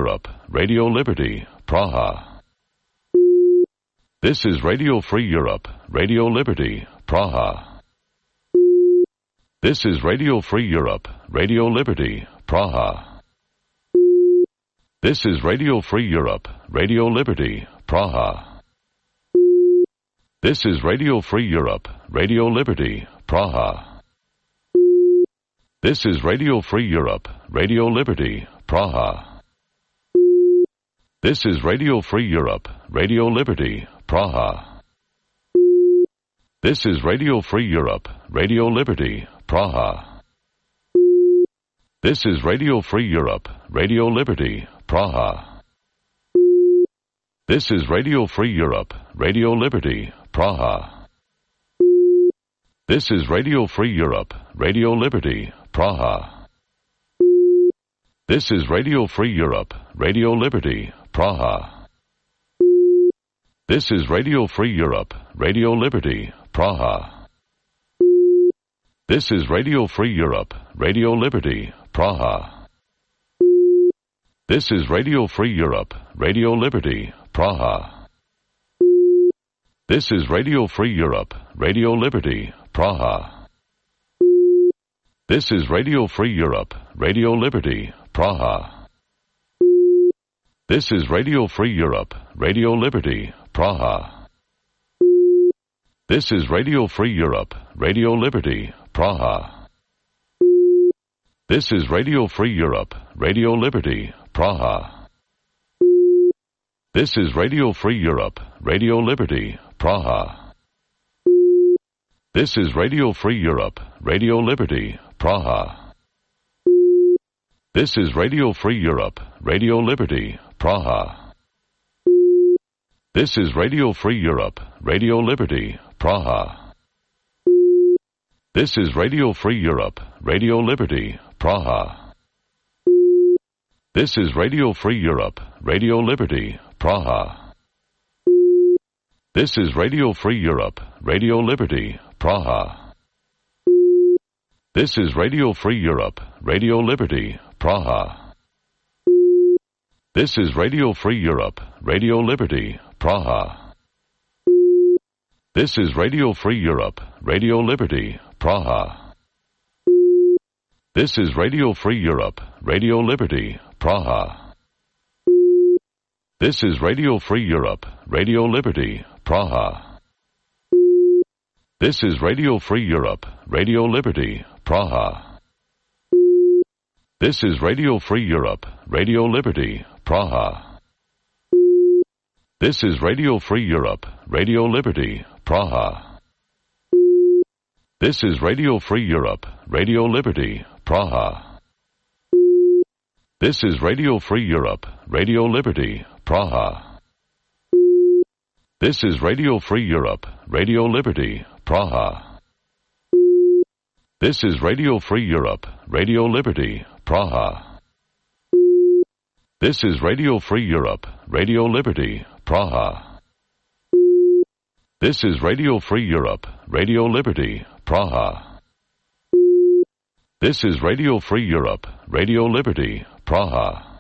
Europe, Radio Liberty, Praha. This is Radio Free Europe, Radio Liberty, Praha. This is Radio Free Europe, Radio Liberty, Praha. This is Radio Free Europe, Radio Liberty, Praha. This is Radio Free Europe, Radio Liberty, Praha. This is Radio Free Europe, Radio Liberty, Praha. This is Radio Free Europe, Radio Liberty, Praha. This is Radio Free Europe, Radio Liberty, Praha. This is Radio Free Europe, Radio Liberty, Praha. This is Radio Free Europe, Radio Liberty, Praha. This is Radio Free Europe, Radio Liberty, Praha. This is Radio Free Europe, Radio Liberty, Praha. This is Radio Free Europe, Radio Liberty, Praha. This is Radio Free Europe, Radio Liberty, Praha. This is Radio Free Europe, Radio Liberty, Praha. This is Radio Free Europe, Radio Liberty, Praha. This is Radio Free Europe, Radio Liberty, Praha. This is Radio Free Europe, Radio Liberty, Praha. This is Radio Free Europe, Radio Liberty, Praha. This is Radio Free Europe, Radio Liberty, Praha. This is Radio Free Europe, Radio Liberty, Praha. This is Radio Free Europe, Radio Liberty, Praha. This is Radio Free Europe, Radio Liberty, Praha. This is Radio Free Europe, Radio Liberty, Praha. This is Radio Free Europe, Radio Liberty, Praha. This is Radio Free Europe, Radio Liberty, Praha. This is Radio Free Europe, Radio Liberty, Praha. This is Radio Free Europe, Radio Liberty, Praha. This is Radio Free Europe, Radio Liberty, Praha. This is Radio Free Europe, Radio Liberty, Praha. This is Radio Free Europe, Radio Liberty, Praha. This is Radio Free Europe, Radio Liberty, Praha. This is Radio Free Europe, Radio Liberty, Praha. This is Radio Free Europe, Radio Liberty, Praha. This is Radio Free Europe, Radio Liberty, Praha. This is Radio Free Europe, Radio Liberty, Praha. This is Radio Free Europe, Radio Liberty, Praha. This is Radio Free Europe, Radio Liberty, Praha. This is Radio Free Europe, Radio Liberty, Praha. This is Radio Free Europe, Radio Liberty, Praha. This is Radio Free Europe, Radio Liberty, Praha. This is Radio Free Europe, Radio Liberty, Praha.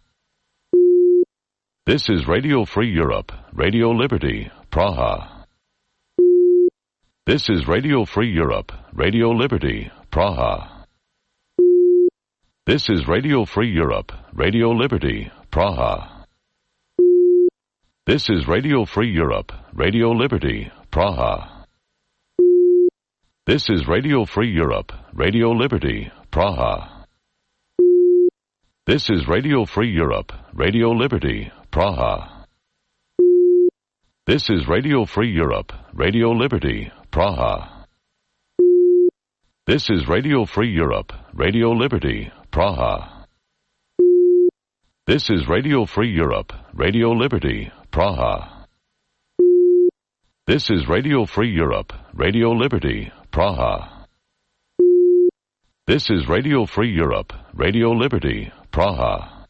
This is Radio Free Europe, Radio Liberty, Praha. This is Radio Free Europe, Radio Liberty, Praha. This is Radio Free Europe, Radio Liberty, Praha. This is Radio Free Europe, Radio Liberty, Praha. This is Radio Free Europe, Radio Liberty, Praha. This is Radio Free Europe, Radio Liberty, Praha. This is Radio Free Europe, Radio Liberty, Praha. This is Radio Free Europe, Radio Liberty, Praha. This is Radio Free Europe, Radio Liberty, Praha. This is Radio Free Europe, Radio Liberty, Praha. This is Radio Free Europe, Radio Liberty, Praha.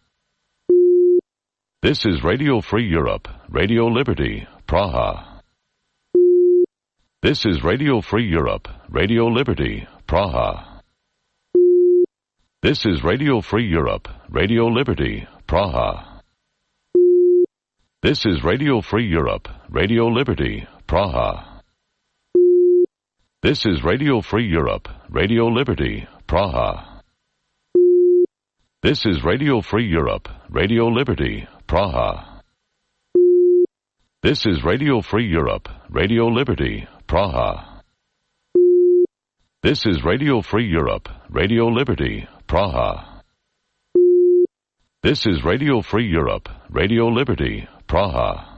This is Radio Free Europe, Radio Liberty, Praha. This is Radio Free Europe, Radio Liberty, Praha. This is Radio Free Europe, Radio Liberty, Praha. This is Radio Free Europe, Radio Liberty, Praha. This is Radio Free Europe, Radio Liberty, Praha. This is Radio Free Europe, Radio Liberty, Praha. This is Radio Free Europe, Radio Liberty, Praha. This is Radio Free Europe, Radio Liberty, Praha. This is Radio Free Europe, Radio Liberty, Praha.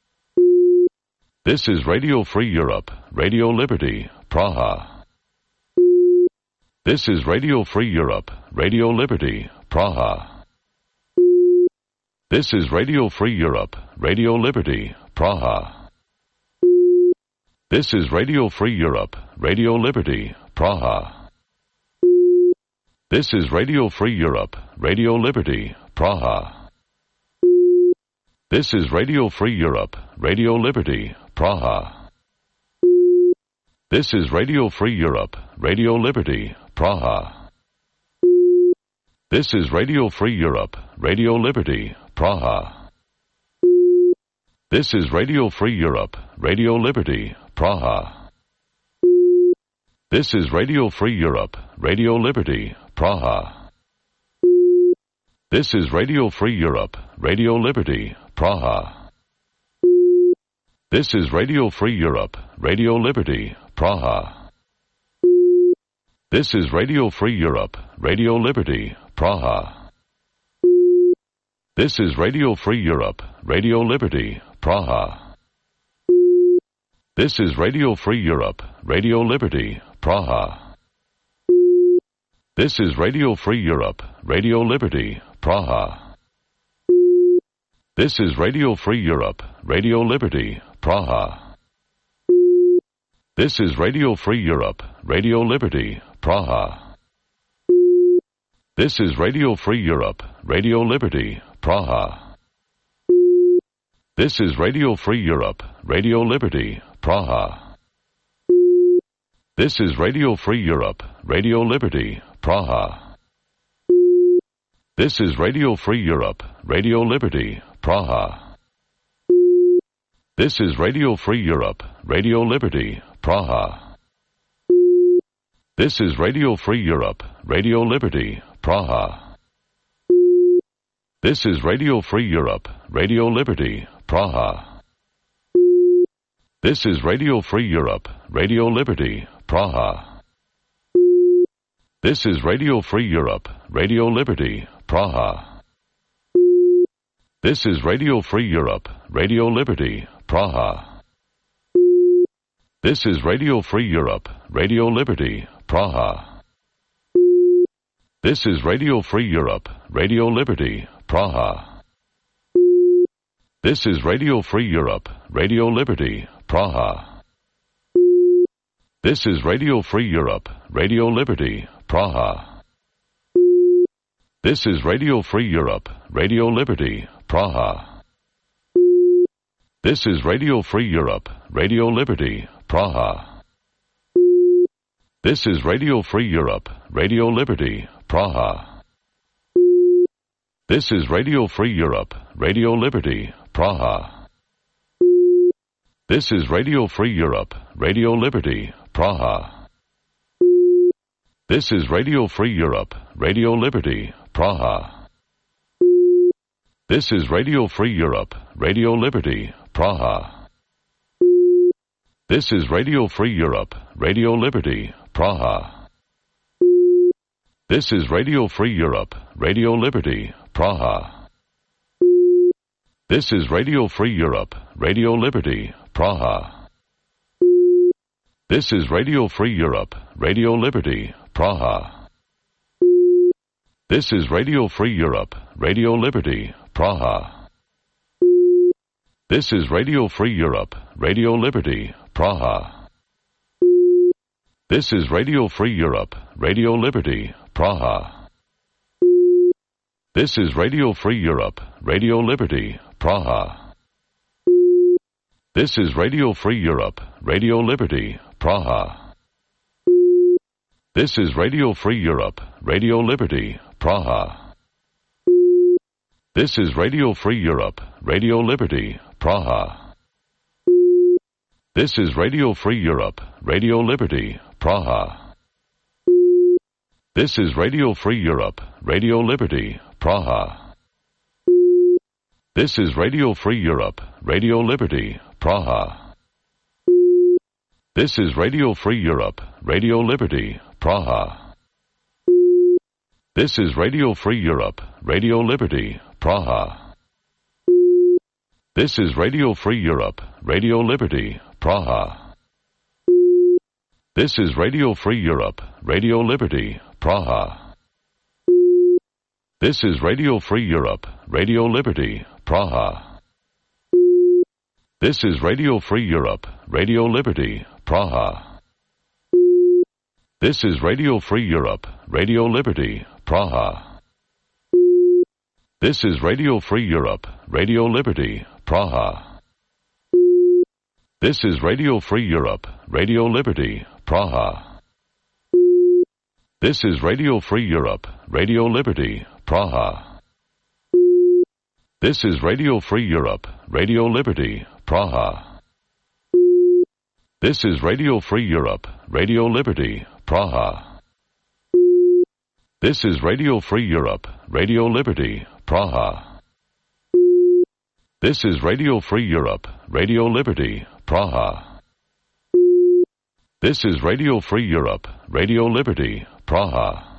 This is Radio Free Europe, Radio Liberty, Praha. This is Radio Free Europe, Radio Liberty, Praha. This is Radio Free Europe, Radio Liberty, Praha. This is Radio Free Europe, Radio Liberty, Praha. This is Radio Free Europe, Radio Liberty, Praha. This is Radio Free Europe, Radio Liberty, Praha. This is Radio Free Europe, Radio Liberty, Praha. This is Radio Free Europe, Radio Liberty, Praha. This is Radio Free Europe, Radio Liberty, Praha. This is Radio Free Europe, Radio Liberty, Praha. This is Radio Free Europe, Radio Liberty, Praha. This is Radio Free Europe, Radio Liberty, Praha. This is Radio Free Europe, Radio Liberty, Praha. This is Radio Free Europe, Radio Liberty, Praha. This is Radio Free Europe, Radio Liberty, Praha. This is Radio Free Europe, Radio Liberty, Praha. This is Radio Free Europe, Radio Liberty, Praha. This is Radio Free Europe, Radio Liberty, Praha. This is Radio Free Europe, Radio Liberty, Praha. This is Radio Free Europe, Radio Liberty, Praha. This is Radio Free Europe, Radio Liberty, Praha. This is Radio Free Europe, Radio Liberty, Praha. This is Radio Free Europe, Radio Liberty, Praha. This is Radio Free Europe, Radio Liberty, Praha. This is Radio Free Europe, Radio Liberty, Praha. This is Radio Free Europe, Radio Liberty, Praha. This is Radio Free Europe, Radio Liberty, Praha. This is Radio Free Europe, Radio Liberty, Praha. This is Radio Free Europe, Radio Liberty, Praha. This is Radio Free Europe, Radio Liberty, Praha. This is Radio Free Europe, Radio Liberty, Praha. This is Radio Free Europe, Radio Liberty, Praha. This is Radio Free Europe, Radio Liberty, Praha. This is Radio Free Europe, Radio Liberty, Praha. This is Radio Free Europe, Radio Liberty, Praha. This is Radio Free Europe, Radio Liberty, Praha. This is Radio Free Europe, Radio Liberty, Praha. This is Radio Free Europe, Radio Liberty, Praha. This is Radio Free Europe, Radio Liberty, Praha. This is Radio Free Europe, Radio Liberty, Praha. This is Radio Free Europe, Radio Liberty, Praha. This is Radio Free Europe, Radio Liberty, Praha. This is Radio Free Europe, Radio Liberty, Praha. This is Radio Free Europe, Radio Liberty, Praha. This is Radio Free Europe, Radio Liberty, Praha. This is Radio Free Europe, Radio Liberty, Praha. This is Radio Free Europe, Radio Liberty, Praha. This is Radio Free Europe, Radio Liberty, Praha. This is Radio Free Europe, Radio Liberty, Praha. This is Radio Free Europe, Radio Liberty, Praha. This is Radio Free Europe, Radio Liberty, Praha. This is Radio Free Europe, Radio Liberty, Praha. This is Radio Free Europe, Radio Liberty, Praha. This is Radio Free Europe, Radio Liberty, Praha. This is Radio Free Europe, Radio Liberty, Praha. This is Radio Free Europe, Radio Liberty, Praha. This is Radio Free Europe, Radio Liberty, Praha. This is Radio Free Europe, Radio Liberty, Praha. This is Radio Free Europe, Radio Liberty, Praha. This is Radio Free Europe, Radio Liberty, Praha. This is Radio Free Europe, Radio Liberty, Praha. This is Radio Free Europe, Radio Liberty, Praha. This is Radio Free Europe, Radio Liberty, Praha. This is Radio Free Europe, Radio Liberty, Praha. This is Radio Free Europe, Radio Liberty, Praha. This is Radio Free Europe, Radio Liberty, Praha. This is Radio Free Europe, Radio Liberty, Praha. This is Radio Free Europe, Radio Liberty, Praha.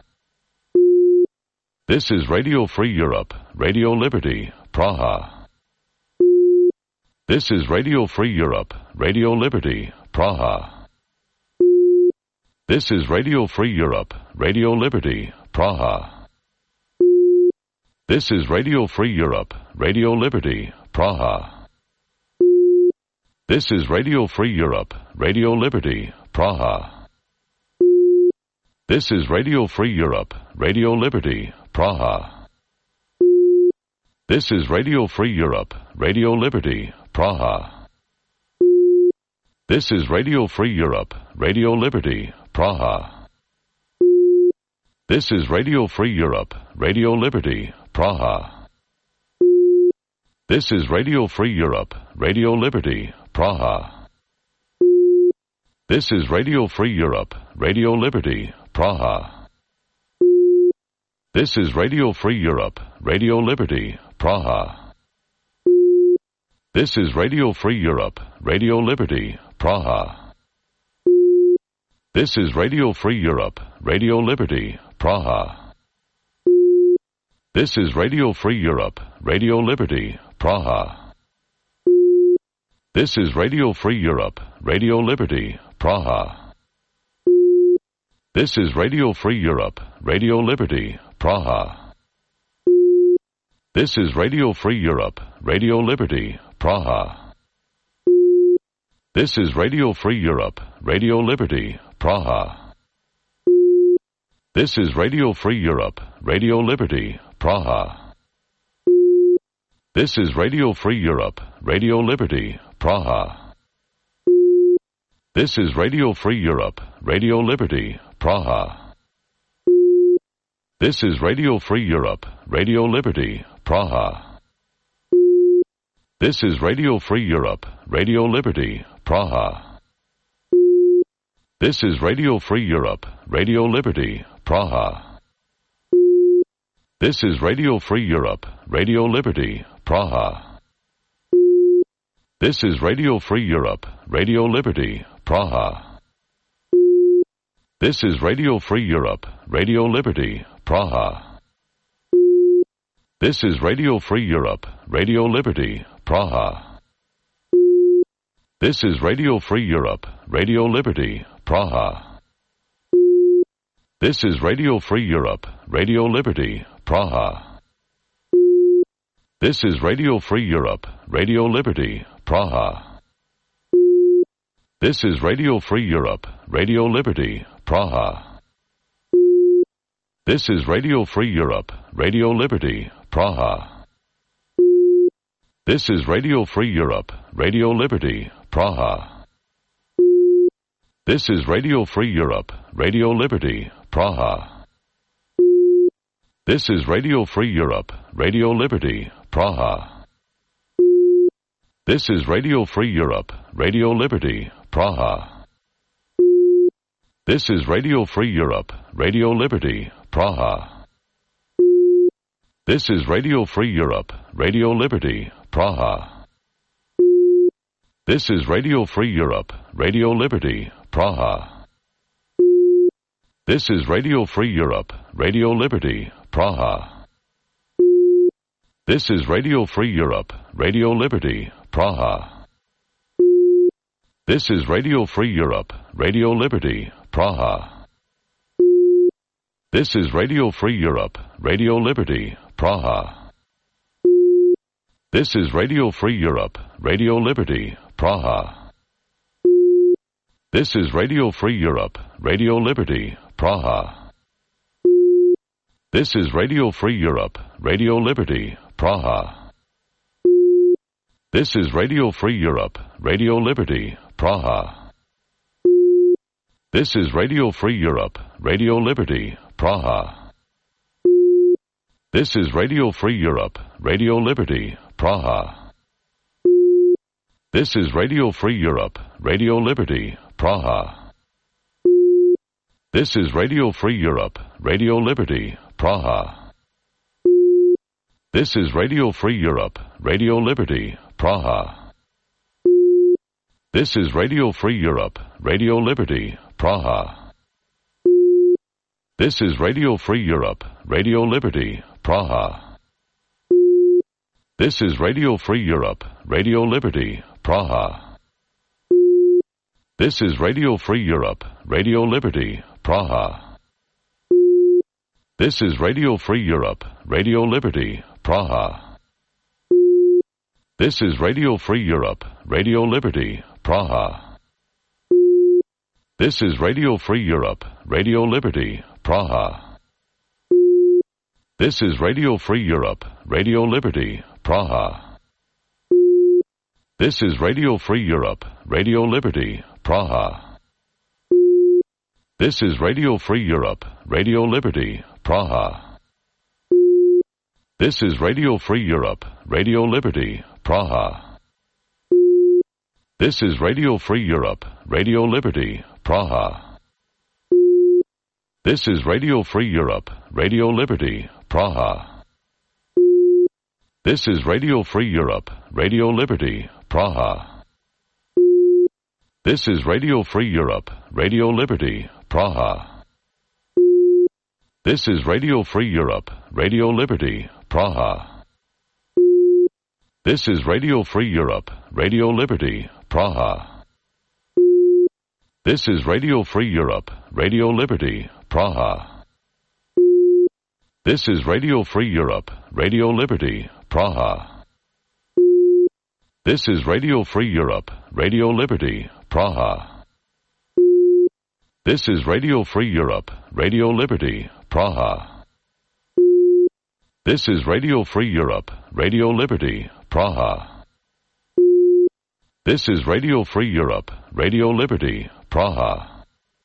This is Radio Free Europe, Radio Liberty, Praha. This is Radio Free Europe, Radio Liberty, Praha. This is Radio Free Europe, Radio Liberty, Praha. This is Radio Free Europe, Radio Liberty, Praha. This is Radio Free Europe, Radio Liberty, Praha. This is Radio Free Europe, Radio Liberty, Praha. This is Radio Free Europe, Radio Liberty, Praha. This is Radio Free Europe, Radio Liberty, Praha. This is Radio Free Europe, Radio Liberty, Praha. This is Radio Free Europe, Radio Liberty, Praha. This is Radio Free Europe, Radio Liberty, Praha. This is Radio Free Europe, Radio Liberty, Praha. This is Radio Free Europe, Radio Liberty, Praha. This is Radio Free Europe, Radio Liberty, Praha. This is Radio Free Europe, Radio Liberty, Praha. This is Radio Free Europe, Radio Liberty, Praha. This is Radio Free Europe, Radio Liberty, Praha. This is Radio Free Europe, Radio Liberty, Praha. This is Radio Free Europe, Radio Liberty, Praha. This is Radio Free Europe, Radio Liberty, Praha. This is Radio Free Europe, Radio Liberty, Praha. This is Radio Free Europe, Radio Liberty, Praha. This is Radio Free Europe, Radio Liberty, Praha. This is Radio Free Europe, Radio Liberty, Praha. This is Radio Free Europe, Radio Liberty, Praha. This is Radio Free Europe, Radio Liberty, Praha. This is Radio Free Europe, Radio Liberty, Praha. This is Radio Free Europe, Radio Liberty, Praha. This is Radio Free Europe, Radio Liberty, Praha. This is Radio Free Europe, Radio Liberty, Praha. This is Radio Free Europe, Radio Liberty, Praha. This is Radio Free Europe, Radio Liberty, Praha. This is Radio Free Europe, Radio Liberty, Praha. This is Radio Free Europe, Radio Liberty, Praha. This is Radio Free Europe, Radio Liberty, Praha. This is Radio Free Europe, Radio Liberty, Praha. This is Radio Free Europe, Radio Liberty, Praha. This is Radio Free Europe, Radio Liberty, Praha. This is Radio Free Europe, Radio Liberty, Praha. This is Radio Free Europe, Radio Liberty, Praha. This is Radio Free Europe, Radio Liberty, Praha. This is Radio Free Europe, Radio Liberty, Praha. This is Radio Free Europe, Radio Liberty, Praha. This is Radio Free Europe, Radio Liberty, Praha. This is Radio Free Europe, Radio Liberty, Praha. This is Radio Free Europe, Radio Liberty, Praha. This is Radio Free Europe, Radio Liberty, Praha. This is Radio Free Europe, Radio Liberty, Praha. This is Radio Free Europe, Radio Liberty, Praha. This is Radio Free Europe, Radio Liberty, Praha. This is Radio Free Europe, Radio Liberty, Praha. This is Radio Free Europe, Radio Liberty, Praha. This is Radio Free Europe, Radio Liberty, Praha. This is Radio Free Europe, Radio Liberty, Praha. This is Radio Free Europe, Radio Liberty, Praha. This is Radio Free Europe, Radio Liberty, Praha. This is Radio Free Europe, Radio Liberty, Praha. This is Radio Free Europe, Radio Liberty, Praha. This is Radio Free Europe, Radio Liberty, Praha. This is Radio Free Europe, Radio Liberty, Praha. This is Radio Free Europe, Radio Liberty, Praha. This is Radio Free Europe, Radio Liberty, Praha. This is Radio Free Europe, Radio Liberty, Praha. This is Radio Free Europe, Radio Liberty, Praha. This is Radio Free Europe, Radio Liberty, Praha. This is Radio Free Europe, Radio Liberty, Praha. This is Radio Free Europe, Radio Liberty, Praha. This is Radio Free Europe, Radio Liberty, Praha. This is Radio Free Europe, Radio Liberty, Praha. This is Radio Free Europe, Radio Liberty, Praha. This is Radio Free Europe, Radio Liberty, Praha. This is Radio Free Europe, Radio Liberty, Praha. This is Radio Free Europe, Radio Liberty, Praha. This is Radio Free Europe, Radio Liberty, Praha. This is Radio Free Europe, Radio Liberty, Praha. This is Radio Free Europe, Radio Liberty, Praha. This is Radio Free Europe, Radio Liberty, Praha.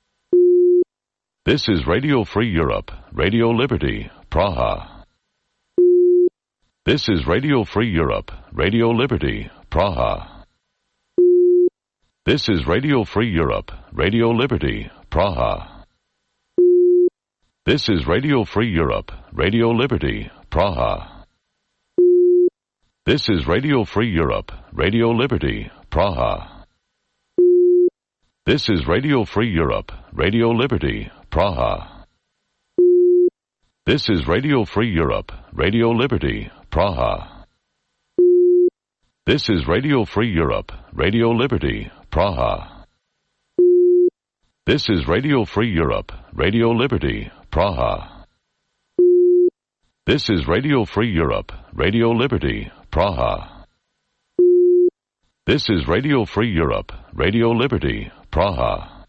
This is Radio Free Europe, Radio Liberty, Praha. This is Radio Free Europe, Radio Liberty, Praha. This is Radio Free Europe, Radio Liberty, Praha. This is Radio Free Europe, Radio Liberty, Praha. This is Radio Free Europe, Radio Liberty, Praha. This is Radio Free Europe, Radio Liberty, Praha. This is Radio Free Europe, Radio Liberty, Praha. This is Radio Free Europe, Radio Liberty, Praha. This is Radio Free Europe, Radio Liberty, Praha. This is Radio Free Europe, Radio Liberty, Praha. This is Radio Free Europe, Radio Liberty, Praha.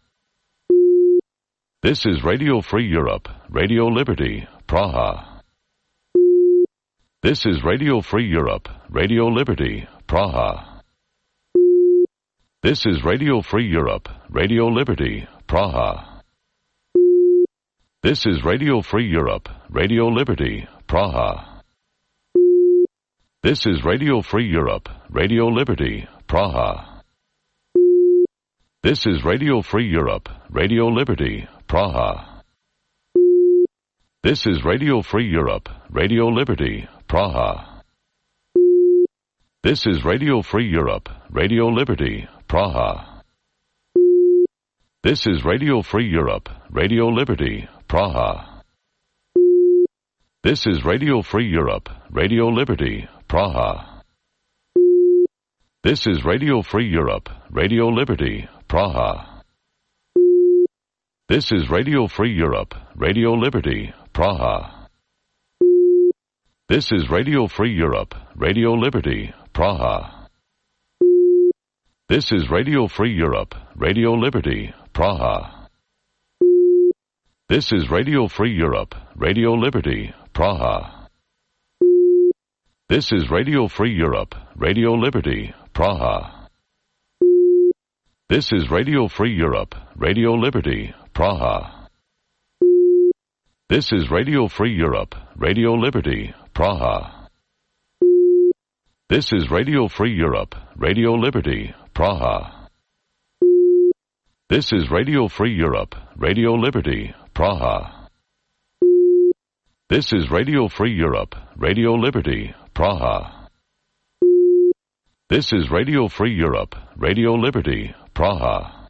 This is Radio Free Europe, Radio Liberty, Praha. This is Radio Free Europe, Radio Liberty, Praha. This is Radio Free Europe, Radio Liberty, Praha. This is Radio Free Europe, Radio Liberty, Praha. This is Radio Free Europe, Radio Liberty, Praha. This is Radio Free Europe, Radio Liberty, Praha. This is Radio Free Europe, Radio Liberty, Praha. This is Radio Free Europe, Radio Liberty, Praha. This is Radio Free Europe, Radio Liberty, Praha. This is Radio Free Europe, Radio Liberty, Praha. This is Radio Free Europe, Radio Liberty, Praha. This is Radio Free Europe, Radio Liberty, Praha. This is Radio Free Europe, Radio Liberty, Praha. This is Radio Free Europe, Radio Liberty, Praha. This is Radio Free Europe, Radio Liberty, Praha. This is Radio Free Europe, Radio Liberty, Praha. This is Radio Free Europe, Radio Liberty, Praha. This is Radio Free Europe, Radio Liberty, Praha. This is Radio Free Europe, Radio Liberty, Praha. This is Radio Free Europe, Radio Liberty, Praha. This is Radio Free Europe, Radio Liberty, Praha. This is Radio Free Europe, Radio Liberty, Praha.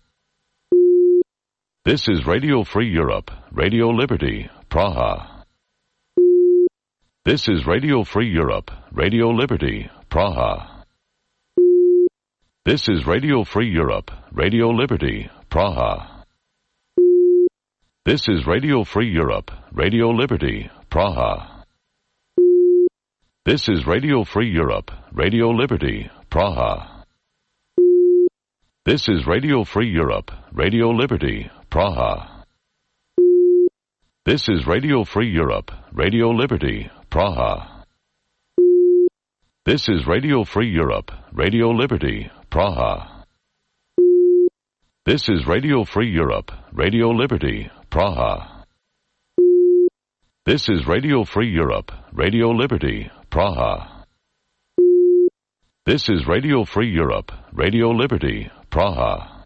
This is Radio Free Europe, Radio Liberty, Praha. This is Radio Free Europe, Radio Liberty, Praha. This is Radio Free Europe, Radio Liberty, Praha. This is Radio Free Europe, Radio Liberty, Praha. This is Radio Free Europe, Radio Liberty, Praha. This is Radio Free Europe, Radio Liberty, Praha. This is Radio Free Europe, Radio Liberty, Praha. This is Radio Free Europe, Radio Liberty, Praha. This is Radio Free Europe, Radio Liberty, Praha. This is Radio Free Europe, Radio Liberty, Praha. This is Radio Free Europe, Radio Liberty, Praha.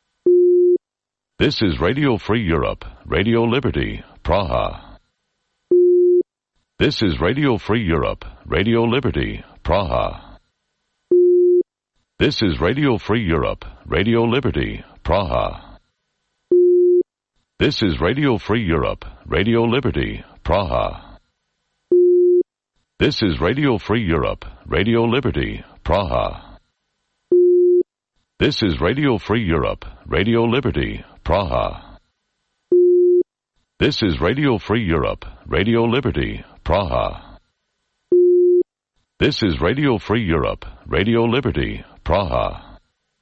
This is Radio Free Europe, Radio Liberty, Praha. This is Radio Free Europe, Radio Liberty, Praha. This is Radio Free Europe, Radio Liberty, Praha. This is Radio Free Europe, Radio Liberty, Praha. This is Radio Free Europe, Radio Liberty, Praha. This is Radio Free Europe, Radio Liberty, Praha. This is Radio Free Europe, Radio Liberty, Praha. This is Radio Free Europe, Radio Liberty, Praha.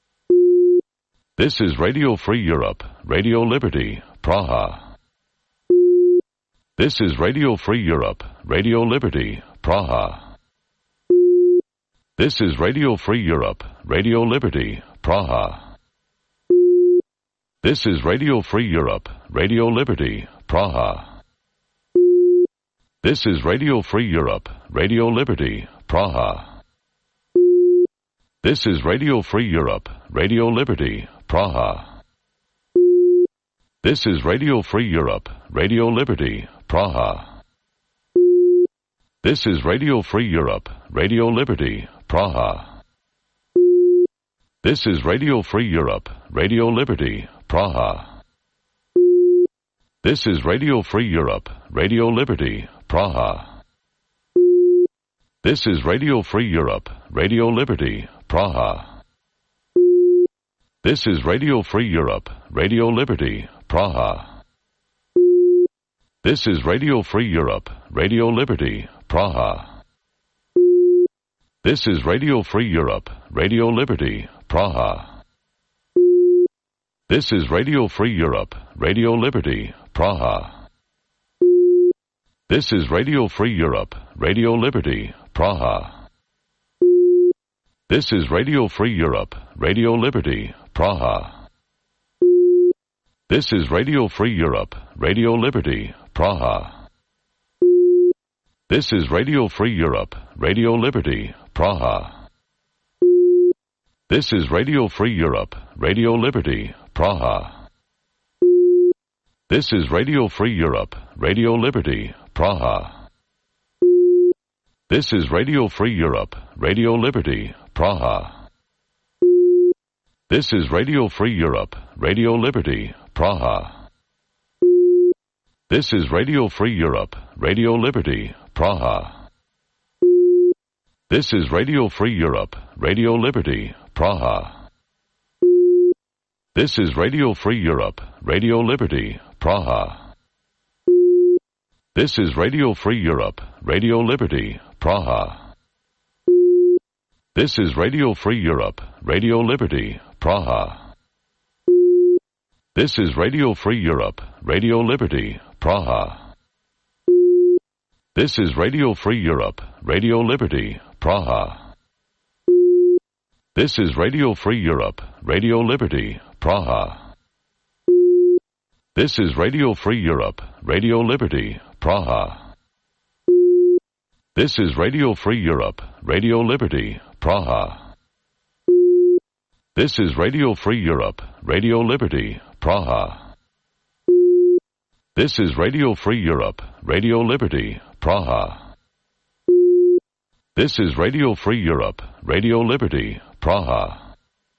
This is Radio Free Europe, Radio Liberty, Praha. This is Radio Free Europe, Radio Liberty, Praha. This is Radio Free Europe, Radio Liberty, Praha. This is Radio Free Europe, Radio Liberty, Praha. This is Radio Free Europe, Radio Liberty, Praha. This is Radio Free Europe, Radio Liberty, Praha. This is Radio Free Europe, Radio Liberty, Praha. This is Radio Free Europe, Radio Liberty, Praha. This is Radio Free Europe, Radio Liberty, Praha. This is Radio Free Europe, Radio Liberty, Praha. This is Radio Free Europe, Radio Liberty, Praha. This is Radio Free Europe, Radio Liberty, Praha. This is Radio Free Europe, Radio Liberty, Praha. This is Radio Free Europe, Radio Liberty, Praha. This is Radio Free Europe, Radio Liberty, Praha. This is Radio Free Europe, Radio Liberty, Praha. This is Radio Free Europe, Radio Liberty, Praha. This is Radio Free Europe, Radio Liberty, Praha. This is Radio Free Europe, Radio Liberty, Praha. This is Radio Free Europe, Radio Liberty, Praha. This is Radio Free Europe, Radio Liberty, Praha. This is Radio Free Europe, Radio Liberty, Praha. This is Radio Free Europe, Radio Liberty, Praha. This is Radio Free Europe, Radio Liberty, Praha. This is Radio Free Europe, Radio Liberty, Praha. This is Radio Free Europe, Radio Liberty, Praha. This is Radio Free Europe, Radio Liberty, Praha. This is Radio Free Europe, Radio Liberty, Praha. This is Radio Free Europe, Radio Liberty, Praha. This is Radio Free Europe, Radio Liberty, Praha. This is Radio Free Europe, Radio Liberty, Praha. This is Radio Free Europe, Radio Liberty, Praha. This is Radio Free Europe, Radio Liberty, Praha. This is Radio Free Europe, Radio Liberty, Praha. This is Radio Free Europe, Radio Liberty, Praha. This is Radio Free Europe, Radio Liberty, Praha.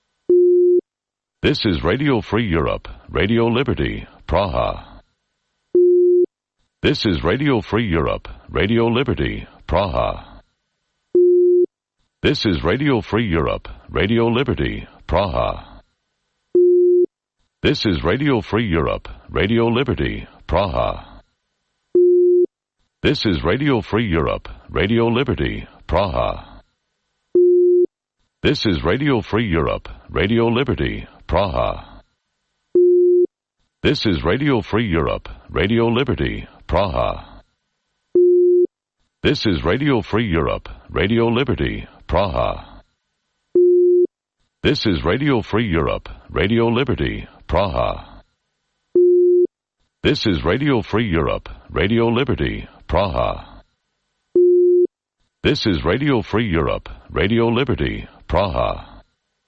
This is Radio Free Europe, Radio Liberty, Praha. This is Radio Free Europe, Radio Liberty, Praha. This is Radio Free Europe, Radio Liberty, Praha. This is Radio Free Europe, Radio Liberty, Praha. This is Radio Free Europe, Radio Liberty, Praha. This is Radio Free Europe, Radio Liberty, Praha. This is Radio Free Europe, Radio Liberty, Praha. This is Radio Free Europe, Radio Liberty, Praha. This is Radio Free Europe, Radio Liberty, Praha. This is Radio Free Europe, Radio Liberty, Praha. This is Radio Free Europe, Radio Liberty, Praha.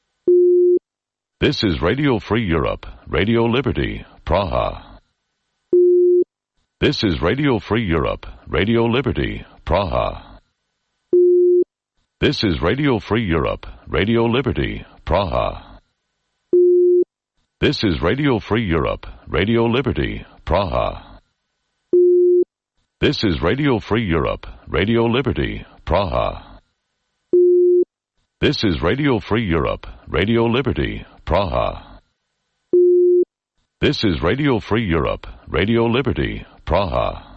This is Radio Free Europe, Radio Liberty, Praha. This is Radio Free Europe, Radio Liberty, Praha. This is Radio Free Europe, Radio Liberty, Praha. This is Radio Free Europe, Radio Liberty, Praha. This is Radio Free Europe, Radio Liberty, Praha. This is Radio Free Europe, Radio Liberty, Praha. This is Radio Free Europe, Radio Liberty, Praha.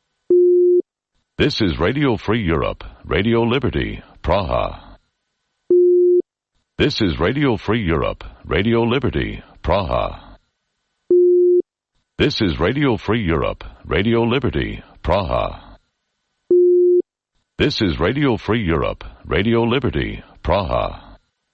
This is Radio Free Europe, Radio Liberty, Praha. This is Radio Free Europe, Radio Liberty, Praha. This is Radio Free Europe, Radio Liberty, Praha. This is Radio Free Europe, Radio Liberty, Praha.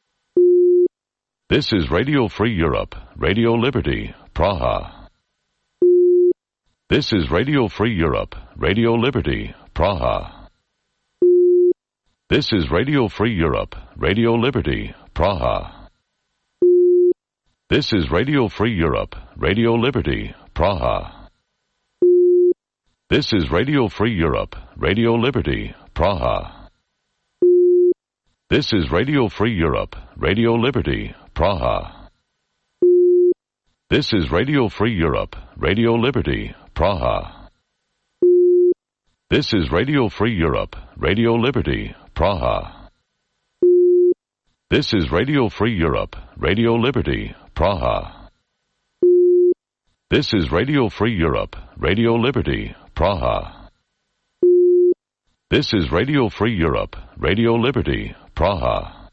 This is Radio Free Europe, Radio Liberty, Praha. This is Radio Free Europe, Radio Liberty, Praha. This is Radio Free Europe, Radio Liberty, Praha. This is Radio Free Europe, Radio Liberty, Praha. This is Radio Free Europe, Radio Liberty, Praha. This is Radio Free Europe, Radio Liberty, Praha. This is Radio Free Europe, Radio Liberty, Praha. This is Radio Free Europe, Radio Liberty, Praha. This is Radio Free Europe, Radio Liberty, Praha. This is Radio Free Europe, Radio Liberty, Praha. This is Radio Free Europe, Radio Liberty, Praha.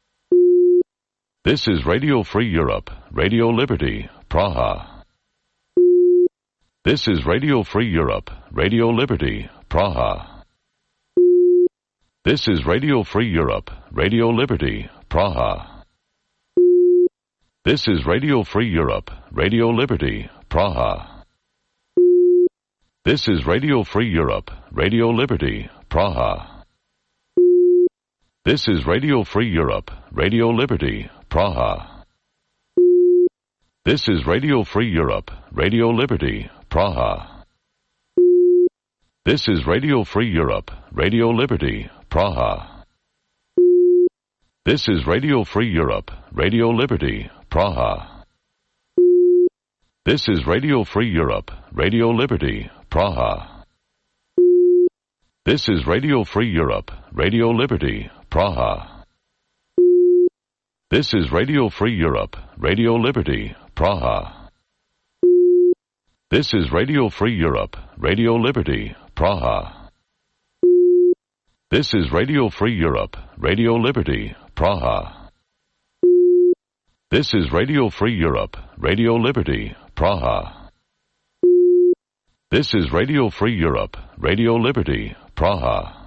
This is Radio Free Europe, Radio Liberty, Praha. This is Radio Free Europe, Radio Liberty, Praha. This is Radio Free Europe, Radio Liberty, Praha. This is Radio Free Europe, Radio Liberty, Praha. This is Radio Free Europe, Radio Liberty, Praha. This is Radio Free Europe, Radio Liberty, Praha. This is Radio Free Europe, Radio Liberty, Praha. This is Radio Free Europe, Radio Liberty, Praha. This is Radio Free Europe, Radio Liberty, Praha. This is Radio Free Europe, Radio Liberty, Praha. This is Radio Free Europe, Radio Liberty, Praha. This is Radio Free Europe, Radio Liberty, Praha. This is Radio Free Europe, Radio Liberty, Praha. This is Radio Free Europe, Radio Liberty, Praha. This is Radio Free Europe, Radio Liberty, Praha. This is Radio Free Europe, Radio Liberty, Praha.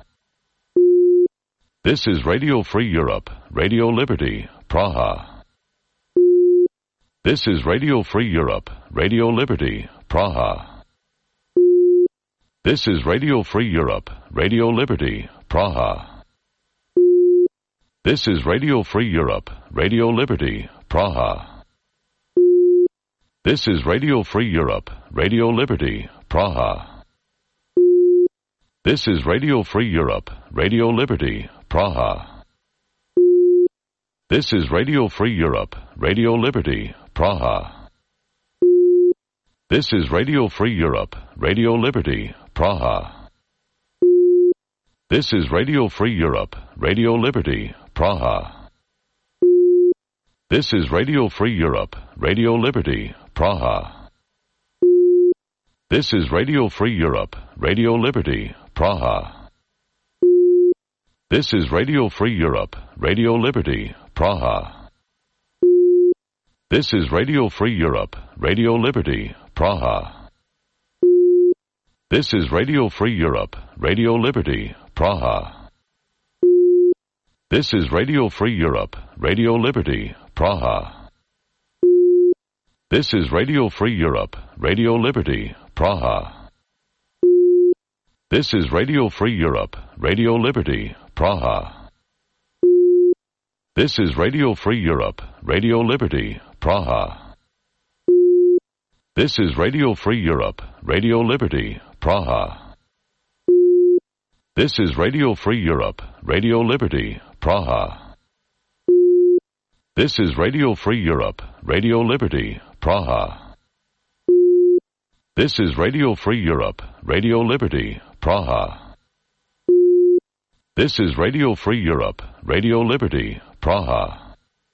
This is Radio Free Europe, Radio Liberty, Praha. This is Radio Free Europe, Radio Liberty, Praha. This is Radio Free Europe, Radio Liberty, Praha. This is Radio Free Europe, Radio Liberty, Praha. This is Radio Free Europe, Radio Liberty, Praha. This is Radio Free Europe, Radio Liberty, Praha. This is Radio Free Europe, Radio Liberty, Praha. This is Radio Free Europe, Radio Liberty, Praha. This is Radio Free Europe, Radio Liberty, Praha. This is Radio Free Europe, Radio Liberty, Praha. This is Radio Free Europe, Radio Liberty, Praha. This is Radio Free Europe, Radio Liberty, Praha. This is Radio Free Europe, Radio Liberty, Praha. This is Radio Free Europe, Radio Liberty, Praha. This is Radio Free Europe, Radio Liberty, Praha. This is Radio Free Europe, Radio Liberty, Praha. This is Radio Free Europe, Radio Liberty, Praha. This is Radio Free Europe, Radio Liberty, Praha. This is Radio Free Europe, Radio Liberty, Praha. This is Radio Free Europe, Radio Liberty, Praha. This is Radio Free Europe, Radio Liberty, Praha. This is Radio Free Europe, Radio Liberty, Praha. This is Radio Free Europe, Radio Liberty, Praha.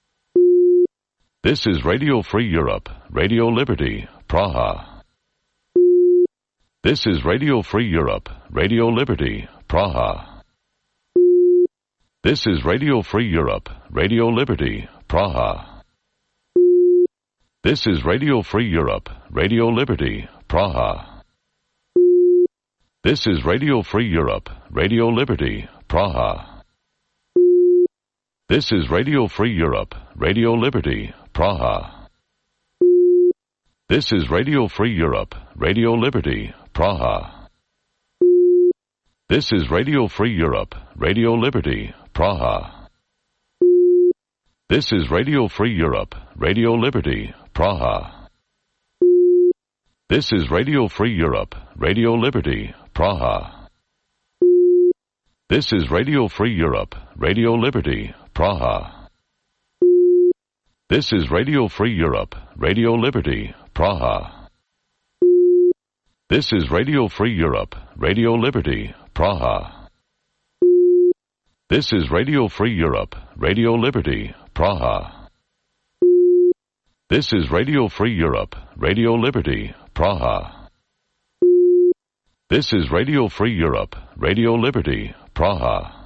This is Radio Free Europe, Radio Liberty, Praha. This is Radio Free Europe, Radio Liberty, Praha. This is Radio Free Europe, Radio Liberty, Praha. This is Radio Free Europe, Radio Liberty, Praha. This is Radio Free Europe, Radio Liberty, Praha. This is Radio Free Europe, Radio Liberty, Praha. This is Radio Free Europe, Radio Liberty, Praha. This is Radio Free Europe, Radio Liberty, Praha. This is Radio Free Europe, Radio Liberty, Praha. This is Radio Free Europe, Radio Liberty, Praha. This is Radio Free Europe, Radio Liberty, Praha. This is Radio Free Europe, Radio Liberty, Praha. This is Radio Free Europe, Radio Liberty, Praha. This is Radio Free Europe, Radio Liberty, Praha. This is Radio Free Europe, Radio Liberty, Praha. This is Radio Free Europe, Radio Liberty, Praha.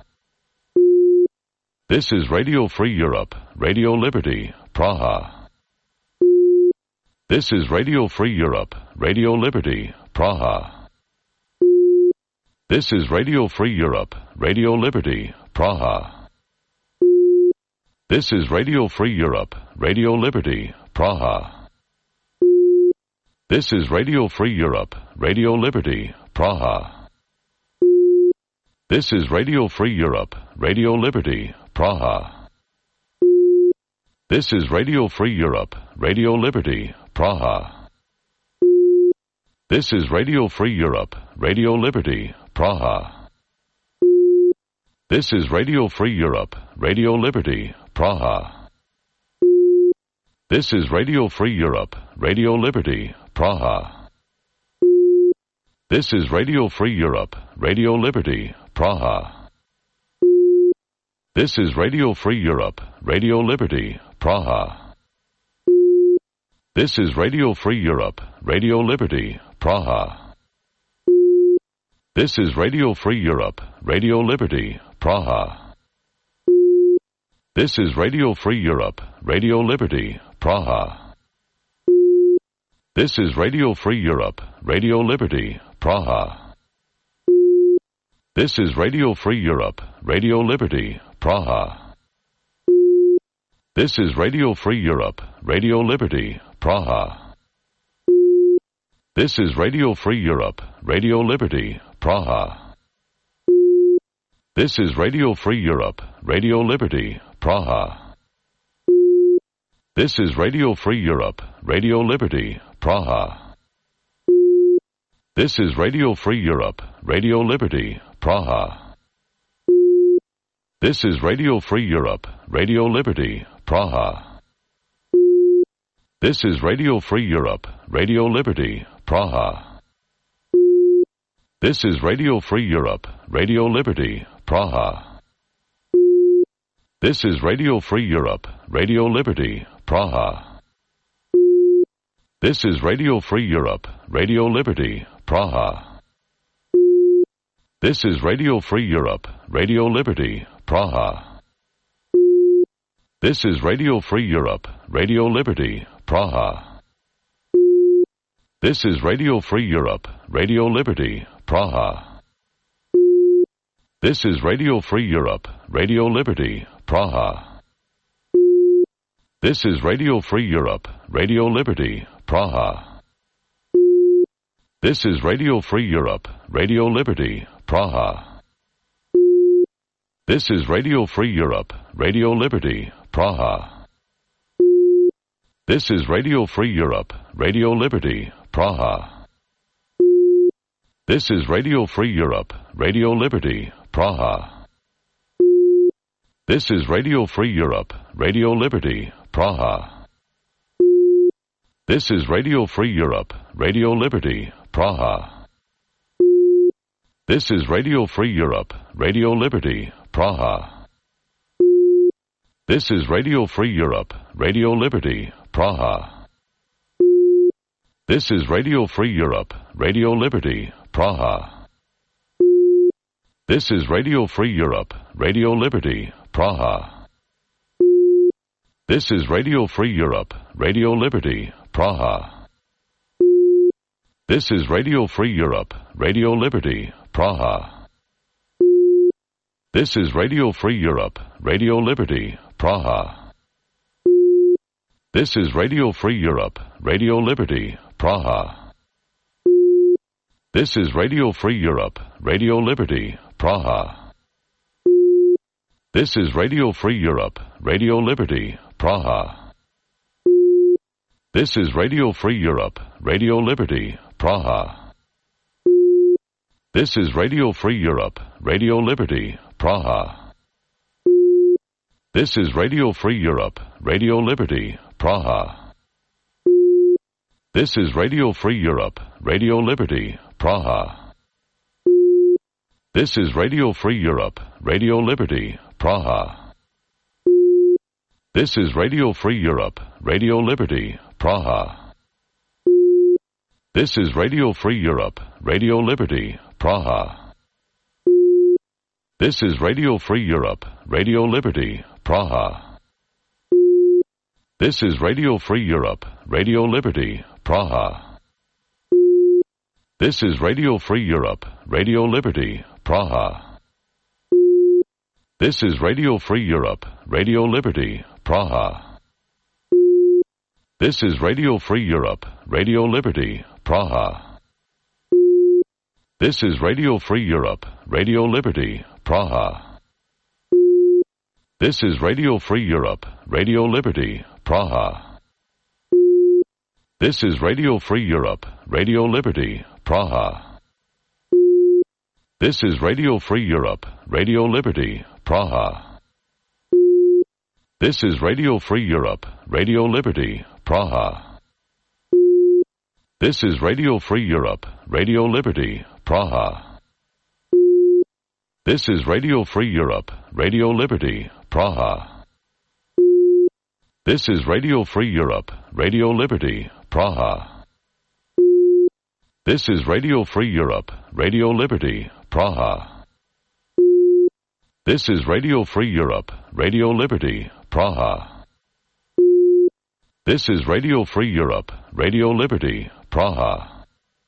This is Radio Free Europe, Radio Liberty, Praha. This is Radio Free Europe, Radio Liberty, Praha. This is Radio Free Europe, Radio Liberty, Praha. This is Radio Free Europe, Radio Liberty, Praha. This is Radio Free Europe, Radio Liberty, Praha. This is Radio Free Europe, Radio Liberty, Praha. This is Radio Free Europe, Radio Liberty, Praha. This is Radio Free Europe, Radio Liberty, Praha. This is Radio Free Europe, Radio Liberty, Praha. This is Radio Free Europe, Radio Liberty, Praha. This is Radio Free Europe, Radio Liberty, Praha. This is Radio Free Europe, Radio Liberty, Praha. This is Radio Free Europe, Radio Liberty, Praha. This is Radio Free Europe, Radio Liberty, Praha. This is Radio Free Europe, Radio Liberty, Praha. This is Radio Free Europe, Radio Liberty, Praha. This is Radio Free Europe, Radio Liberty, Praha. This is Radio Free Europe, Radio Liberty, Praha. This is Radio Free Europe, Radio Liberty, Praha. This is Radio Free Europe, Radio Liberty, Praha. This is Radio Free Europe, Radio Liberty, Praha. This is Radio Free Europe, Radio Liberty, Praha. This is Radio Free Europe, Radio Liberty, Praha. This is Radio Free Europe, Radio Liberty, Praha. This is Radio Free Europe, Radio Liberty, Praha. This is Radio Free Europe, Radio Liberty, Praha. This is Radio Free Europe, Radio Liberty, Praha. This is Radio Free Europe, Radio Liberty, Praha. This is Radio Free Europe, Radio Liberty, Praha. This is Radio Free Europe, Radio Liberty, Praha. This is Radio Free Europe, Radio Liberty, Praha. This is Radio Free Europe, Radio Liberty, Praha. This is Radio Free Europe, Radio Liberty, Praha. This is Radio Free Europe, Radio Liberty, Praha. This is Radio Free Europe, Radio Liberty, Praha. This is Radio Free Europe, Radio Liberty, Praha. This is Radio Free Europe, Radio Liberty, Praha. This is Radio Free Europe, Radio Liberty, Praha. This is Radio Free Europe, Radio Liberty, Praha. This is Radio Free Europe, Radio Liberty, Praha. This is Radio Free Europe, Radio Liberty, Praha. This is Radio Free Europe, Radio Liberty, Praha. This is Radio Free Europe, Radio Liberty, Praha. This is Radio Free Europe, Radio Liberty, Praha. This is Radio Free Europe, Radio Liberty, Praha. This is Radio Free Europe, Radio Liberty, Praha. This is Radio Free Europe, Radio Liberty, Praha. This is Radio Free Europe, Radio Liberty, Praha. This is Radio Free Europe, Radio Liberty, Praha. This is Radio Free Europe, Radio Liberty, Praha. This is Radio Free Europe, Radio Liberty, Praha. This is Radio Free Europe, Radio Liberty, Praha. This is Radio Free Europe, Radio Liberty, Praha. This is Radio Free Europe, Radio Liberty, Praha. This is Radio Free Europe, Radio Liberty, Praha. This is Radio Free Europe, Radio Liberty, Praha. This is Radio Free Europe, Radio Liberty, Praha. This is Radio Free Europe, Radio Liberty, Praha. This is Radio Free Europe, Radio Liberty, Praha. This is Radio Free Europe, Radio Liberty, Praha. This is Radio Free Europe, Radio Liberty, Praha. This is Radio Free Europe, Radio Liberty, Praha. This is Radio Free Europe, Radio Liberty, Praha. This is Radio Free Europe, Radio Liberty, Praha. This is Radio Free Europe, Radio Liberty, Praha. This is Radio Free Europe, Radio Liberty, Praha. This is Radio Free Europe, Radio Liberty, Praha. This is Radio Free Europe, Radio Liberty, Praha. This is Radio Free Europe, Radio Liberty, Praha. This is Radio Free Europe, Radio Liberty, Praha. This is Radio Free Europe, Radio Liberty, Praha.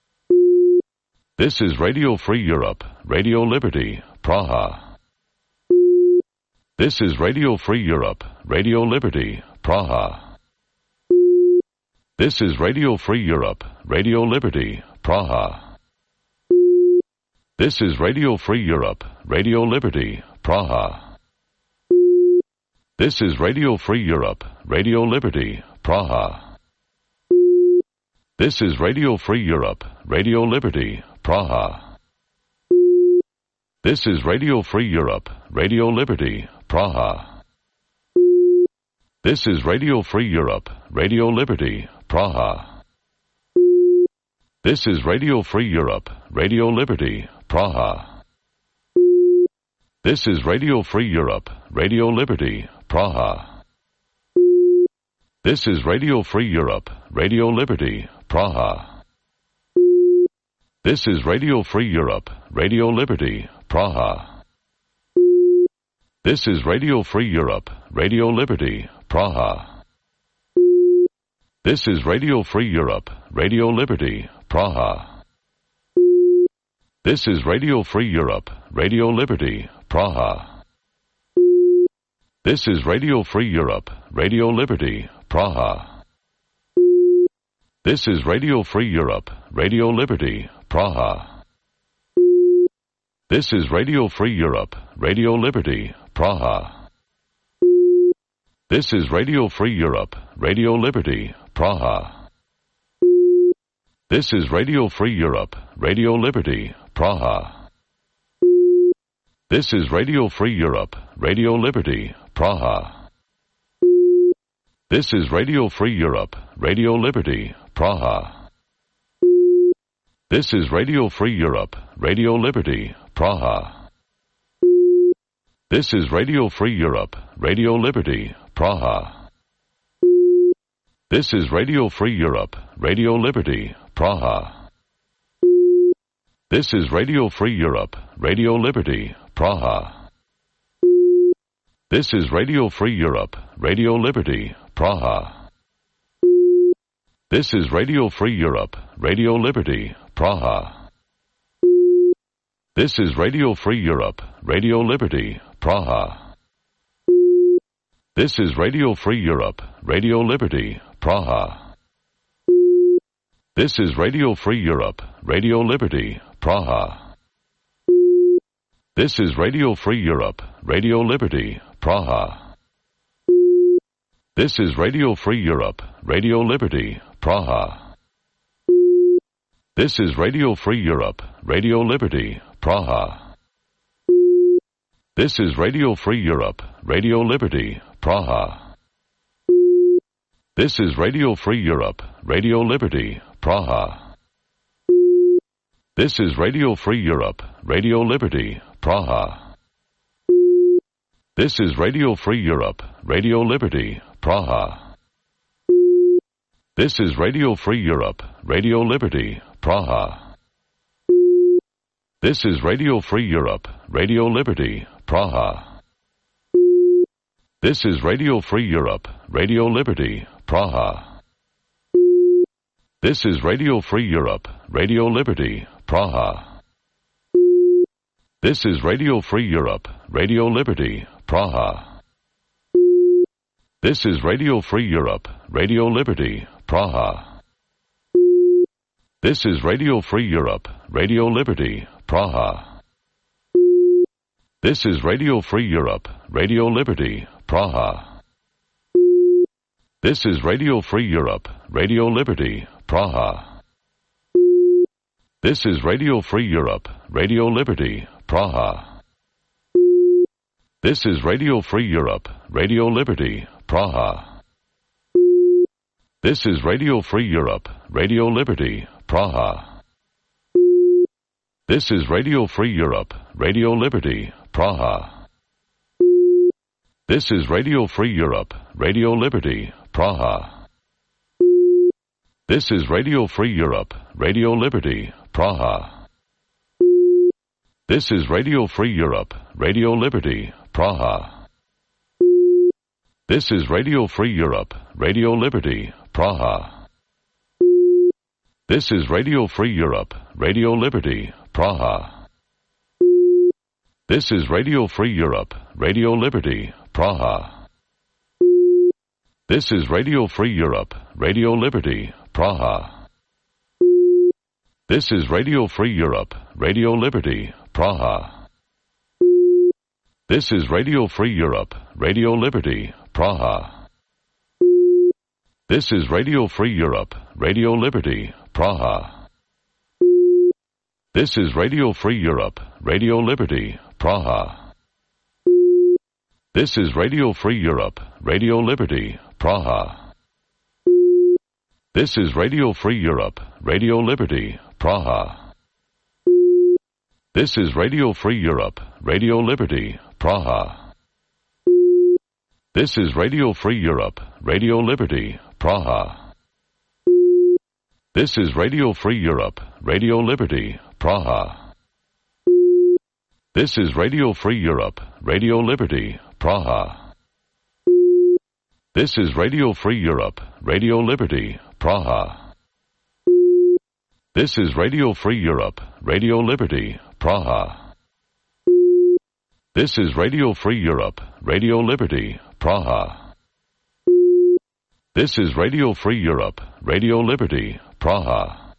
This is Radio Free Europe, Radio Liberty, Praha. This is Radio Free Europe, Radio Liberty, Praha. This is Radio Free Europe, Radio Liberty, Praha. This is Radio Free Europe, Radio Liberty, Praha. This is Radio Free Europe, Radio Liberty, Praha. This is Radio Free Europe, Radio Liberty, Praha. This is Radio Free Europe, Radio Liberty, Praha. This is Radio Free Europe, Radio Liberty, Praha. This is Radio Free Europe, Radio Liberty, Praha. This is Radio Free Europe, Radio Liberty, Praha. This is Radio Free Europe, Radio Liberty, Praha. This is Radio Free Europe, Radio Liberty, Praha. This is Radio Free Europe, Radio Liberty, Praha. This is Radio Free Europe, Radio Liberty, Praha. This is Radio Free Europe, Radio Liberty, Praha. This is Radio Free Europe, Radio Liberty, Praha. This is Radio Free Europe, Radio Liberty, Praha. This is Radio Free Europe, Radio Liberty, Praha. This is Radio Free Europe, Radio Liberty, Praha. This is Radio Free Europe, Radio Liberty, Praha. This is Radio Free Europe, Radio Liberty, Praha. This is Radio Free Europe, Radio Liberty, Praha. This is Radio Free Europe, Radio Liberty, Praha. This is Radio Free Europe, Radio Liberty, Praha. This is Radio Free Europe, Radio Liberty, Praha. This is Radio Free Europe, Radio Liberty, Praha. This is Radio Free Europe, Radio Liberty, Praha. This is Radio Free Europe, Radio Liberty, Praha. This is Radio Free Europe, Radio Liberty, Praha. This is Radio Free Europe, Radio Liberty, Praha. This is Radio Free Europe, Radio Liberty, Praha. This is Radio Free Europe, Radio Liberty, Praha. This is Radio Free Europe, Radio Liberty, Praha. This is Radio Free Europe, Radio Liberty, Praha. This is Radio Free Europe, Radio Liberty, Praha. This is Radio Free Europe, Radio Liberty, Praha. This is Radio Free Europe, Radio Liberty, Praha. This is Radio Free Europe, Radio Liberty, Praha. This is Radio Free Europe, Radio Liberty, Praha. This is Radio Free Europe, Radio Liberty, Praha. This is Radio Free Europe, Radio Liberty, Praha. This is Radio Free Europe, Radio Liberty, Praha. This is Radio Free Europe, Radio Liberty, Praha. This is Radio Free Europe, Radio Liberty, Praha. This is Radio Free Europe, Radio Liberty, Praha. This is Radio Free Europe, Radio Liberty, Praha. This is Radio Free Europe, Radio Liberty, Praha. This is Radio Free Europe, Radio Liberty, Praha. This is Radio Free Europe, Radio Liberty, Praha. This is Radio Free Europe, Radio Liberty, Praha. This is Radio Free Europe, Radio Liberty, Praha. This is Radio Free Europe, Radio Liberty, Praha. This is Radio Free Europe, Radio Liberty, Praha. This is Radio Free Europe, Radio Liberty, Praha. This is Radio Free Europe, Radio Liberty, Praha. This is Radio Free Europe, Radio Liberty, Praha. This is Radio Free Europe, Radio Liberty, Praha. This is Radio Free Europe, Radio Liberty, Praha. This is Radio Free Europe, Radio Liberty, Praha. This is Radio Free Europe, Radio Liberty, Praha. This is Radio Free Europe, Radio Liberty, Praha. This is Radio Free Europe, Radio Liberty, Praha. This is Radio Free Europe, Radio Liberty, Praha. This is Radio Free Europe, Radio Liberty, Praha. This is Radio Free Europe, Radio Liberty, Praha. This is Radio Free Europe, Radio Liberty, Praha. This is Radio Free Europe, Radio Liberty, Praha. This is Radio Free Europe, Radio Liberty, Praha. This is Radio Free Europe, Radio Liberty, Praha. This is Radio Free Europe, Radio Liberty, Praha. This is Radio Free Europe, Radio Liberty, Praha. This is Radio Free Europe, Radio Liberty, Praha.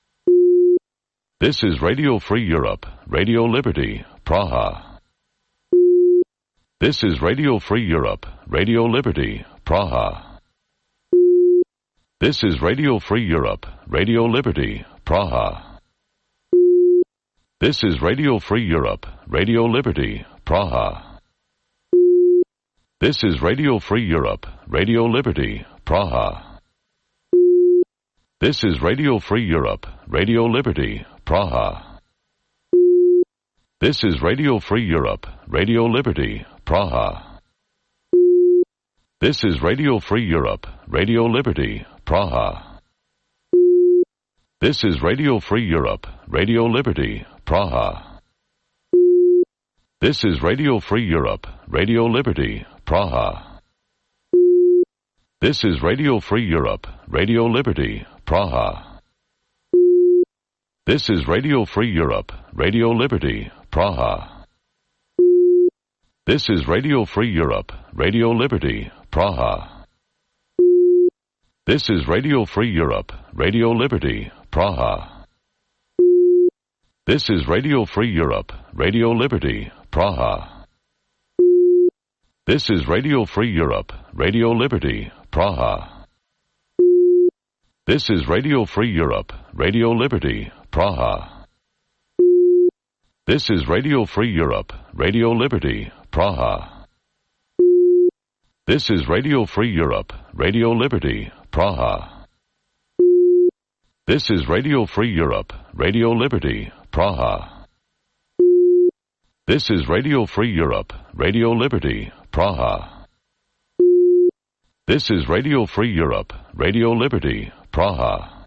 This is Radio Free Europe, Radio Liberty, Praha. This is Radio Free Europe, Radio Liberty, Praha. This is Radio Free Europe, Radio Liberty, Praha. This is Radio Free Europe, Radio Liberty, Praha. This is Radio Free Europe, Radio Liberty, Praha. This is Radio Free Europe, Radio Liberty, Praha. This is Radio Free Europe, Radio Liberty, Praha. This is Radio Free Europe, Radio Liberty, Praha. This is Radio Free Europe, Radio Liberty, Praha. This is Radio Free Europe, Radio Liberty, Praha. This is Radio Free Europe, Radio Liberty, Praha. This is Radio Free Europe, Radio Liberty, Praha. This is Radio Free Europe, Radio Liberty, Praha. This is Radio Free Europe, Radio Liberty, Praha. This is Radio Free Europe, Radio Liberty, Praha. This is Radio Free Europe, Radio Liberty, Praha. This is Radio Free Europe, Radio Liberty, Praha. This is Radio Free Europe, Radio Liberty, Praha. This is Radio Free Europe, Radio Liberty, Praha. This is Radio Free Europe, Radio Liberty, Praha. This is Radio Free Europe, Radio Liberty, Praha. This is Radio Free Europe, Radio Liberty, Praha.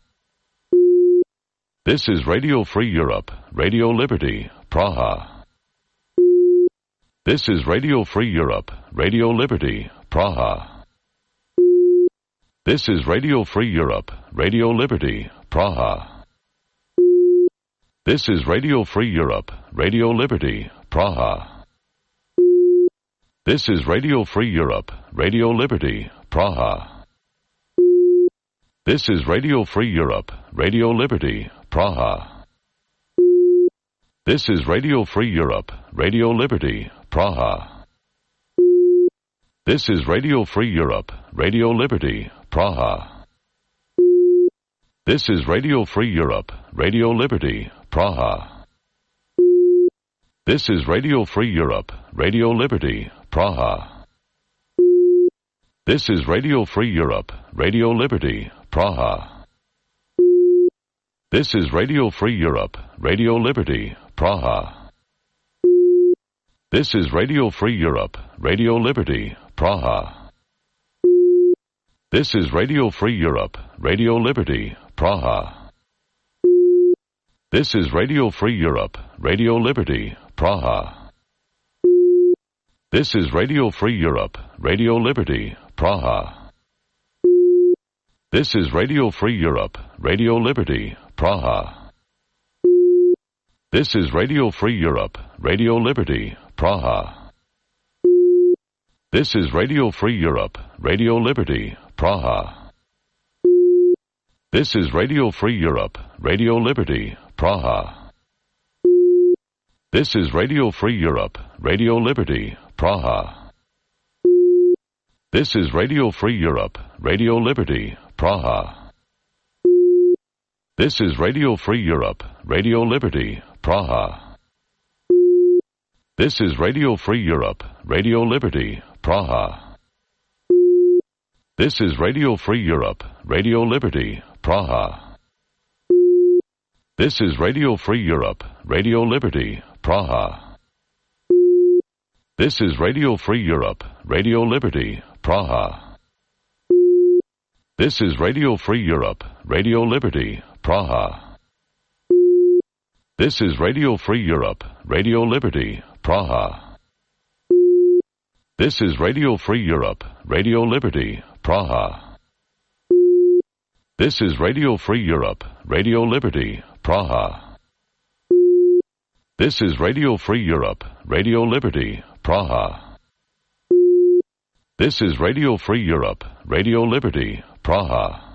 This is Radio Free Europe, Radio Liberty, Praha. This is Radio Free Europe, Radio Liberty, Praha. This is Radio Free Europe, Radio Liberty, Praha. This is Radio Free Europe, Radio Liberty, Praha. This is Radio Free Europe, Radio Liberty, Praha. This is Radio Free Europe, Radio Liberty, Praha. This is Radio Free Europe, Radio Liberty, Praha. This is Radio Free Europe, Radio Liberty, Praha. This is Radio Free Europe, Radio Liberty, Praha. This is Radio Free Europe, Radio Liberty, Praha. This is Radio Free Europe, Radio Liberty, Praha. This is Radio Free Europe, Radio Liberty, Praha. This is Radio Free Europe, Radio Liberty, Praha. This is Radio Free Europe, Radio Liberty, Praha. This is Radio Free Europe, Radio Liberty, Praha. This is Radio Free Europe, Radio Liberty, Praha. This is Radio Free Europe, Radio Liberty, Praha. This is Radio Free Europe, Radio Liberty, Praha. This is Radio Free Europe, Radio Liberty, Praha. This is Radio Free Europe, Radio Liberty, Praha. This is Radio Free Europe, Radio Liberty, Praha. This is Radio Free Europe, Radio Liberty, Praha. This is Radio Free Europe, Radio Liberty, Praha. This is Radio Free Europe, Radio Liberty, Praha. This is Radio Free Europe, Radio Liberty, Praha. This is Radio Free Europe, Radio Liberty, Praha. This is Radio Free Europe, Radio Liberty, Praha. This is Radio Free Europe, Radio Liberty, Praha. This is Radio Free Europe, Radio Liberty, Praha. This is Radio Free Europe, Radio Liberty, Praha. This is Radio Free Europe, Radio Liberty, Praha. This is Radio Free Europe, Radio Liberty, Praha. This is Radio Free Europe, Radio Liberty, Praha.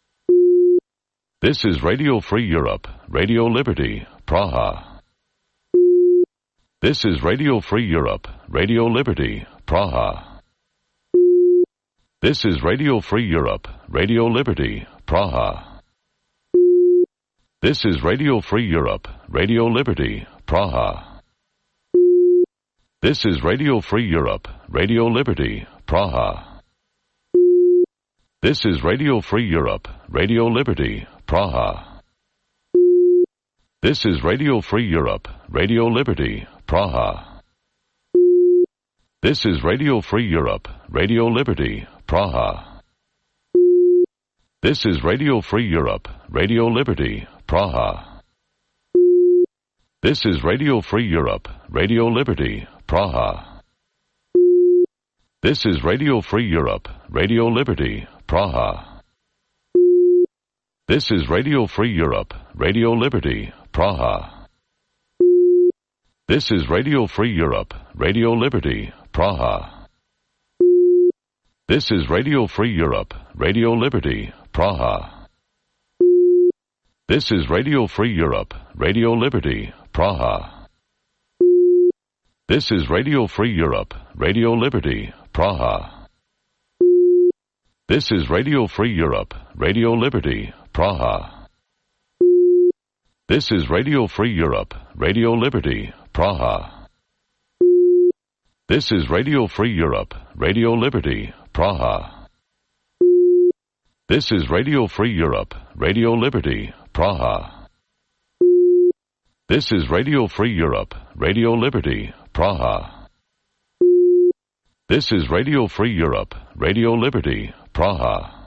This is Radio Free Europe, Radio Liberty, Praha. This is Radio Free Europe, Radio Liberty, Praha. This is Radio Free Europe, Radio Liberty, Praha. This is Radio Free Europe, Radio Liberty, Praha. This is Radio Free Europe, Radio Liberty, Praha. This is Radio Free Europe, Radio Liberty, Praha. This is Radio Free Europe, Radio Liberty, Praha. This is Radio Free Europe, Radio Liberty, Praha. This is Radio Free Europe, Radio Liberty, Praha. This is Radio Free Europe, Radio Liberty, Praha. This is Radio Free Europe, Radio Liberty, Praha. This is Radio Free Europe, Radio Liberty, Praha. This is Radio Free Europe, Radio Liberty, Praha. This is Radio Free Europe, Radio Liberty, Praha. This is Radio Free Europe, Radio Liberty, Praha. This is Radio Free Europe, Radio Liberty, Praha. This is Radio Free Europe, Radio Liberty, Praha. This is Radio Free Europe, Radio Liberty, Praha. This is Radio Free Europe, Radio Liberty, Praha. This is Radio Free Europe, Radio Liberty, Praha. This is Radio Free Europe, Radio Liberty, Praha. This is Radio Free Europe, Radio Liberty, Praha.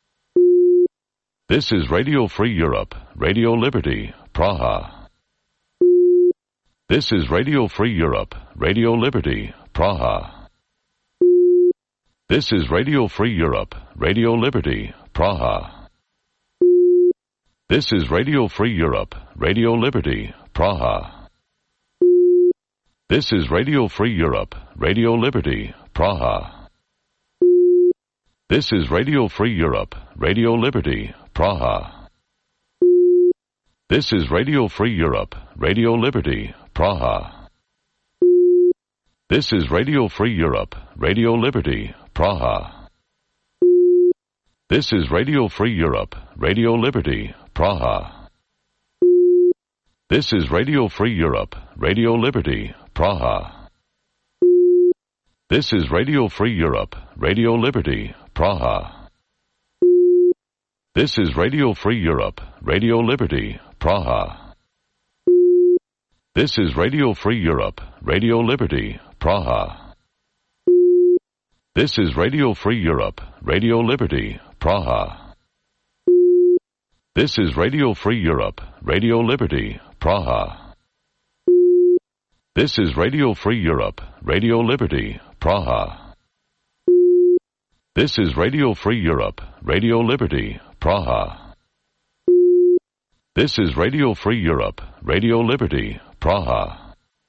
This is Radio Free Europe, Radio Liberty, Praha. This is Radio Free Europe, Radio Liberty, Praha. This is Radio Free Europe, Radio Liberty, Praha. This is Radio Free Europe, Radio Liberty, Praha. This is Radio Free Europe, Radio Liberty, Praha. This is Radio Free Europe, Radio Liberty, Praha. This is Radio Free Europe, Radio Liberty, Praha. This is Radio Free Europe, Radio Liberty, Praha. This is Radio Free Europe, Radio Liberty, Praha. This is Radio Free Europe, Radio Liberty, Praha. This is Radio Free Europe, Radio Liberty, Praha. This is Radio Free Europe, Radio Liberty, Praha. This is Radio Free Europe, Radio Liberty, Praha. This is Radio Free Europe, Radio Liberty, Praha. This is Radio Free Europe, Radio Liberty, Praha. This is Radio Free Europe, Radio Liberty, Praha. This is Radio Free Europe, Radio Liberty, Praha. This is Radio Free Europe, Radio Liberty, Praha.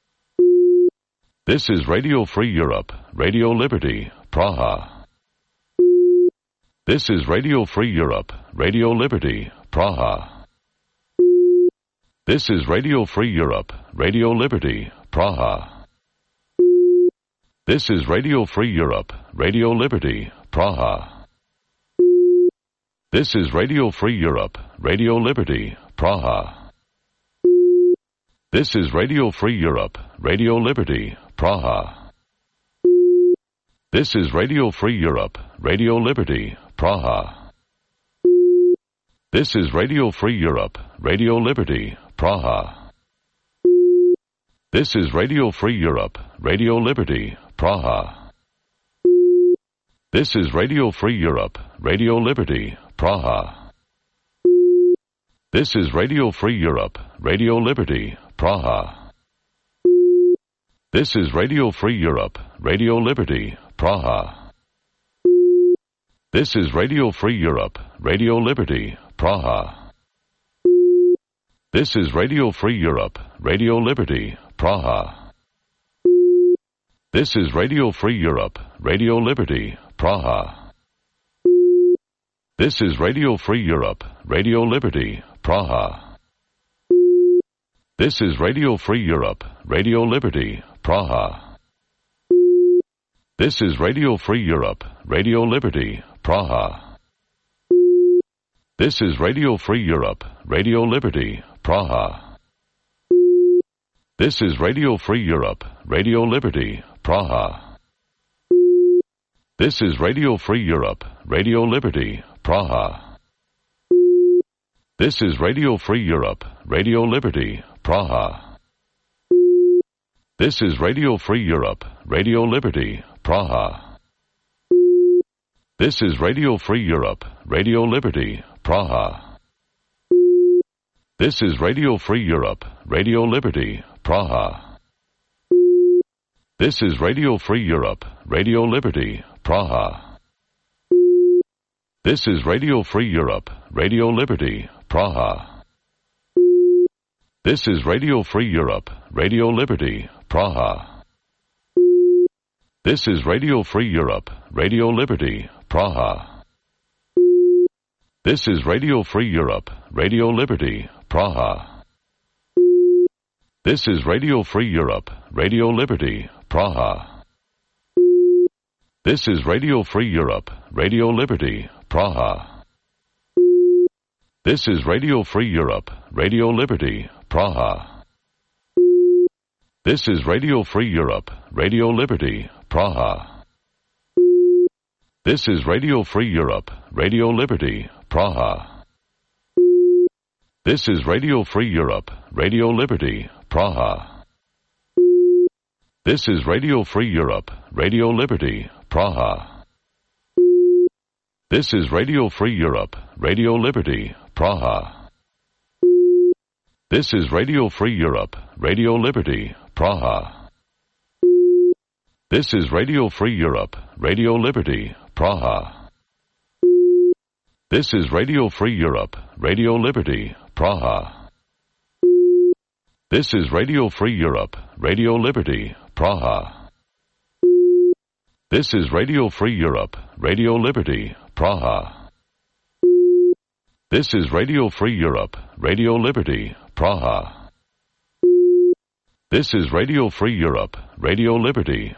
This is Radio Free Europe, Radio Liberty, Praha. This is Radio Free Europe, Radio Liberty, Praha. This is Radio Free Europe, Radio Liberty, Praha. This is Radio Free Europe, Radio Liberty, Praha. This is Radio Free Europe, Radio Liberty, Praha. This is Radio Free Europe, Radio Liberty, Praha. This is Radio Free Europe, Radio Liberty, Praha. This is Radio Free Europe, Radio Liberty, Praha. This is Radio Free Europe, Radio Liberty, Praha. This is Radio Free Europe, Radio Liberty, Praha. This is Radio Free Europe, Radio Liberty, Praha. This is Radio Free Europe, Radio Liberty, Praha. This is Radio Free Europe, Radio Liberty, Praha. This is Radio Free Europe, Radio Liberty, Praha. This is Radio Free Europe, Radio Liberty, Praha. This is Radio Free Europe, Radio Liberty, Praha. This is Radio Free Europe, Radio Liberty, Praha. This is Radio Free Europe, Radio Liberty, Praha. This is Radio Free Europe, Radio Liberty, Praha. This is Radio Free Europe, Radio Liberty, Praha. This is Radio Free Europe, Radio Liberty, Praha. This is Radio Free Europe, Radio Liberty, Praha. This is Radio Free Europe, Radio Liberty, Praha. This is Radio Free Europe, Radio Liberty, Praha. This is Radio Free Europe, Radio Liberty, Praha. This is Radio Free Europe, Radio Liberty, Praha. This is Radio Free Europe, Radio Liberty, Praha. This is Radio Free Europe, Radio Liberty, Praha. This is Radio Free Europe, Radio Liberty, Praha. This is Radio Free Europe, Radio Liberty, Praha. This is Radio Free Europe, Radio Liberty, Praha. This is Radio Free Europe, Radio Liberty, Praha. This is Radio Free Europe, Radio Liberty, Praha. This is Radio Free Europe, Radio Liberty, Praha. This is Radio Free Europe, Radio Liberty, Praha. This is Radio Free Europe, Radio Liberty, Praha. This is Radio Free Europe, Radio Liberty, Praha. This is Radio Free Europe, Radio Liberty, Praha. This is Radio Free Europe, Radio Liberty, Praha. This is Radio Free Europe, Radio Liberty, Praha. This is Radio Free Europe, Radio Liberty, Praha. This is Radio Free Europe, Radio Liberty, Praha. This is Radio Free Europe, Radio Liberty, Praha. This is Radio Free Europe, Radio Liberty, Praha. This is Radio Free Europe, Radio Liberty.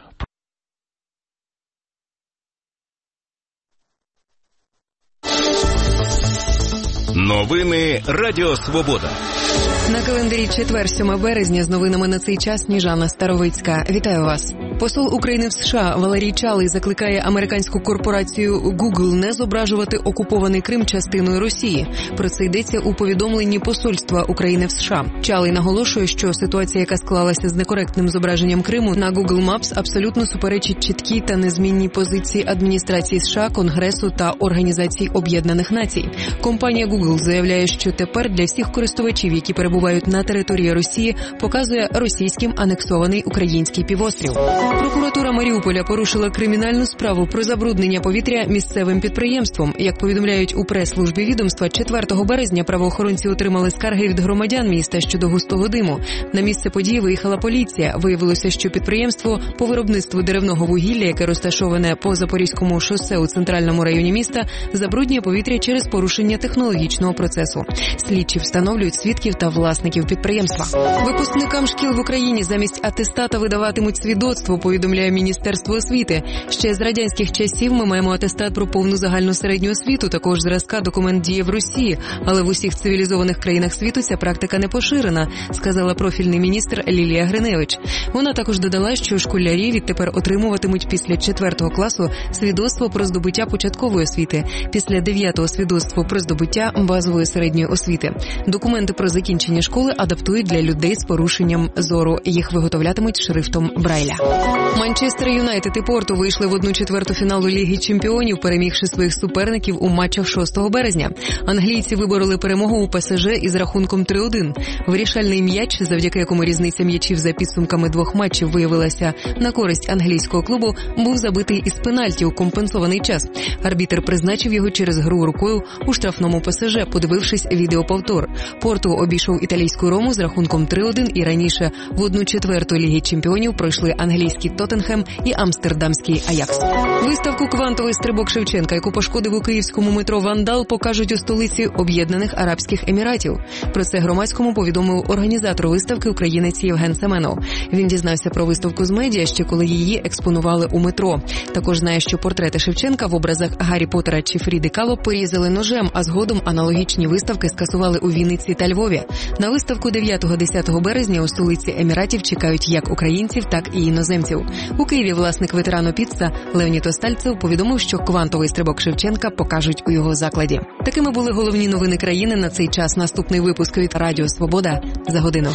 Новини Радіо Свобода. На календарі четвер, 7 березня, з новинами на цей час Сніжана Старовицька. Вітаю вас. Посол України в США Валерій Чалий закликає американську корпорацію Google не зображувати окупований Крим частиною Росії. Про це йдеться у повідомленні посольства України в США. Чалий наголошує, що ситуація, яка склалася з некоректним зображенням Криму на Google Maps, абсолютно суперечить чіткій та незмінній позиції адміністрації США, Конгресу та Організації Об'єднаних Націй. Компанія Google заявляє, що тепер для всіх користувачів, які перебувають на території Росії, показує російським анексований український півострів. Прокуратура Маріуполя порушила кримінальну справу про забруднення повітря місцевим підприємством. Як повідомляють у прес-службі відомства, 4 березня правоохоронці отримали скарги від громадян міста щодо густого диму. На місце події виїхала поліція. Виявилося, що підприємство по виробництву деревного вугілля, яке розташоване по Запорізькому шосе у центральному районі міста, забруднює повітря через порушення технологічного процесу. Слідчі встановлюють свідків та власників підприємства. Випускникам шкіл в Україні замість атестата видаватимуть свідоцтво, повідомляє Міністерство освіти. Ще з радянських часів ми маємо атестат про повну загальну середню освіту, також зразка документ діє в Росії, але в усіх цивілізованих країнах світу ця практика не поширена, сказала профільний міністр Лілія Гриневич. Вона також додала, що школярі відтепер отримуватимуть після 4 класу свідоцтво про здобуття початкової освіти, після 9-го свідоцтво про здобуття базової середньої освіти. Документи про закінчення школи адаптують для людей з порушенням зору. Їх виготовлятимуть шрифтом Брайля. Манчестер Юнайтед і Порту вийшли в 1/4 фіналу Ліги Чемпіонів, перемігши своїх суперників у матчах 6 березня. Англійці вибороли перемогу у ПСЖ із рахунком 3-1. Вирішальний м'яч, завдяки якому різниця м'ячів за підсумками 2 матчів виявилася на користь англійського клубу, був забитий із пенальті у компенсований час. Арбітр призначив його через гру рукою у штрафному ПСЖ, подивившись відеоповтор. Порту обійшов італійську Рому з рахунком 3-1 і раніше в 1/4 Ліги Чемпіонів пройшли англійський Тоттенхем і амстердамський Аякс. Виставку «Квантовий стрибок Шевченка», яку пошкодив у київському метро вандал, покажуть у столиці Об'єднаних Арабських Еміратів. Про це громадському повідомив організатор виставки, українець Євген Семенов. Він дізнався про виставку з медіа, ще коли її експонували у метро. Також знає, що портрети Шевченка в образах Гаррі Поттера чи Фріди Кало порізали ножем, а згодом аналогічні виставки скасували у Вінниці та Львові. На виставку 9-10 березня у столиці Еміратів чекають як українців, так і іноземців. У Києві власник ветерану Піцца Леонід Остальцев повідомив, що «Квантовий стрибок Шевченка» покажуть у його закладі. Такими були головні новини країни на цей час. Наступний випуск від Радіо Свобода за годину.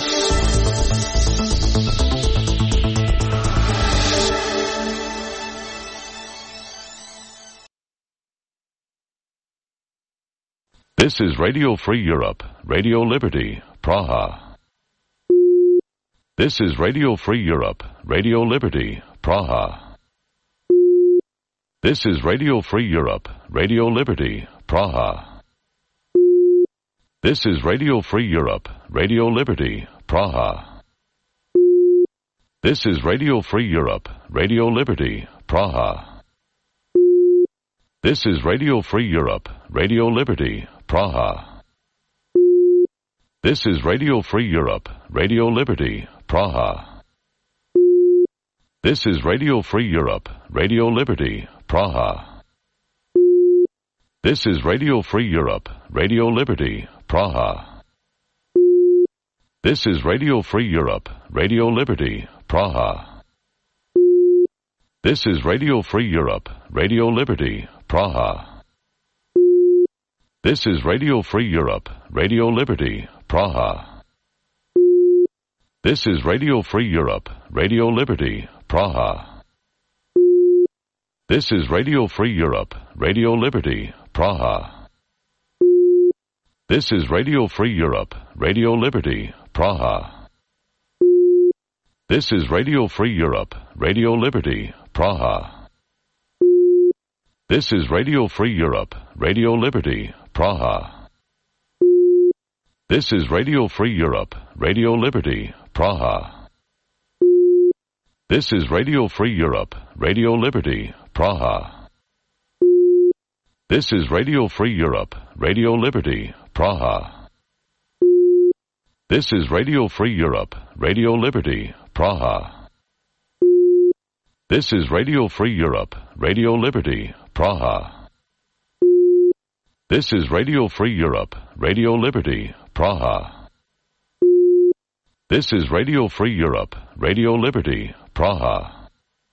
This is Radio Free Europe, Radio Liberty, Praha. This is Radio Free Europe, Radio Liberty, Praha. This is Radio Free Europe, Radio Liberty, Praha. This is Radio Free Europe, Radio Liberty, Praha. This is Radio Free Europe, Radio Liberty, Praha. This is Radio Free Europe, Radio Liberty, Praha. This is Radio Free Europe, Radio Liberty, Praha. This is Radio Free Europe, Radio Liberty, Praha. This is Radio Free Europe, Radio Liberty, Praha. This is Radio Free Europe, Radio Liberty, Praha. This is Radio Free Europe, Radio Liberty, Praha. This is Radio Free Europe, Radio Liberty, Praha. This is Radio Free Europe, Radio Liberty, Praha. This is Radio Free Europe, Radio Liberty, Praha. This is Radio Free Europe, Radio Liberty, Praha. This is Radio Free Europe, Radio Liberty, Praha. This is Radio Free Europe, Radio Liberty, Praha. This is Radio Free Europe, Radio Liberty, Praha. This is Radio Free Europe, Radio Liberty, Praha. This is Radio Free Europe, Radio Liberty, Praha. This is Radio Free Europe, Radio Liberty, Praha. This is Radio Free Europe, Radio Liberty, Praha. This is Radio Free Europe, Radio Liberty, Praha. This is Radio Free Europe, Radio Liberty, Praha.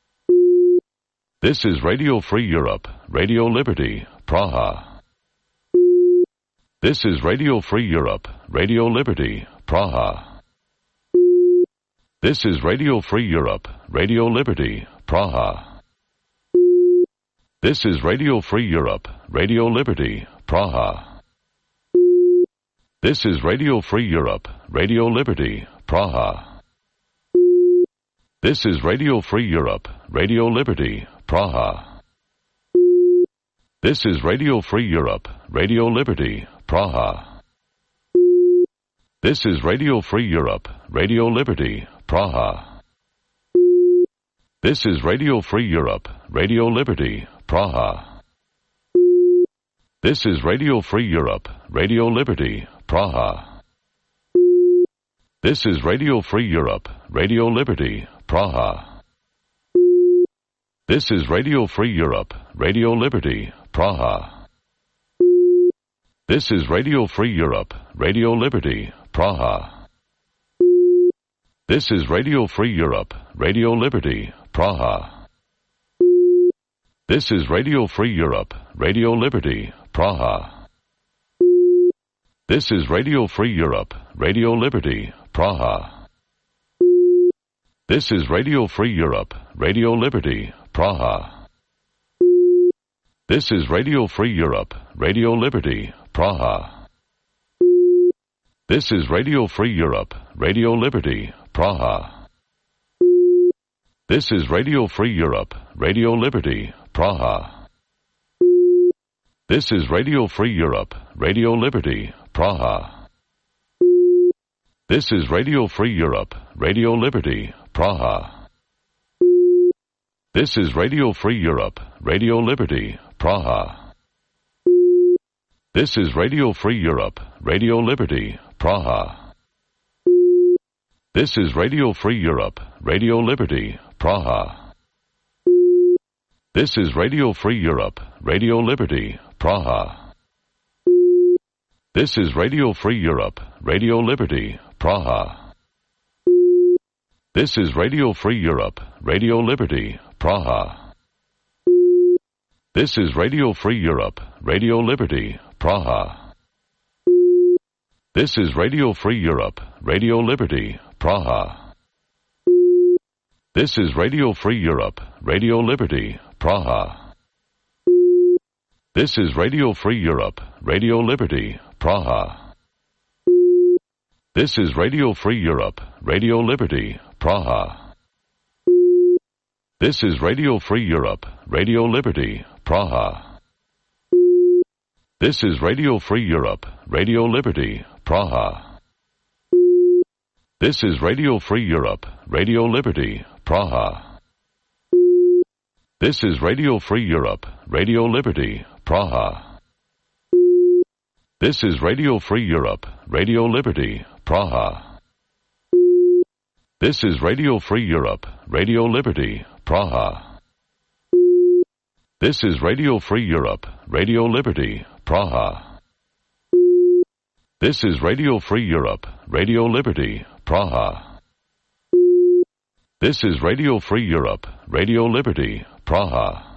This is Radio Free Europe, Radio Liberty, Praha. This is Radio Free Europe, Radio Liberty, Praha. This is Radio Free Europe, Radio Liberty, Praha. This is Radio Free Europe, Radio Liberty, Praha. This is Radio Free Europe, Radio Liberty, Praha. This is Radio Free Europe, Radio Liberty, Praha. This is Radio Free Europe, Radio Liberty, Praha. This is Radio Free Europe, Radio Liberty, Praha. This is Radio Free Europe, Radio Liberty, Praha. This is Radio Free Europe, Radio Liberty, Praha. This is Radio Free Europe, Radio Liberty, Praha. This is Radio Free Europe, Radio Liberty, Praha. This is Radio Free Europe, Radio Liberty, Praha. This is Radio Free Europe, Radio Liberty, Praha. This is Radio Free Europe, Radio Liberty, Praha. This is Radio Free Europe, Radio Liberty, Praha. This is Radio Free Europe, Radio Liberty, Praha. This is Radio Free Europe, Radio Liberty, Praha. This is Radio Free Europe, Radio Liberty, Praha. This is Radio Free Europe, Radio Liberty, Praha. This is Radio Free Europe, Radio Liberty, Praha. This is Radio Free Europe, Radio Liberty, Praha. This is Radio Free Europe, Radio Liberty, Praha. This is Radio Free Europe, Radio Liberty, Praha. This is Radio Free Europe, Radio Liberty, Praha. This is Radio Free Europe, Radio Liberty, Praha. This is Radio Free Europe, Radio Liberty, Praha. This is Radio Free Europe, Radio Liberty, Praha. This is Radio Free Europe, Radio Liberty, Praha. This is Radio Free Europe, Radio Liberty, Praha. This is Radio Free Europe, Radio Liberty, Praha. This is Radio Free Europe, Radio Liberty, Praha. This is Radio Free Europe, Radio Liberty, Praha. This is Radio Free Europe, Radio Liberty, Praha. This is Radio Free Europe, Radio Liberty, Praha. This is Radio Free Europe, Radio Liberty, Praha. This is Radio Free Europe, Radio Liberty, Praha. This is Radio Free Europe, Radio Liberty, Praha. This is Radio Free Europe, Radio Liberty, Praha. This is Radio Free Europe, Radio Liberty, Praha. This is Radio Free Europe, Radio Liberty, Praha. This is Radio Free Europe, Radio Liberty, Praha.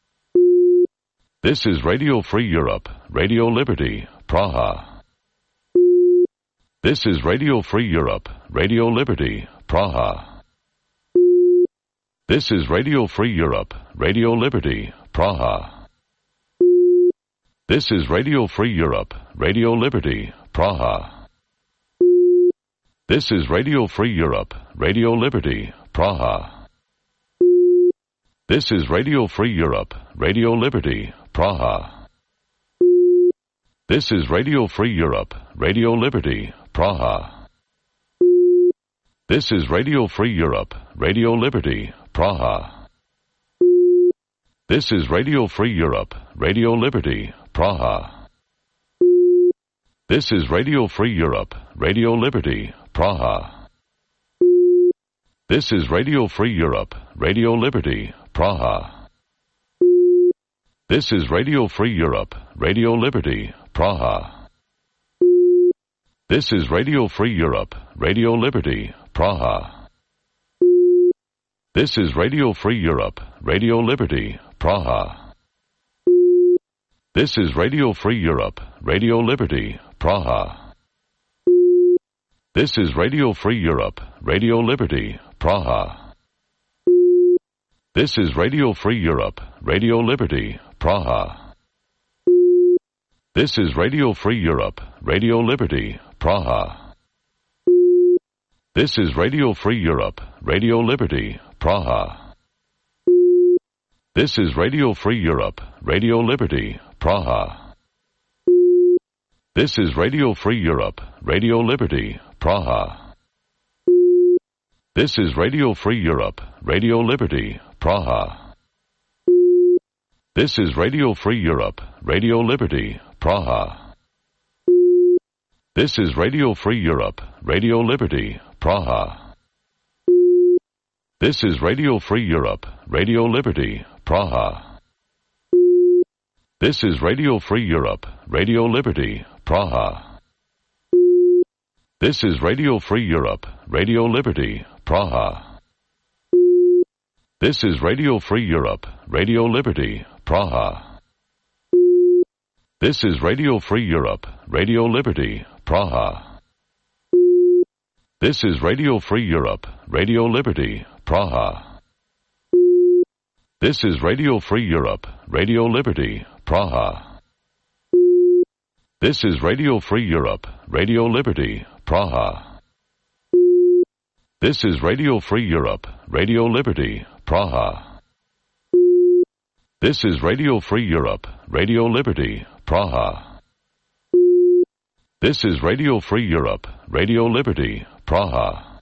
This is Radio Free Europe, Radio Liberty, Praha. This is Radio Free Europe, Radio Liberty, Praha. This is Radio Free Europe, Radio Liberty, Praha. This is Radio Free Europe, Radio Liberty, Praha. This is Radio Free Europe, Radio Liberty, Praha. This is Radio Free Europe, Radio Liberty, Praha. This is Radio Free Europe, Radio Liberty, Praha. This is Radio Free Europe, Radio Liberty, Praha. This is Radio Free Europe, Radio Liberty, Praha. This is Radio Free Europe, Radio Liberty, Praha. This is Radio Free Europe, Radio Liberty, Praha. This is Radio Free Europe, Radio Liberty, Praha. This is Radio Free Europe, Radio Liberty, Praha. This is Radio Free Europe, Radio Liberty, Praha. This is Radio Free Europe, Radio Liberty, Praha. This is Radio Free Europe, Radio Liberty, Praha. This is Radio Free Europe, Radio Liberty, Praha. This is Radio Free Europe, Radio Liberty, Praha. This is Radio Free Europe, Radio Liberty, Praha. This is Radio Free Europe, Radio Liberty, Praha. This is Radio Free Europe, Radio Liberty, Praha. This is Radio Free Europe, Radio Liberty, Praha. This is Radio Free Europe, Radio Liberty, Praha. This is Radio Free Europe, Radio Liberty, Praha. This is Radio Free Europe, Radio Liberty, Praha. This is Radio Free Europe, Radio Liberty, Praha. This is Radio Free Europe, Radio Liberty, Praha. This is Radio Free Europe, Radio Liberty, Praha. This is Radio Free Europe, Radio Liberty, Praha. This is Radio Free Europe, Radio Liberty, Praha. This is Radio Free Europe, Radio Liberty, Praha. This is Radio Free Europe, Radio Liberty, Praha. This is Radio Free Europe, Radio Liberty, Praha. This is Radio Free Europe, Radio Liberty, Praha. This is Radio Free Europe, Radio Liberty, Praha.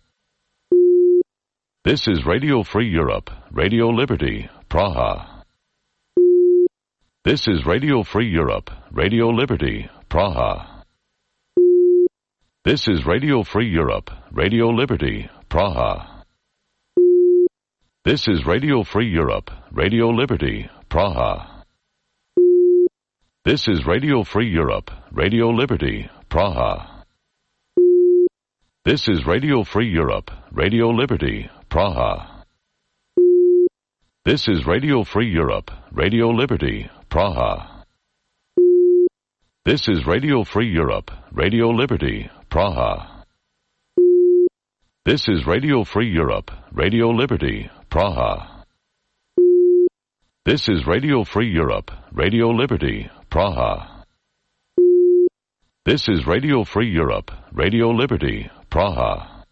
This is Radio Free Europe, Radio Liberty, Praha. This is Radio Free Europe, Radio Liberty, Praha. This is Radio Free Europe, Radio Liberty, Praha. This is Radio Free Europe, Radio Liberty, Praha. This is Radio Free Europe, Radio Liberty, Praha. This is Radio Free Europe, Radio Liberty, Praha. This is Radio Free Europe, Radio Liberty, Praha. This is Radio Free Europe, Radio Liberty, Praha. This is Radio Free Europe, Radio Liberty, Praha. This is Radio Free Europe, Radio Liberty, Praha. This is Radio Free Europe, Radio Liberty, Praha.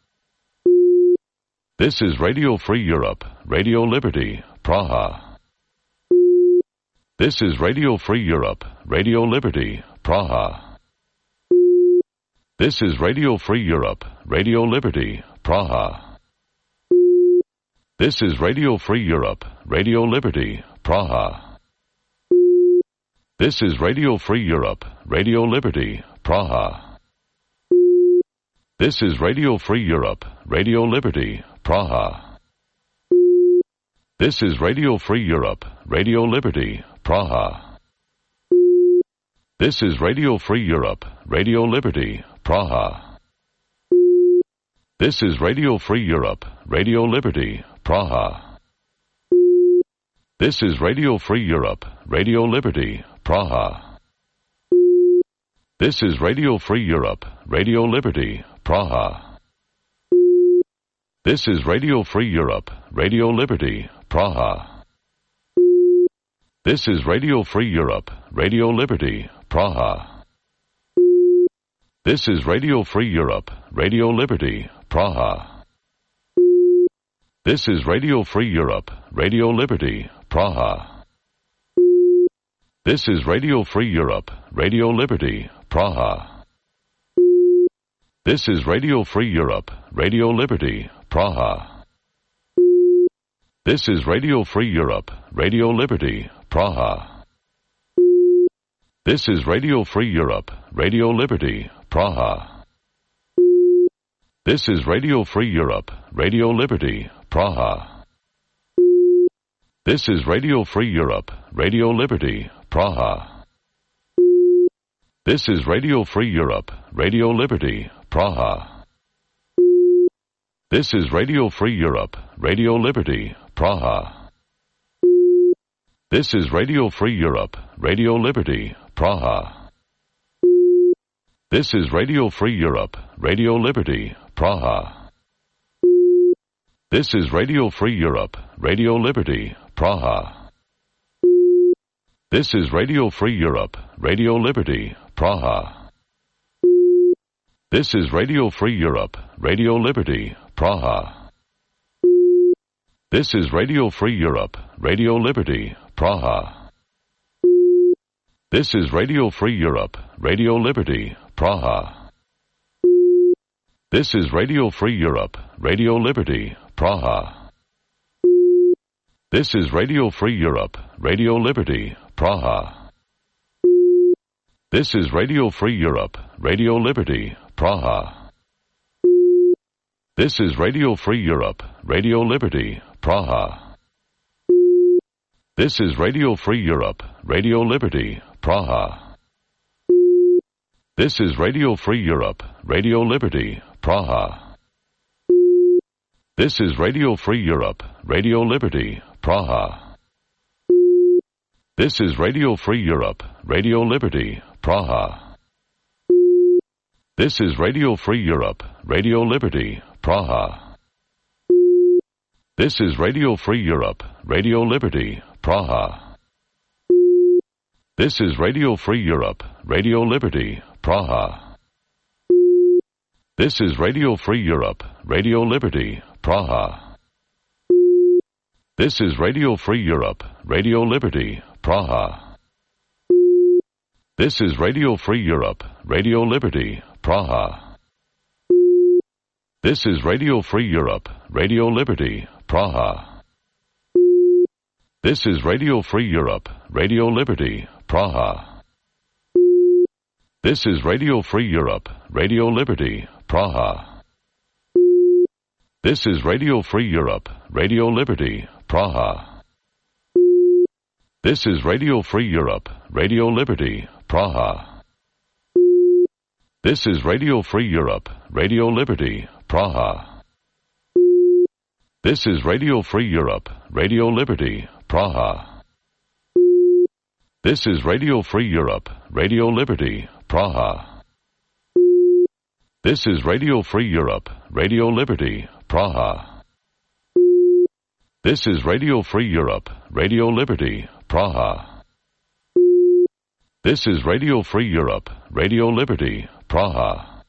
This is Radio Free Europe, Radio Liberty, Praha. This is Radio Free Europe, Radio Liberty, Praha. This is Radio Free Europe, Radio Liberty, Praha. This is Radio Free Europe, Radio Liberty, Praha. This is Radio Free Europe, Radio Liberty, Praha. This is Radio Free Europe, Radio Liberty, Praha. This is Radio Free Europe, Radio Liberty, Praha. This is Radio Free Europe, Radio Liberty, Praha. This is Radio Free Europe, Radio Liberty, Praha. This is Radio Free Europe, Radio Liberty, Praha. This is Radio Free Europe, Radio Liberty, Praha. This is Radio Free Europe, Radio Liberty, Praha. This is Radio Free Europe, Radio Liberty, Praha. This is Radio Free Europe, Radio Liberty, Praha. This is Radio Free Europe, Radio Liberty, Praha. This is Radio Free Europe, Radio Liberty, Praha. This is Radio Free Europe, Radio Liberty, Praha. This is Radio Free Europe, Radio Liberty, Praha. This is Radio Free Europe, Radio Liberty, Praha. This is Radio Free Europe, Radio Liberty, Praha. This is Radio Free Europe, Radio Liberty, Praha. This is Radio Free Europe, Radio Liberty, Praha. This is Radio Free Europe, Radio Liberty, Praha. This is Radio Free Europe, Radio Liberty, Praha. This is Radio Free Europe, Radio Liberty, Praha. This is Radio Free Europe, Radio Liberty, Praha. This is Radio Free Europe, Radio Liberty, Praha. This is Radio Free Europe, Radio Liberty, Praha. This is Radio Free Europe, Radio Liberty, Praha. This is Radio Free Europe, Radio Liberty, Praha. This is Radio Free Europe, Radio Liberty, Praha. This is Radio Free Europe, Radio Liberty, Praha. This is Radio Free Europe, Radio Liberty, Praha. This is Radio Free Europe, Radio Liberty, Praha. This is Radio Free Europe, Radio Liberty, Praha. This is Radio Free Europe, Radio Liberty, Praha. This is Radio Free Europe, Radio Liberty, Praha. This is Radio Free Europe, Radio Liberty, Praha. This is Radio Free Europe, Radio Liberty, Praha. This is Radio Free Europe, Radio Liberty, Praha. This is Radio Free Europe, Radio Liberty, Praha. This is Radio Free Europe, Radio Liberty, Praha. This is Radio Free Europe, Radio Liberty, Praha. This is Radio Free Europe, Radio Liberty, Praha. This is Radio Free Europe, Radio Liberty, Praha. This is Radio Free Europe, Radio Liberty, Praha. This is Radio Free Europe, Radio Liberty, Praha. This is Radio Free Europe, Radio Liberty, Praha. This is Radio Free Europe, Radio Liberty, Praha. This is Radio Free Europe, Radio Liberty, Praha. This is Radio Free Europe, Radio Liberty, Praha. This is Radio Free Europe, Radio Liberty, Praha. This is Radio Free Europe, Radio Liberty, Praha. This is Radio Free Europe, Radio Liberty, Praha. This is Radio Free Europe, Radio Liberty, Praha.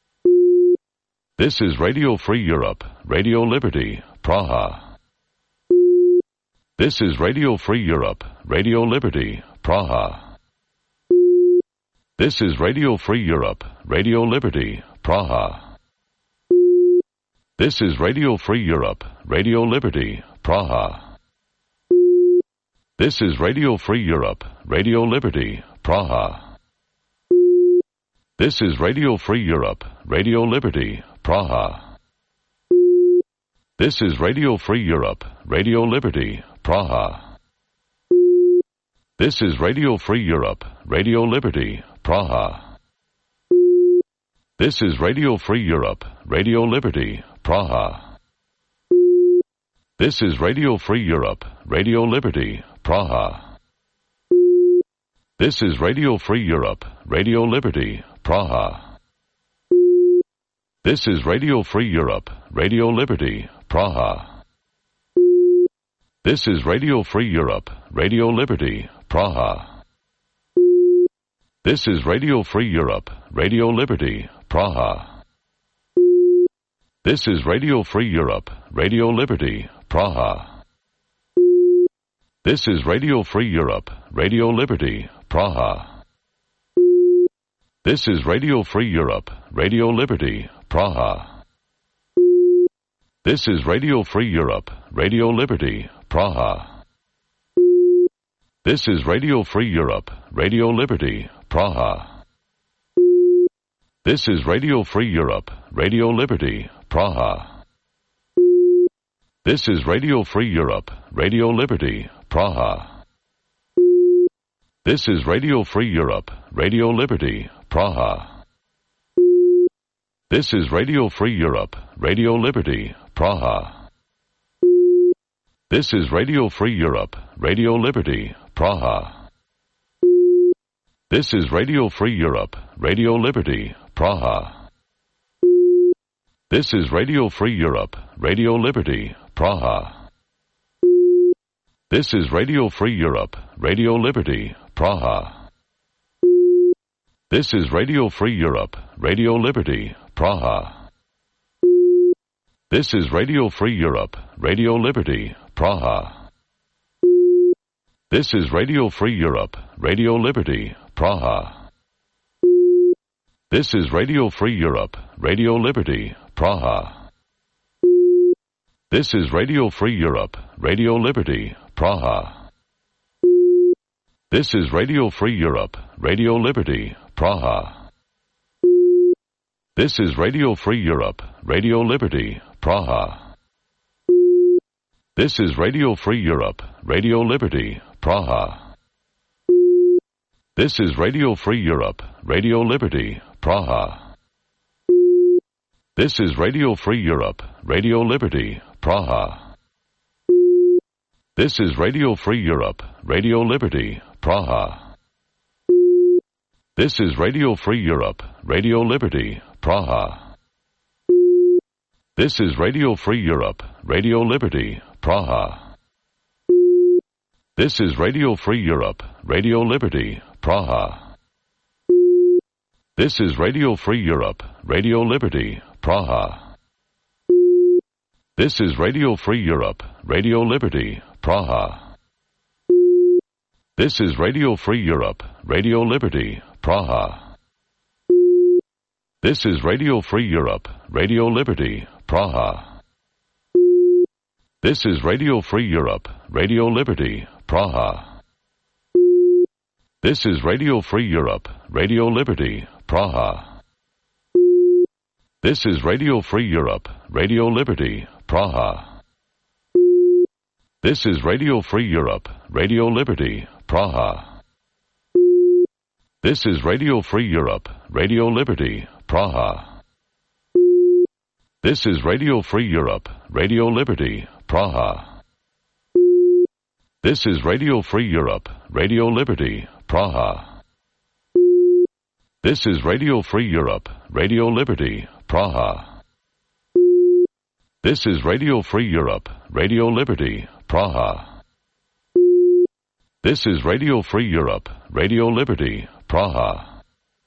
This is Radio Free Europe, Radio Liberty, Praha. This is Radio Free Europe, Radio Liberty, Praha. This is Radio Free Europe, Radio Liberty, Praha. This is Radio Free Europe, Radio Liberty, Praha. This is Radio Free Europe, Radio Liberty, Praha. This is Radio Free Europe, Radio Liberty, Praha. This is Radio Free Europe, Radio Liberty, Praha. This is Radio Free Europe, Radio Liberty, Praha. This is Radio Free Europe, Radio Liberty, Praha. This is Radio Free Europe, Radio Liberty, Praha. This is Radio Free Europe, Radio Liberty, Praha. This is Radio Free Europe, Radio Liberty, Praha. This is Radio Free Europe, Radio Liberty, Praha. This is Radio Free Europe, Radio Liberty, Praha. This is Radio Free Europe, Radio Liberty, Praha. This is Radio Free Europe, Radio Liberty, Praha. This is Radio Free Europe, Radio Liberty, Praha. This is Radio Free Europe, Radio Liberty, Praha. This is Radio Free Europe, Radio Liberty, Praha. This is Radio Free Europe, Radio Liberty, Praha. This is Radio Free Europe, Radio Liberty, Praha. This is Radio Free Europe, Radio Liberty, Praha. This is Radio Free Europe, Radio Liberty, Praha. This is Radio Free Europe, Radio Liberty, Praha. This is Radio Free Europe, Radio Liberty, Praha. This is Radio Free Europe, Radio Liberty, Praha. This is Radio Free Europe, Radio Liberty, Praha. This is Radio Free Europe, Radio Liberty, Praha. This is Radio Free Europe, Radio Liberty, Praha. This is Radio Free Europe, Radio Liberty, Praha. This is Radio Free Europe, Radio Liberty, Praha. This is Radio Free Europe, Radio Liberty, Praha. This is Radio Free Europe, Radio Liberty, Praha. This is Radio Free Europe, Radio Liberty, Praha. This is Radio Free Europe, Radio Liberty, Praha. This is Radio Free Europe, Radio Liberty, Praha. This is Radio Free Europe, Radio Liberty, Praha. This is Radio Free Europe, Radio Liberty, Praha. This is Radio Free Europe, Radio Liberty, Praha. This is Radio Free Europe, Radio Liberty, Praha. This is Radio Free Europe, Radio Liberty, Praha. This is Radio Free Europe, Radio Liberty, Praha. This is Radio Free Europe, Radio Liberty, Praha. This is Radio Free Europe, Radio Liberty, Praha. This is Radio Free Europe, Radio Liberty, Praha. This is Radio Free Europe, Radio Liberty, Praha. This is Radio Free Europe, Radio Liberty, Praha. This is Radio Free Europe, Radio Liberty, Praha. This is Radio Free Europe, Radio Liberty, Praha. This is Radio Free Europe, Radio Liberty, Praha. This is Radio Free Europe, Radio Liberty, Praha. This is Radio Free Europe, Radio Liberty, Praha. This is Radio Free Europe, Radio Liberty, Praha. This is Radio Free Europe, Radio Liberty, Praha. This is Radio Free Europe, Radio Liberty, Praha.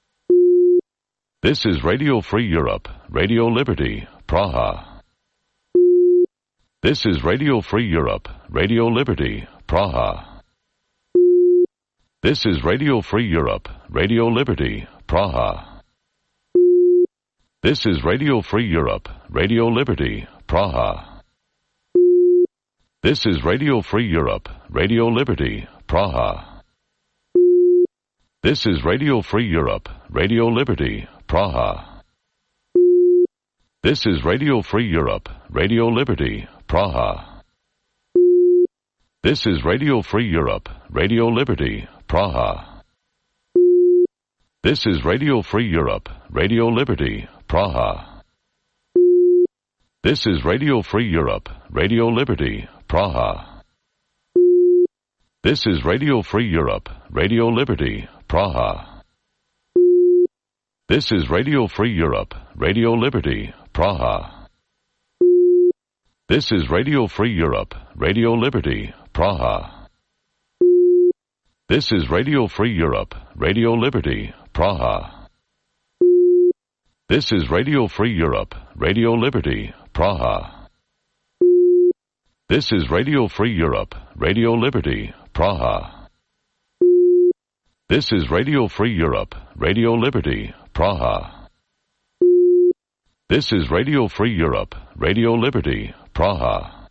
This is Radio Free Europe, Radio Liberty, Praha. This is Radio Free Europe, Radio Liberty, Praha. This is Radio Free Europe, Radio Liberty, Praha. This is Radio Free Europe, Radio Liberty, Praha. This is Radio Free Europe, Radio Liberty, Praha. This is Radio Free Europe, Radio Liberty, Praha. This is Radio Free Europe, Radio Liberty, Praha. This is Radio Free Europe, Radio Liberty, Praha. This is Radio Free Europe, Radio Liberty, Praha. This is Radio Free Europe, Radio Liberty, Praha. This is Radio Free Europe, Radio Liberty, Praha. This is Radio Free Europe, Radio Liberty, Praha. This is Radio Free Europe, Radio Liberty, Praha. This is Radio Free Europe, Radio Liberty, Praha. This is Radio Free Europe, Radio Liberty, Praha. This is Radio Free Europe, Radio Liberty, Praha. This is Radio Free Europe, Radio Liberty, Praha. This is Radio Free Europe, Radio Liberty, Praha.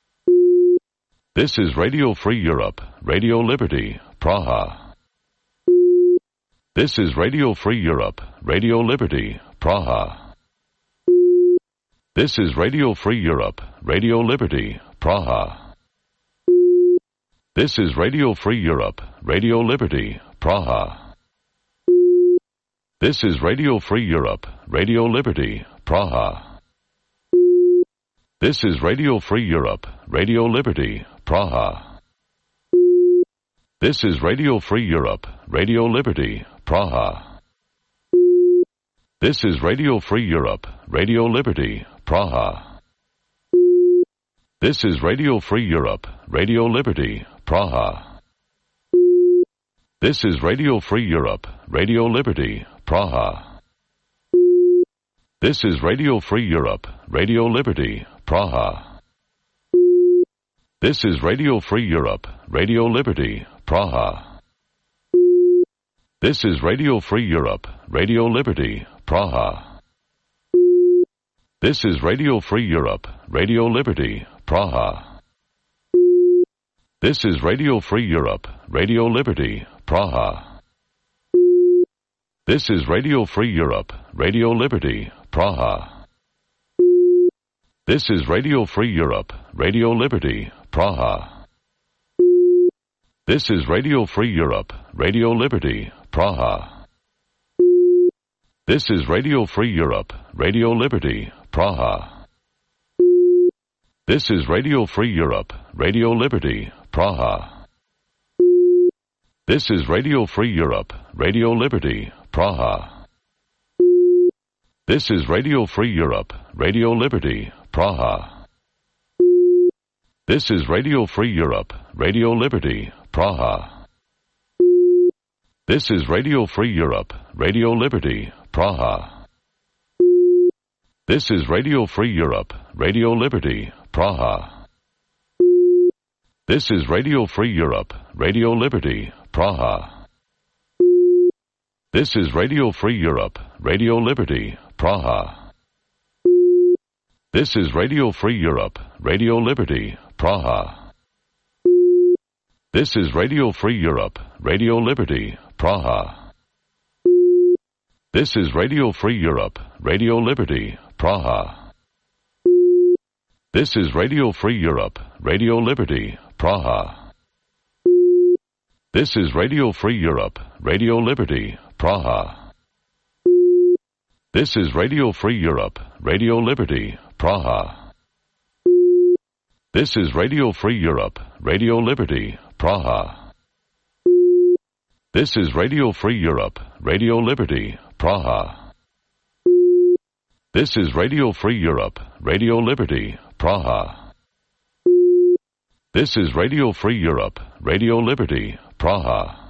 This is Radio Free Europe, Radio Liberty, Praha. This is Radio Free Europe, Radio Liberty, Praha. This is Radio Free Europe, Radio Liberty, Praha. This is Radio Free Europe, Radio Liberty, Praha. This is Radio Free Europe, Radio Liberty, Praha. This is Radio Free Europe, Radio Liberty, Praha. This is Radio Free Europe, Radio Liberty, Praha. This is Radio Free Europe, Radio Liberty, Praha. This is Radio Free Europe, Radio Liberty, Praha. This is Radio Free Europe, Radio Liberty, Praha. This is Radio Free Europe, Radio Liberty, Praha. This is Radio Free Europe, Radio Liberty, Praha. This is Radio Free Europe, Radio Liberty, Praha. This is Radio Free Europe, Radio Liberty, Praha. This is Radio Free Europe, Radio Liberty, Praha. This is Radio Free Europe, Radio Liberty, Praha. This is Radio Free Europe, Radio Liberty, Praha. This is Radio Free Europe, Radio Liberty, Praha. This is Radio Free Europe, Radio Liberty, Praha. This is Radio Free Europe, Radio Liberty, Praha. This is Radio Free Europe, Radio Liberty, Praha. This is Radio Free Europe, Radio Liberty, Praha. This is Radio Free Europe, Radio Liberty, Praha. This is Radio Free Europe, Radio Liberty, Praha. This is Radio Free Europe, Radio Liberty, Praha. This is Radio Free Europe, Radio Liberty, Praha. This is Radio Free Europe, Radio Liberty, Praha. This is Radio Free Europe, Radio Liberty, Praha. This is Radio Free Europe, Radio Liberty, Praha. This is Radio Free Europe, Radio Liberty, Praha. This is Radio Free Europe, Radio Liberty, Praha. This is Radio Free Europe, Radio Liberty, Praha. This is Radio Free Europe, Radio Liberty, Praha. This is Radio Free Europe, Radio Liberty, Praha. This is Radio Free Europe, Radio Liberty, Praha. This is Radio Free Europe, Radio Liberty, Praha. This is Radio Free Europe, Radio Liberty, Praha.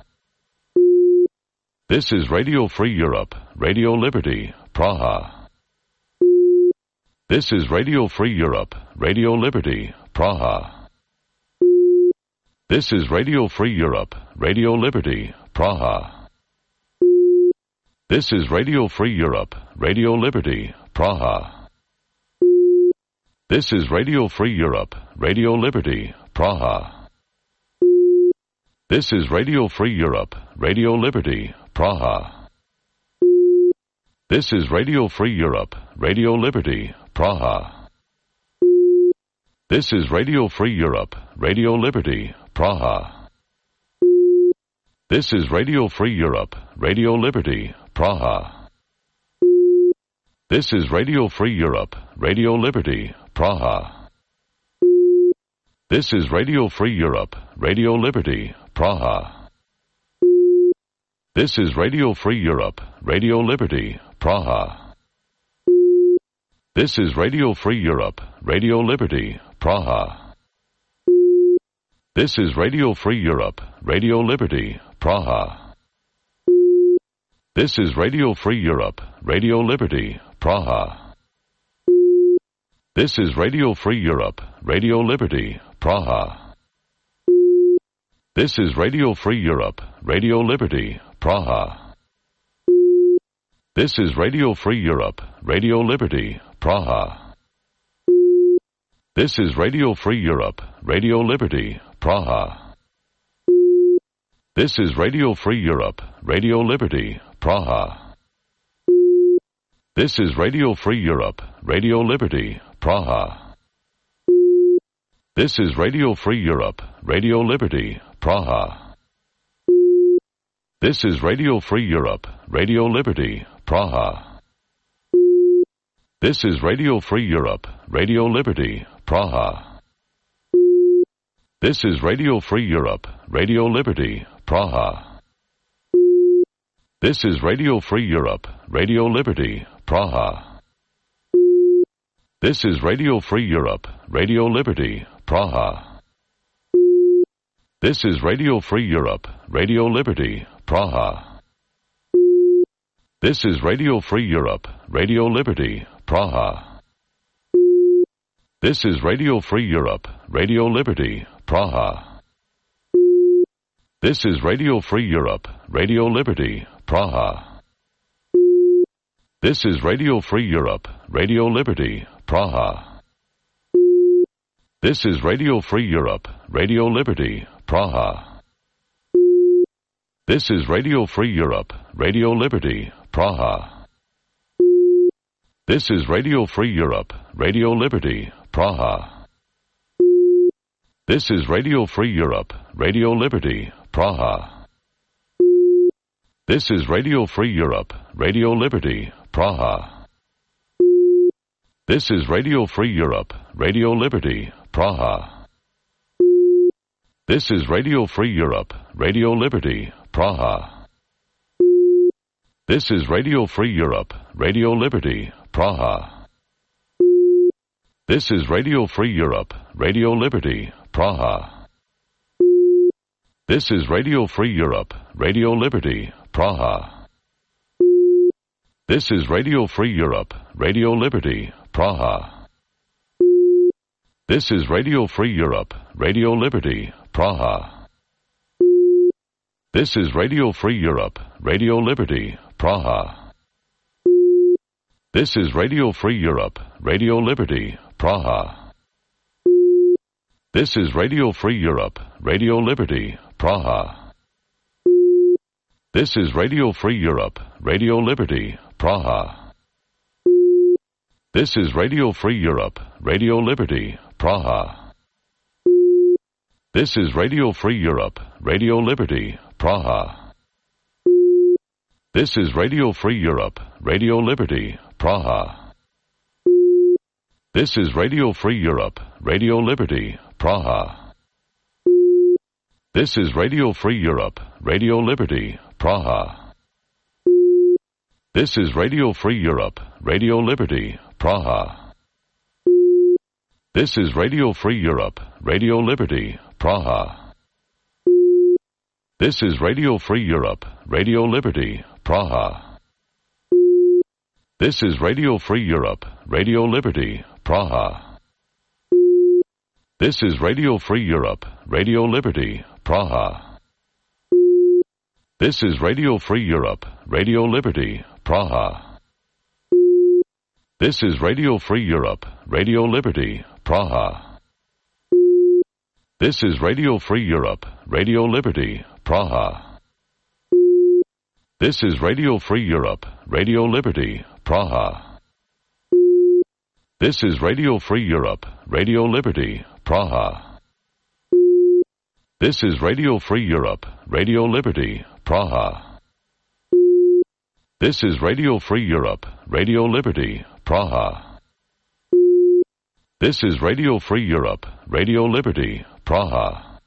This is Radio Free Europe, Radio Liberty, Praha. This is Radio Free Europe, Radio Liberty, Praha. This is Radio Free Europe, Radio Liberty, Praha. This is Radio Free Europe, Radio Liberty, Praha. This is Radio Free Europe, Radio Liberty, Praha. This is Radio Free Europe, Radio Liberty, Praha. This is Radio Free Europe, Radio Liberty, Praha. This is Radio Free Europe, Radio Liberty, Praha. This is Radio Free Europe, Radio Liberty, Praha. This is Radio Free Europe, Radio Liberty, Praha. This is Radio Free Europe, Radio Liberty, Praha. This is Radio Free Europe, Radio Liberty, Praha. This is Radio Free Europe, Radio Liberty, Praha. This is Radio Free Europe, Radio Liberty, Praha. This is Radio Free Europe, Radio Liberty, Praha. This is Radio Free Europe, Radio Liberty, Praha. This is Radio Free Europe, Radio Liberty, Praha. This is Radio Free Europe, Radio Liberty, Praha. This is Radio Free Europe, Radio Liberty, Praha. This is Radio Free Europe, Radio Liberty, Praha. This is Radio Free Europe, Radio Liberty, Praha. This is Radio Free Europe, Radio Liberty, Praha. This is Radio Free Europe, Radio Liberty, Praha. This is Radio Free Europe, Radio Liberty, Praha. This is Radio Free Europe, Radio Liberty, Praha. This is Radio Free Europe, Radio Liberty, Praha. This is Radio Free Europe, Radio Liberty, Praha. This is Radio Free Europe, Radio Liberty, Praha. This is Radio Free Europe, Radio Liberty, Praha. This is Radio Free Europe, Radio Liberty, Praha. This is Radio Free Europe, Radio Liberty, Praha. This is Radio Free Europe, Radio Liberty, Praha. This is Radio Free Europe, Radio Liberty, Praha. This is Radio Free Europe, Radio Liberty, Praha. This is Radio Free Europe, Radio Liberty, Praha. This is Radio Free Europe, Radio Liberty, Praha. This is Radio Free Europe, Radio Liberty, Praha. This is Radio Free Europe, Radio Liberty, Praha. This is Radio Free Europe, Radio Liberty, Praha. This is Radio Free Europe, Radio Liberty, Praha. This is Radio Free Europe, Radio Liberty, Praha. This is Radio Free Europe, Radio Liberty, Praha. This is Radio Free Europe, Radio Liberty, Praha. This is Radio Free Europe, Radio Liberty, Praha. This is Radio Free Europe, Radio Liberty, Praha. This is Radio Free Europe, Radio Liberty, Praha. This is Radio Free Europe, Radio Liberty, Praha. This is Radio Free Europe, Radio Liberty, Praha. This is Radio Free Europe, Radio Liberty, Praha. This is Radio Free Europe, Radio Liberty, Praha. This is Radio Free Europe, Radio Liberty, Praha. This is Radio Free Europe, Radio Liberty, Praha. This is Radio Free Europe, Radio Liberty, Praha. This is Radio Free Europe, Radio Liberty, Praha. This is Radio Free Europe, Radio Liberty, Praha. This is Radio Free Europe, Radio Liberty, Praha. This is Radio Free Europe, Radio Liberty, Praha. This is Radio Free Europe, Radio Liberty, Praha. This is Radio Free Europe, Radio Liberty, Praha. This is Radio Free Europe, Radio Liberty, Praha. This is Radio Free Europe, Radio Liberty, Praha. This is Radio Free Europe, Radio Liberty, Praha. This is Radio Free Europe, Radio Liberty, Praha. This is Radio Free Europe, Radio Liberty, Praha. This is Radio Free Europe, Radio Liberty, Praha. This is Radio Free Europe, Radio Liberty, Praha.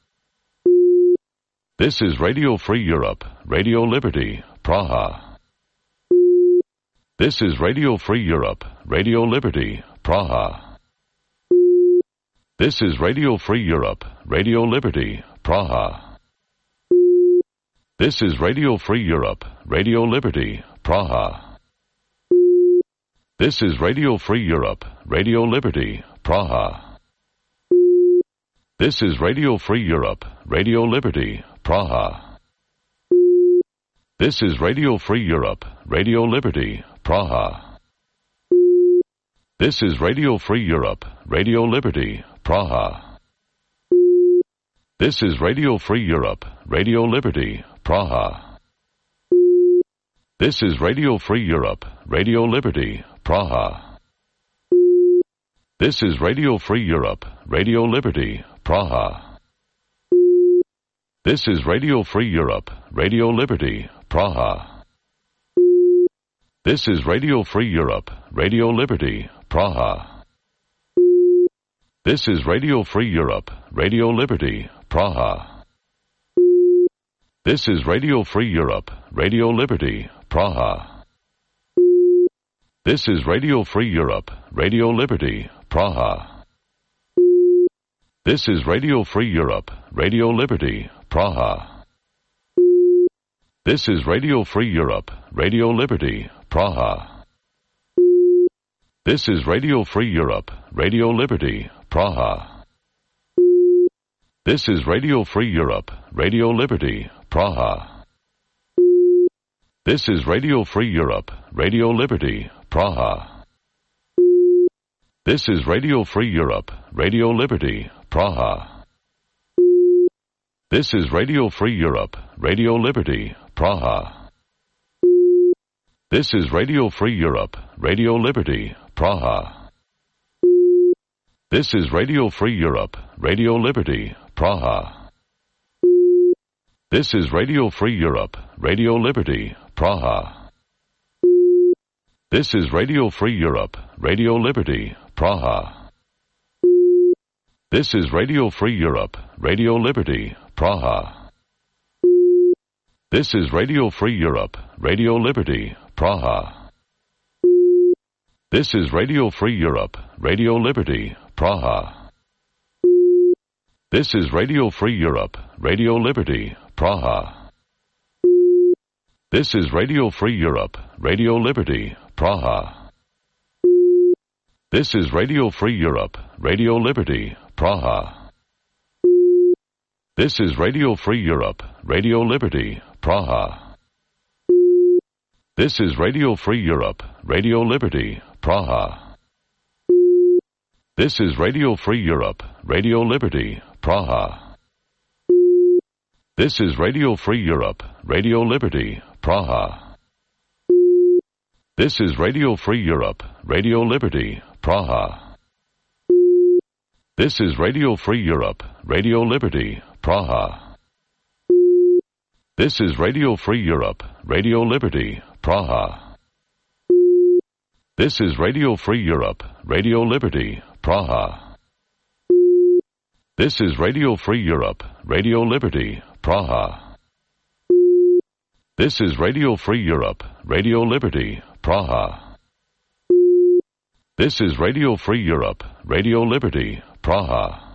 This is Radio Free Europe, Radio Liberty, Praha. This is Radio Free Europe, Radio Liberty, Praha. This is Radio Free Europe, Radio Liberty, Praha. This is Radio Free Europe, Radio Liberty, Praha. This is Radio Free Europe, Radio Liberty, Praha. This is Radio Free Europe, Radio Liberty, Praha. This is Radio Free Europe, Radio Liberty, Praha. This is Radio Free Europe, Radio Liberty, Praha. This is Radio Free Europe, Radio Liberty, Praha. This is Radio Free Europe, Radio Liberty, Praha. This is Radio Free Europe, Radio Liberty, Praha. This is Radio Free Europe, Radio Liberty, Praha. This is Radio Free Europe, Radio Liberty, Praha. This is Radio Free Europe, Radio Liberty, Praha. This is Radio Free Europe, Radio Liberty, Praha. This is Radio Free Europe, Radio Liberty, Praha. This is Radio Free Europe, Radio Liberty, Praha. This is Radio Free Europe, Radio Liberty, Praha. This is Radio Free Europe, Radio Liberty, Praha. This is Radio Free Europe, Radio Liberty, Praha. This is Radio Free Europe, Radio Liberty, Praha. This is Radio Free Europe, Radio Liberty, Praha. This is Radio Free Europe, Radio Liberty, Praha. This is Radio Free Europe, Radio Liberty, Praha. This is Radio Free Europe, Radio Liberty, Praha. This is Radio Free Europe, Radio Liberty, Praha. This is Radio Free Europe, Radio Liberty, Praha. This is Radio Free Europe, Radio Liberty, Praha. This is Radio Free Europe, Radio Liberty, Praha. This is Radio Free Europe, Radio Liberty, Praha. This is Radio Free Europe, Radio Liberty, Praha. This is Radio Free Europe, Radio Liberty, Praha. This is Radio Free Europe, Radio Liberty, Praha. This is Radio Free Europe, Radio Liberty, Praha. This is Radio Free Europe, Radio Liberty, Praha. This is Radio Free Europe, Radio Liberty, Praha. This is Radio Free Europe, Radio Liberty, Praha. This is Radio Free Europe, Radio Liberty, Praha. This is Radio Free Europe, Radio Liberty, Praha. This is Radio Free Europe, Radio Liberty, Praha. This is Radio Free Europe, Radio Liberty, Praha. This is Radio Free Europe, Radio Liberty, Praha. This is Radio Free Europe, Radio Liberty, Praha. This is Radio Free Europe, Radio Liberty, Praha.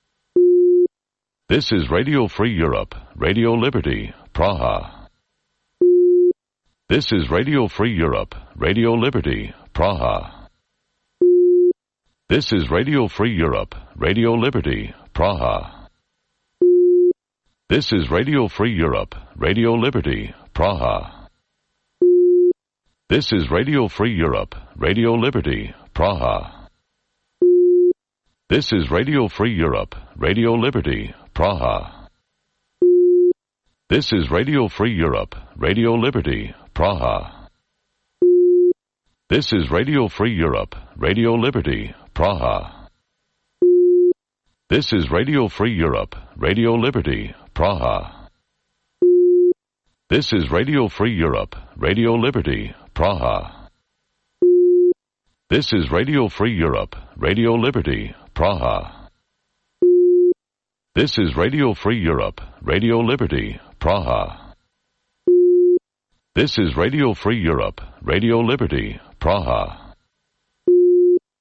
This is Radio Free Europe, Radio Liberty, Praha. This is Radio Free Europe, Radio Liberty, Praha. This is Radio Free Europe, Radio Liberty, Praha. This is Radio Free Europe, Radio Liberty, Praha. This is Radio Free Europe, Radio Liberty, Praha. This is Radio Free Europe, Radio Liberty, Praha. This is Radio Free Europe, Radio Liberty, Praha. This is Radio Free Europe, Radio Liberty, Praha. This is Radio Free Europe, Radio Liberty, Praha. This is Radio Free Europe, Radio Liberty, Praha. This is Radio Free Europe, Radio Liberty, Praha. This is Radio Free Europe, Radio Liberty, Praha. This is Radio Free Europe, Radio Liberty, Praha.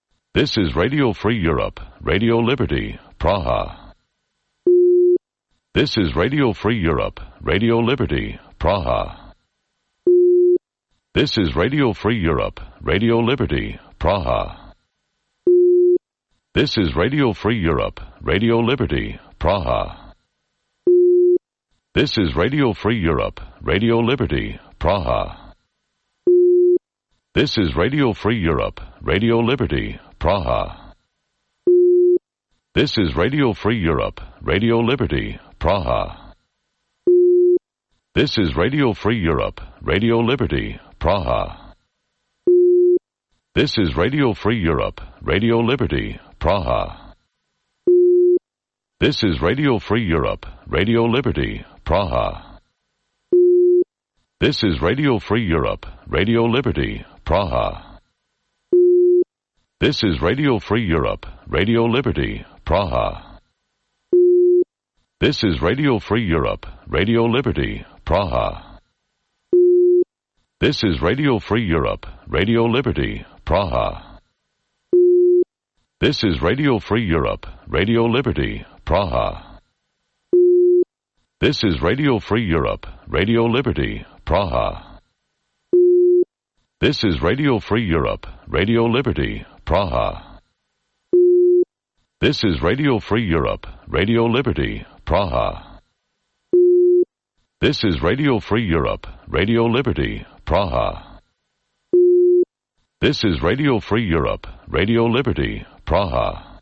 This is Radio Free Europe, Radio Liberty, Praha. This is Radio Free Europe, Radio Liberty, Praha. This is Radio Free Europe, Radio Liberty, Praha. This is Radio Free Europe, Radio Liberty, Praha. This is Radio Free Europe, Radio Liberty, Praha. This is Radio Free Europe, Radio Liberty, Praha. This is Radio Free Europe, Radio Liberty, Praha. This is Radio Free Europe, Radio Liberty, Praha. This is Radio Free Europe, Radio Liberty, Praha. This is Radio Free Europe, Radio Liberty, Praha. This is Radio Free Europe, Radio Liberty, Praha. This is Radio Free Europe, Radio Liberty, Praha. This is Radio Free Europe, Radio Liberty, Praha. This is Radio Free Europe, Radio Liberty, Praha. This is Radio Free Europe, Radio Liberty, Praha. This is Radio Free Europe, Radio Liberty, Praha. This is Radio Free Europe, Radio Liberty, Praha. This is Radio Free Europe, Radio Liberty, Praha. This is Radio Free Europe, Radio Liberty, Praha. This is Radio Free Europe, Radio Liberty, Praha.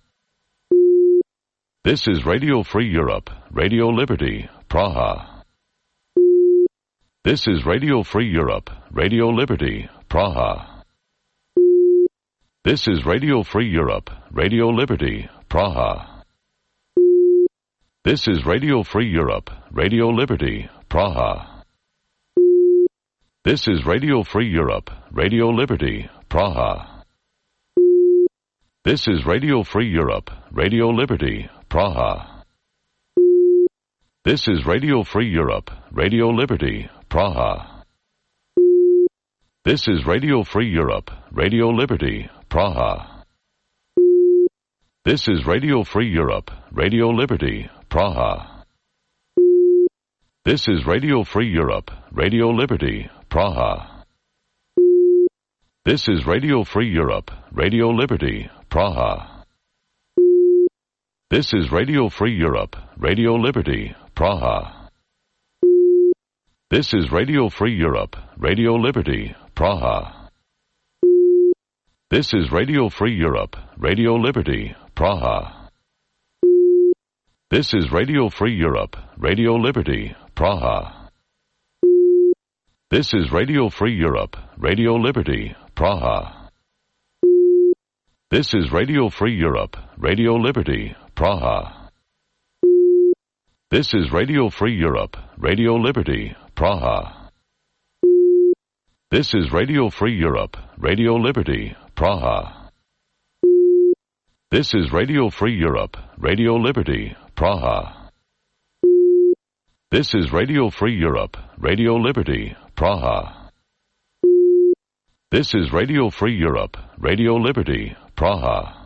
This is Radio Free Europe, Radio Liberty, Praha. This is Radio Free Europe, Radio Liberty, Praha. This is Radio Free Europe, Radio Liberty, Praha. This is Radio Free Europe, Radio Liberty, Praha. This is Radio Free Europe, Radio Liberty, Praha. This is Radio Free Europe, Radio Liberty, Praha. This is Radio Free Europe, Radio Liberty, Praha. This is Radio Free Europe, Radio Liberty, Praha. This is Radio Free Europe, Radio Liberty, Praha. This is Radio Free Europe, Radio Liberty, Praha. This is Radio Free Europe, Radio Liberty, Praha. This is Radio Free Europe, Radio Liberty, Praha. This is Radio Free Europe, Radio Liberty, Praha. This is Radio Free Europe, Radio Liberty, Praha. This is Radio Free Europe, Radio Liberty, Praha. This is Radio Free Europe, Radio Liberty, Praha. This is Radio Free Europe, Radio Liberty, Praha. This is Radio Free Europe, Radio Liberty, Praha. This is Radio Free Europe, Radio Liberty, Praha. This is Radio Free Europe, Radio Liberty, Praha. This is Radio Free Europe, Radio Liberty, Praha. This is Radio Free Europe, Radio Liberty, Praha.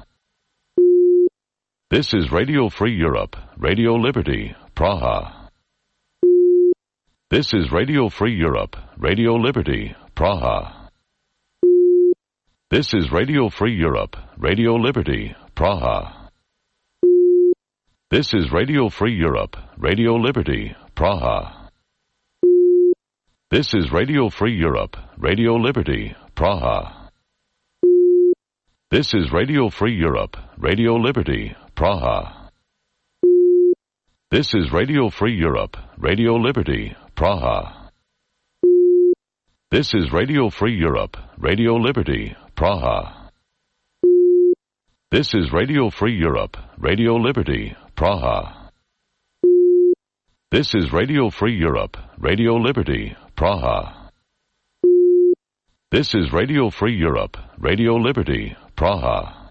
This is Radio Free Europe, Radio Liberty, Praha. This is Radio Free Europe, Radio Liberty, Praha. This is Radio Free Europe, Radio Liberty, Praha. This is Radio Free Europe, Radio Liberty, Praha. This is Radio Free Europe, Radio Liberty, Praha. This is Radio Free Europe, Radio Liberty, Praha. This is Radio Free Europe, Radio Liberty, Praha. This is Radio Free Europe, Radio Liberty, Praha. This is Radio Free Europe, Radio Liberty, Praha. This is Radio Free Europe, Radio Liberty, Praha. This is Radio Free Europe, Radio Liberty, Praha.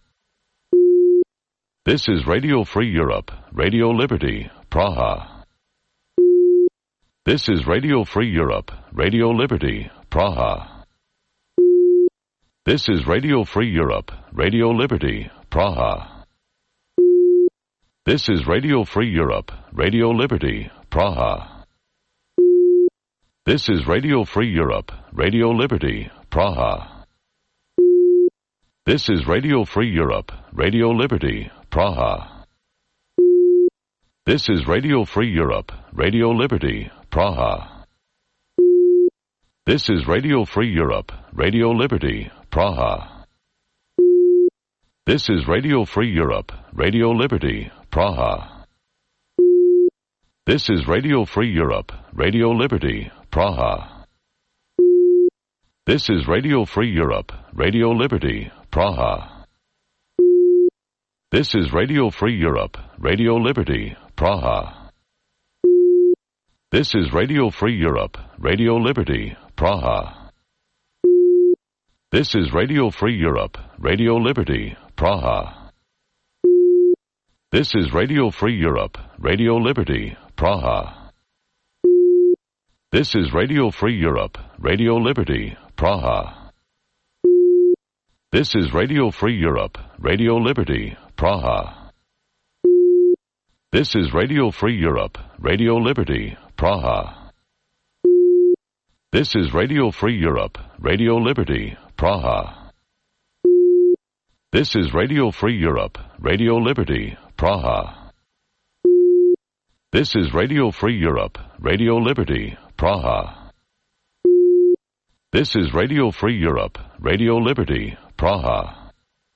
This is Radio Free Europe, Radio Liberty, Praha. This is Radio Free Europe, Radio Liberty, Praha. This is Radio Free Europe, Radio Liberty, Praha. This is Radio Free Europe, Radio Liberty, Praha. This is Radio Free Europe, Radio Liberty, Praha. This is Radio Free Europe, Radio Liberty, Praha. This is Radio Free Europe, Radio Liberty, Praha. This is Radio Free Europe, Radio Liberty, Praha. This is Radio Free Europe, Radio Liberty, Praha. This is Radio Free Europe, Radio Liberty, Praha. This is Radio Free Europe, Radio Liberty, Praha. This is Radio Free Europe, Radio Liberty, Praha. This is Radio Free Europe, Radio Liberty, Praha. This is Radio Free Europe, Radio Liberty, Praha. This is Radio Free Europe, Radio Liberty, Praha. This is Radio Free Europe, Radio Liberty, Praha. This is Radio Free Europe, Radio Liberty, Praha. This is Radio Free Europe, Radio Liberty, Praha. This is Radio Free Europe, Radio Liberty, Praha. This is Radio Free Europe, Radio Liberty, Praha. This is Radio Free Europe, Radio Liberty, Praha. This is Radio Free Europe, Radio Liberty, Praha.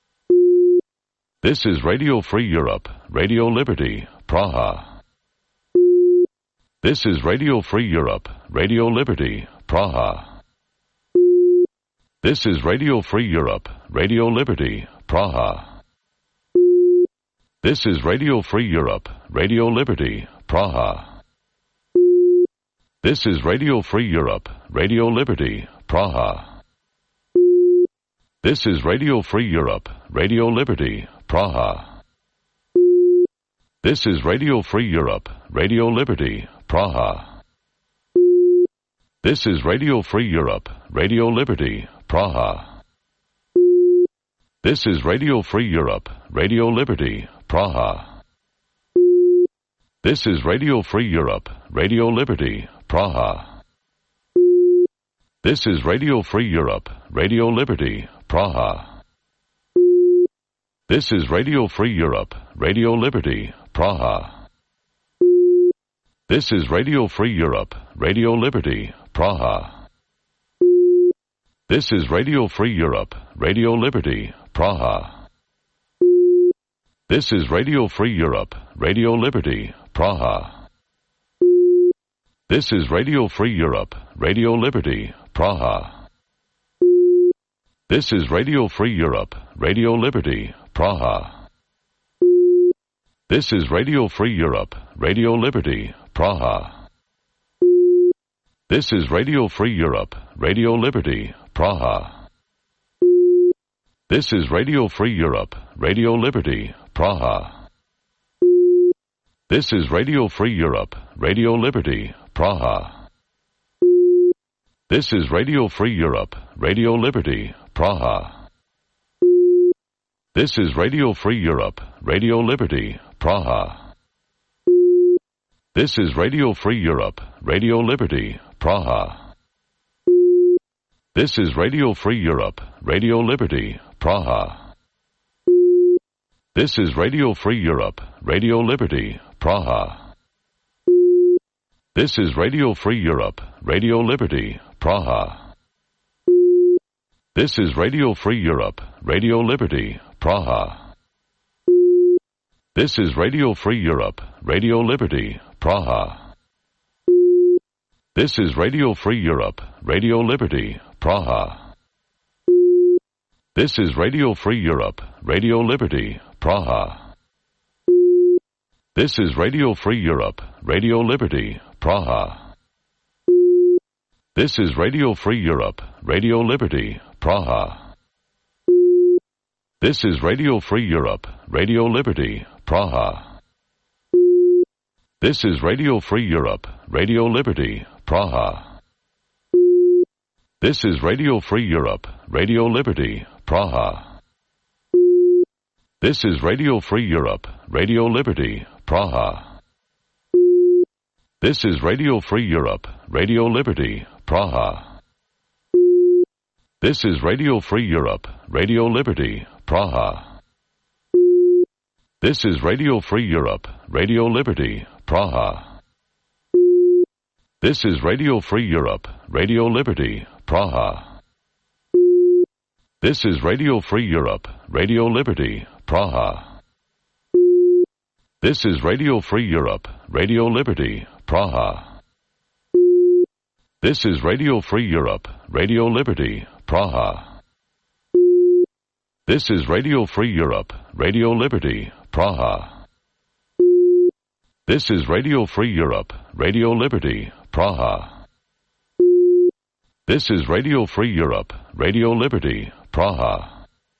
This is Radio Free Europe, Radio Liberty, Praha. This is Radio Free Europe, Radio Liberty, Praha. This is Radio Free Europe, Radio Liberty, Praha. This is Radio Free Europe, Radio Liberty, Praha. This is Radio Free Europe, Radio Liberty, Praha. This is Radio Free Europe, Radio Liberty, Praha. This is Radio Free Europe, Radio Liberty, Praha. This is Radio Free Europe, Radio Liberty, Praha. This is Radio Free Europe, Radio Liberty, Praha. This is Radio Free Europe, Radio Liberty, Praha. This is Radio Free Europe, Radio Liberty, Praha. This is Radio Free Europe, Radio Liberty, Praha. This is Radio Free Europe, Radio Liberty, Praha. This is Radio Free Europe, Radio Liberty, Praha. This is Radio Free Europe, Radio Liberty, Praha. This is Radio Free Europe, Radio Liberty, Praha. This is Radio Free Europe, Radio Liberty, Praha. This is Radio Free Europe, Radio Liberty, Praha. This is Radio Free Europe, Radio Liberty, Praha. This is Radio Free Europe, Radio Liberty, Praha. This is Radio Free Europe, Radio Liberty, Praha. This is Radio Free Europe, Radio Liberty, Praha. This is Radio Free Europe, Radio Liberty, Praha. This is Radio Free Europe, Radio Liberty, Praha. This is Radio Free Europe, Radio Liberty, Praha. This is Radio Free Europe, Radio Liberty, Praha. This is Radio Free Europe, Radio Liberty, Praha. This is Radio Free Europe, Radio Liberty, Praha. This is Radio Free Europe, Radio Liberty, Praha. This is Radio Free Europe, Radio Liberty, Praha. This is Radio Free Europe, Radio Liberty, Praha. This is Radio Free Europe, Radio Liberty, Praha. This is Radio Free Europe, Radio Liberty, Praha. This is Radio Free Europe, Radio Liberty, Praha. This is Radio Free Europe, Radio Liberty, Praha. This is Radio Free Europe, Radio Liberty, Praha. This is Radio Free Europe, Radio Liberty, Praha. This is Radio Free Europe, Radio Liberty, Praha. This is Radio Free Europe, Radio Liberty, Praha. This is Radio Free Europe, Radio Liberty, Praha. This is Radio Free Europe, Radio Liberty, Praha. This is Radio Free Europe, Radio Liberty, Praha. This is Radio Free Europe, Radio Liberty, Praha. This is Radio Free Europe, Radio Liberty, Praha. This is Radio Free Europe, Radio Liberty, Praha. This is Radio Free Europe, Radio Liberty, Praha. This is Radio Free Europe, Radio Liberty, Praha.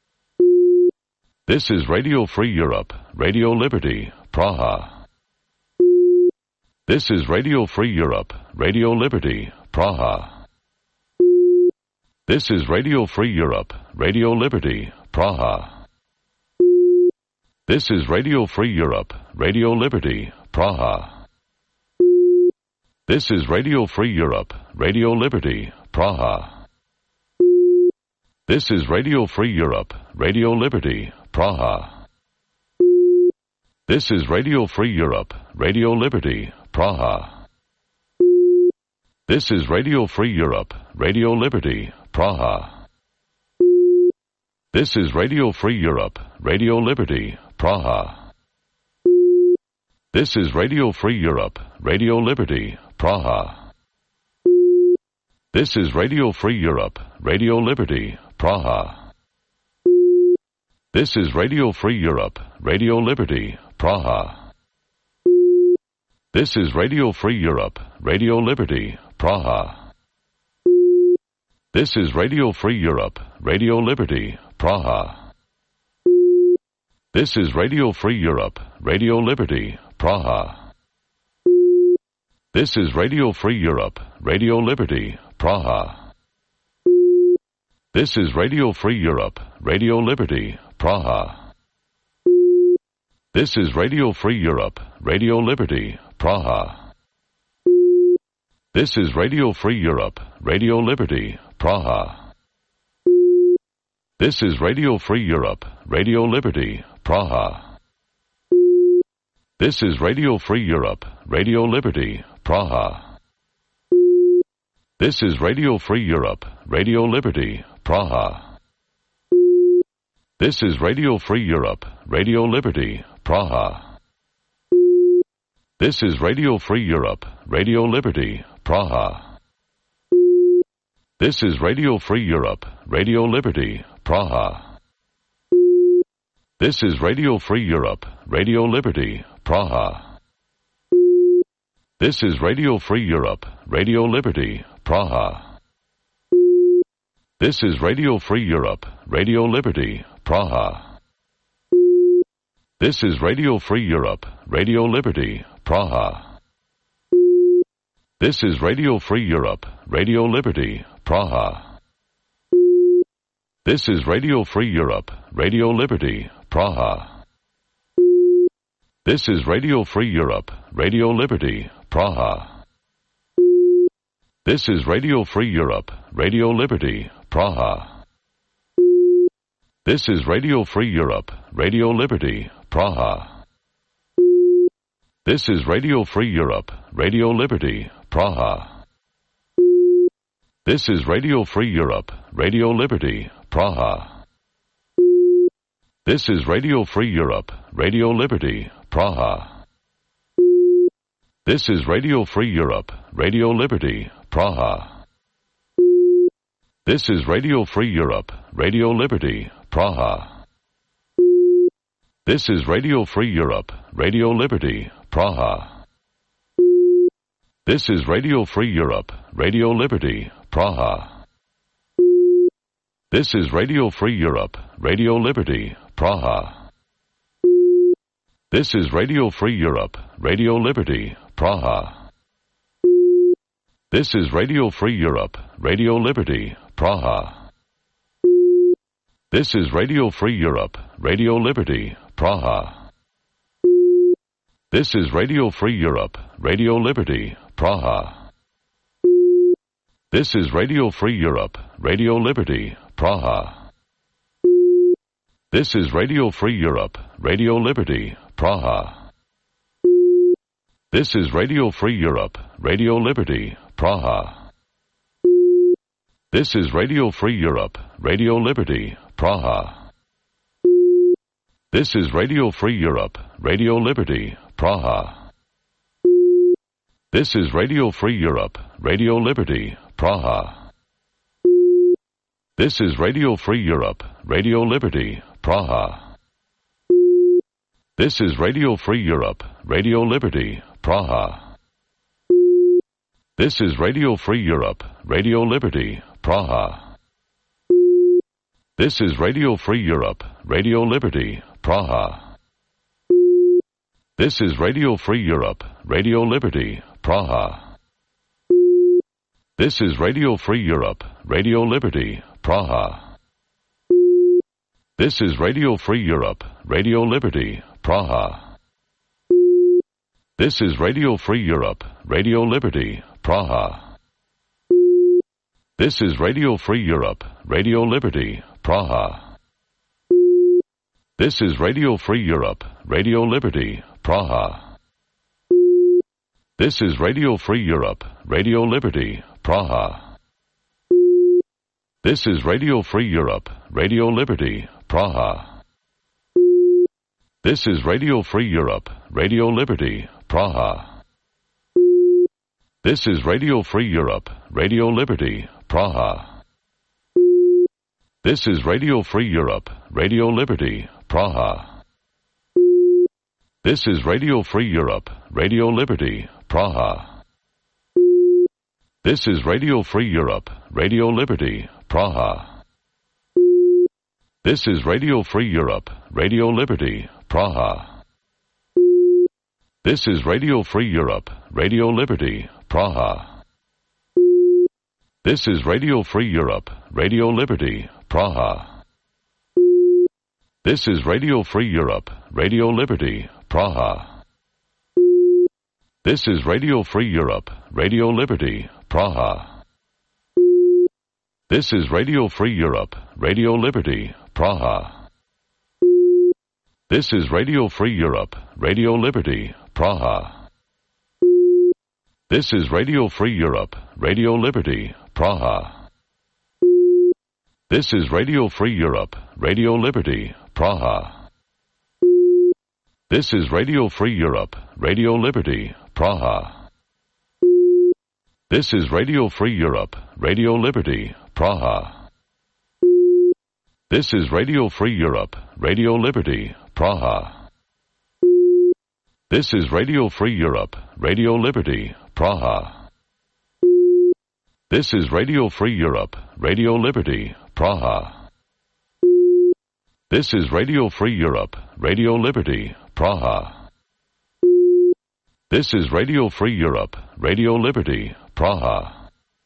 This is Radio Free Europe, Radio Liberty, Praha. This is Radio Free Europe, Radio Liberty, Praha. This is Radio Free Europe, Radio Liberty, Praha. This is Radio Free Europe, Radio Liberty, Praha. This is Radio Free Europe, Radio Liberty, Praha. This is Radio Free Europe, Radio Liberty, Praha. This is Radio Free Europe, Radio Liberty, Praha. This is Radio Free Europe, Radio Liberty, Praha. This is Radio Free Europe, Radio Liberty, Praha. This is Radio Free Europe, Radio Liberty, Praha. This is Radio Free Europe, Radio Liberty, Praha. This is Radio Free Europe, Radio Liberty, Praha. This is Radio Free Europe, Radio Liberty, Praha. This is Radio Free Europe, Radio Liberty, Praha. This is Radio Free Europe, Radio Liberty, Praha. This is Radio Free Europe, Radio Liberty, Praha. This is Radio Free Europe, Radio Liberty, Praha. This is Radio Free Europe, Radio Liberty, Praha. This is Radio Free Europe, Radio Liberty, Praha. This is Radio Free Europe, Radio Liberty, Praha. This is Radio Free Europe, Radio Liberty, Praha. This is Radio Free Europe, Radio Liberty, Praha. This is Radio Free Europe, Radio Liberty, Praha. This is Radio Free Europe, Radio Liberty, Praha. This is Radio Free Europe, Radio Liberty, Praha. This is Radio Free Europe, Radio Liberty, Praha. This is Radio Free Europe, Radio Liberty, Praha. This is Radio Free Europe, Radio Liberty, Praha. This is Radio Free Europe, Radio Liberty, Praha. This is Radio Free Europe, Radio Liberty, Praha. This is Radio Free Europe, Radio Liberty, Praha. This is Radio Free Europe, Radio Liberty, Praha. This is Radio Free Europe, Radio Liberty, Praha. This is Radio Free Europe, Radio Liberty, Praha. This is Radio Free Europe, Radio Liberty, Praha. This is Radio Free Europe, Radio Liberty, Praha. This is Radio Free Europe, Radio Liberty, Praha. This is Radio Free Europe, Radio Liberty, Praha. This is Radio Free Europe, Radio Liberty, Praha. This is Radio Free Europe, Radio Liberty, Praha. This is Radio Free Europe, Radio Liberty, Praha. This is Radio Free Europe, Radio Liberty, Praha. This is Radio Free Europe, Radio Liberty, Praha. This is Radio Free Europe, Radio Liberty, Praha. This is Radio Free Europe, Radio Liberty, Praha. This is Radio Free Europe, Radio Liberty, Praha. This is Radio Free Europe, Radio Liberty, Praha. This is Radio Free Europe, Radio Liberty, Praha. This is Radio Free Europe, Radio Liberty, Praha. This is Radio Free Europe, Radio Liberty, Praha. This is Radio Free Europe, Radio Liberty, Praha. This is Radio Free Europe, Radio Liberty, Praha. This is Radio Free Europe, Radio Liberty, Praha. This is Radio Free Europe, Radio Liberty, Praha. This is Radio Free Europe, Radio Liberty, Praha. This is Radio Free Europe, Radio Liberty, Praha. This is Radio Free Europe, Radio Liberty, Praha. This is Radio Free Europe, Radio Liberty, Praha. This is Radio Free Europe, Radio Liberty, Praha. This is Radio Free Europe, Radio Liberty, Praha. This is Radio Free Europe, Radio Liberty, Praha. This is Radio Free Europe, Radio Liberty, Praha. This is Radio Free Europe, Radio Liberty, Praha. This is Radio Free Europe, Radio Liberty, Praha. This is Radio Free Europe, Radio Liberty, Praha. This is Radio Free Europe, Radio Liberty, Praha. This is Radio Free Europe, Radio Liberty, Praha. This is Radio Free Europe, Radio Liberty, Praha. This is Radio Free Europe, Radio Liberty, Praha. This is Radio Free Europe, Radio Liberty, Praha. This is Radio Free Europe, Radio Liberty, Praha. This is Radio Free Europe, Radio Liberty, Praha. This is Radio Free Europe, Radio Liberty, Praha. This is Radio Free Europe, Radio Liberty, Praha. This is Radio Free Europe, Radio Liberty, Praha. This is Radio Free Europe, Radio Liberty, Praha. This is Radio Free Europe, Radio Liberty, Praha. This is Radio Free Europe, Radio Liberty, Praha. This is Radio Free Europe, Radio Liberty, Praha. This is Radio Free Europe, Radio Liberty, Praha. This is Radio Free Europe, Radio Liberty, Praha. This is Radio Free Europe, Radio Liberty, Praha. This is Radio Free Europe, Radio Liberty, Praha. This is Radio Free Europe, Radio Liberty, Praha. This is Radio Free Europe, Radio Liberty, Praha.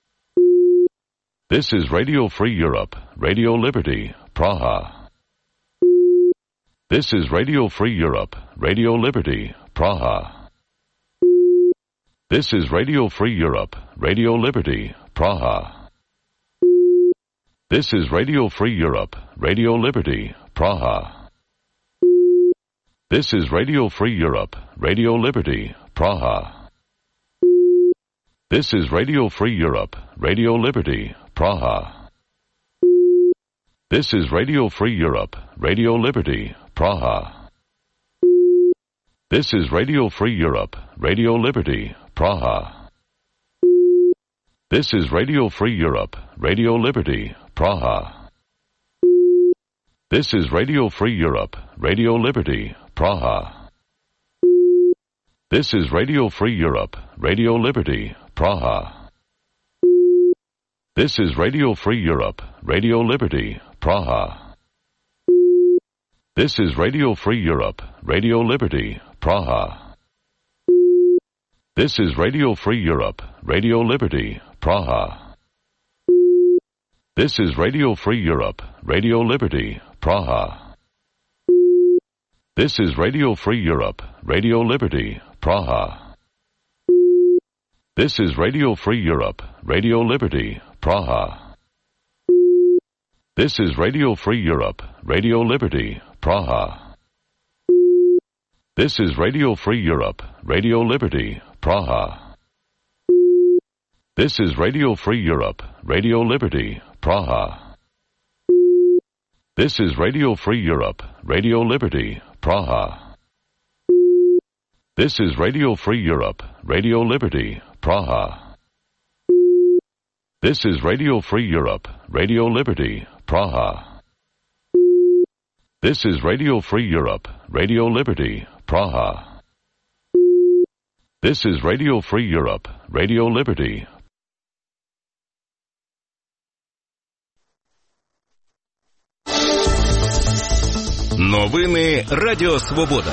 This is Radio Free Europe, Radio Liberty, Praha. This is Radio Free Europe, Radio Liberty, Praha. This is Radio Free Europe, Radio Liberty, Praha. This is Radio Free Europe, Radio Liberty, Praha. This is Radio Free Europe, Radio Liberty, Praha. This is Radio Free Europe, Radio Liberty, Praha. This is Radio Free Europe, Radio Liberty, Praha. This is Radio Free Europe, Radio Liberty, Praha. This is Radio Free Europe, Radio Liberty, Praha. This is Radio Free Europe, Radio Liberty, Praha. This is Radio Free Europe, Radio Liberty, Praha. This is Radio Free Europe, Radio Liberty, Praha. This is Radio Free Europe, Radio Liberty, Praha. This is Radio Free Europe, Radio Liberty, Praha. This is Radio Free Europe, Radio Liberty, Praha. This is Radio Free Europe, Radio Liberty, Praha. This is Radio Free Europe, Radio Liberty, Praha. This is Radio Free Europe, Radio Liberty, Praha. This is Radio Free Europe, Radio Liberty, Praha. This is Radio Free Europe, Radio Liberty, Praha. This is Radio Free Europe, Radio Liberty, Praha. This is Radio Free Europe, Radio Liberty, Praha. This is Radio Free Europe, Radio Liberty, Praha. This is Radio Free Europe, Radio Liberty, Praha. This is Radio Free Europe, Radio Liberty. Новини Радіо Свобода.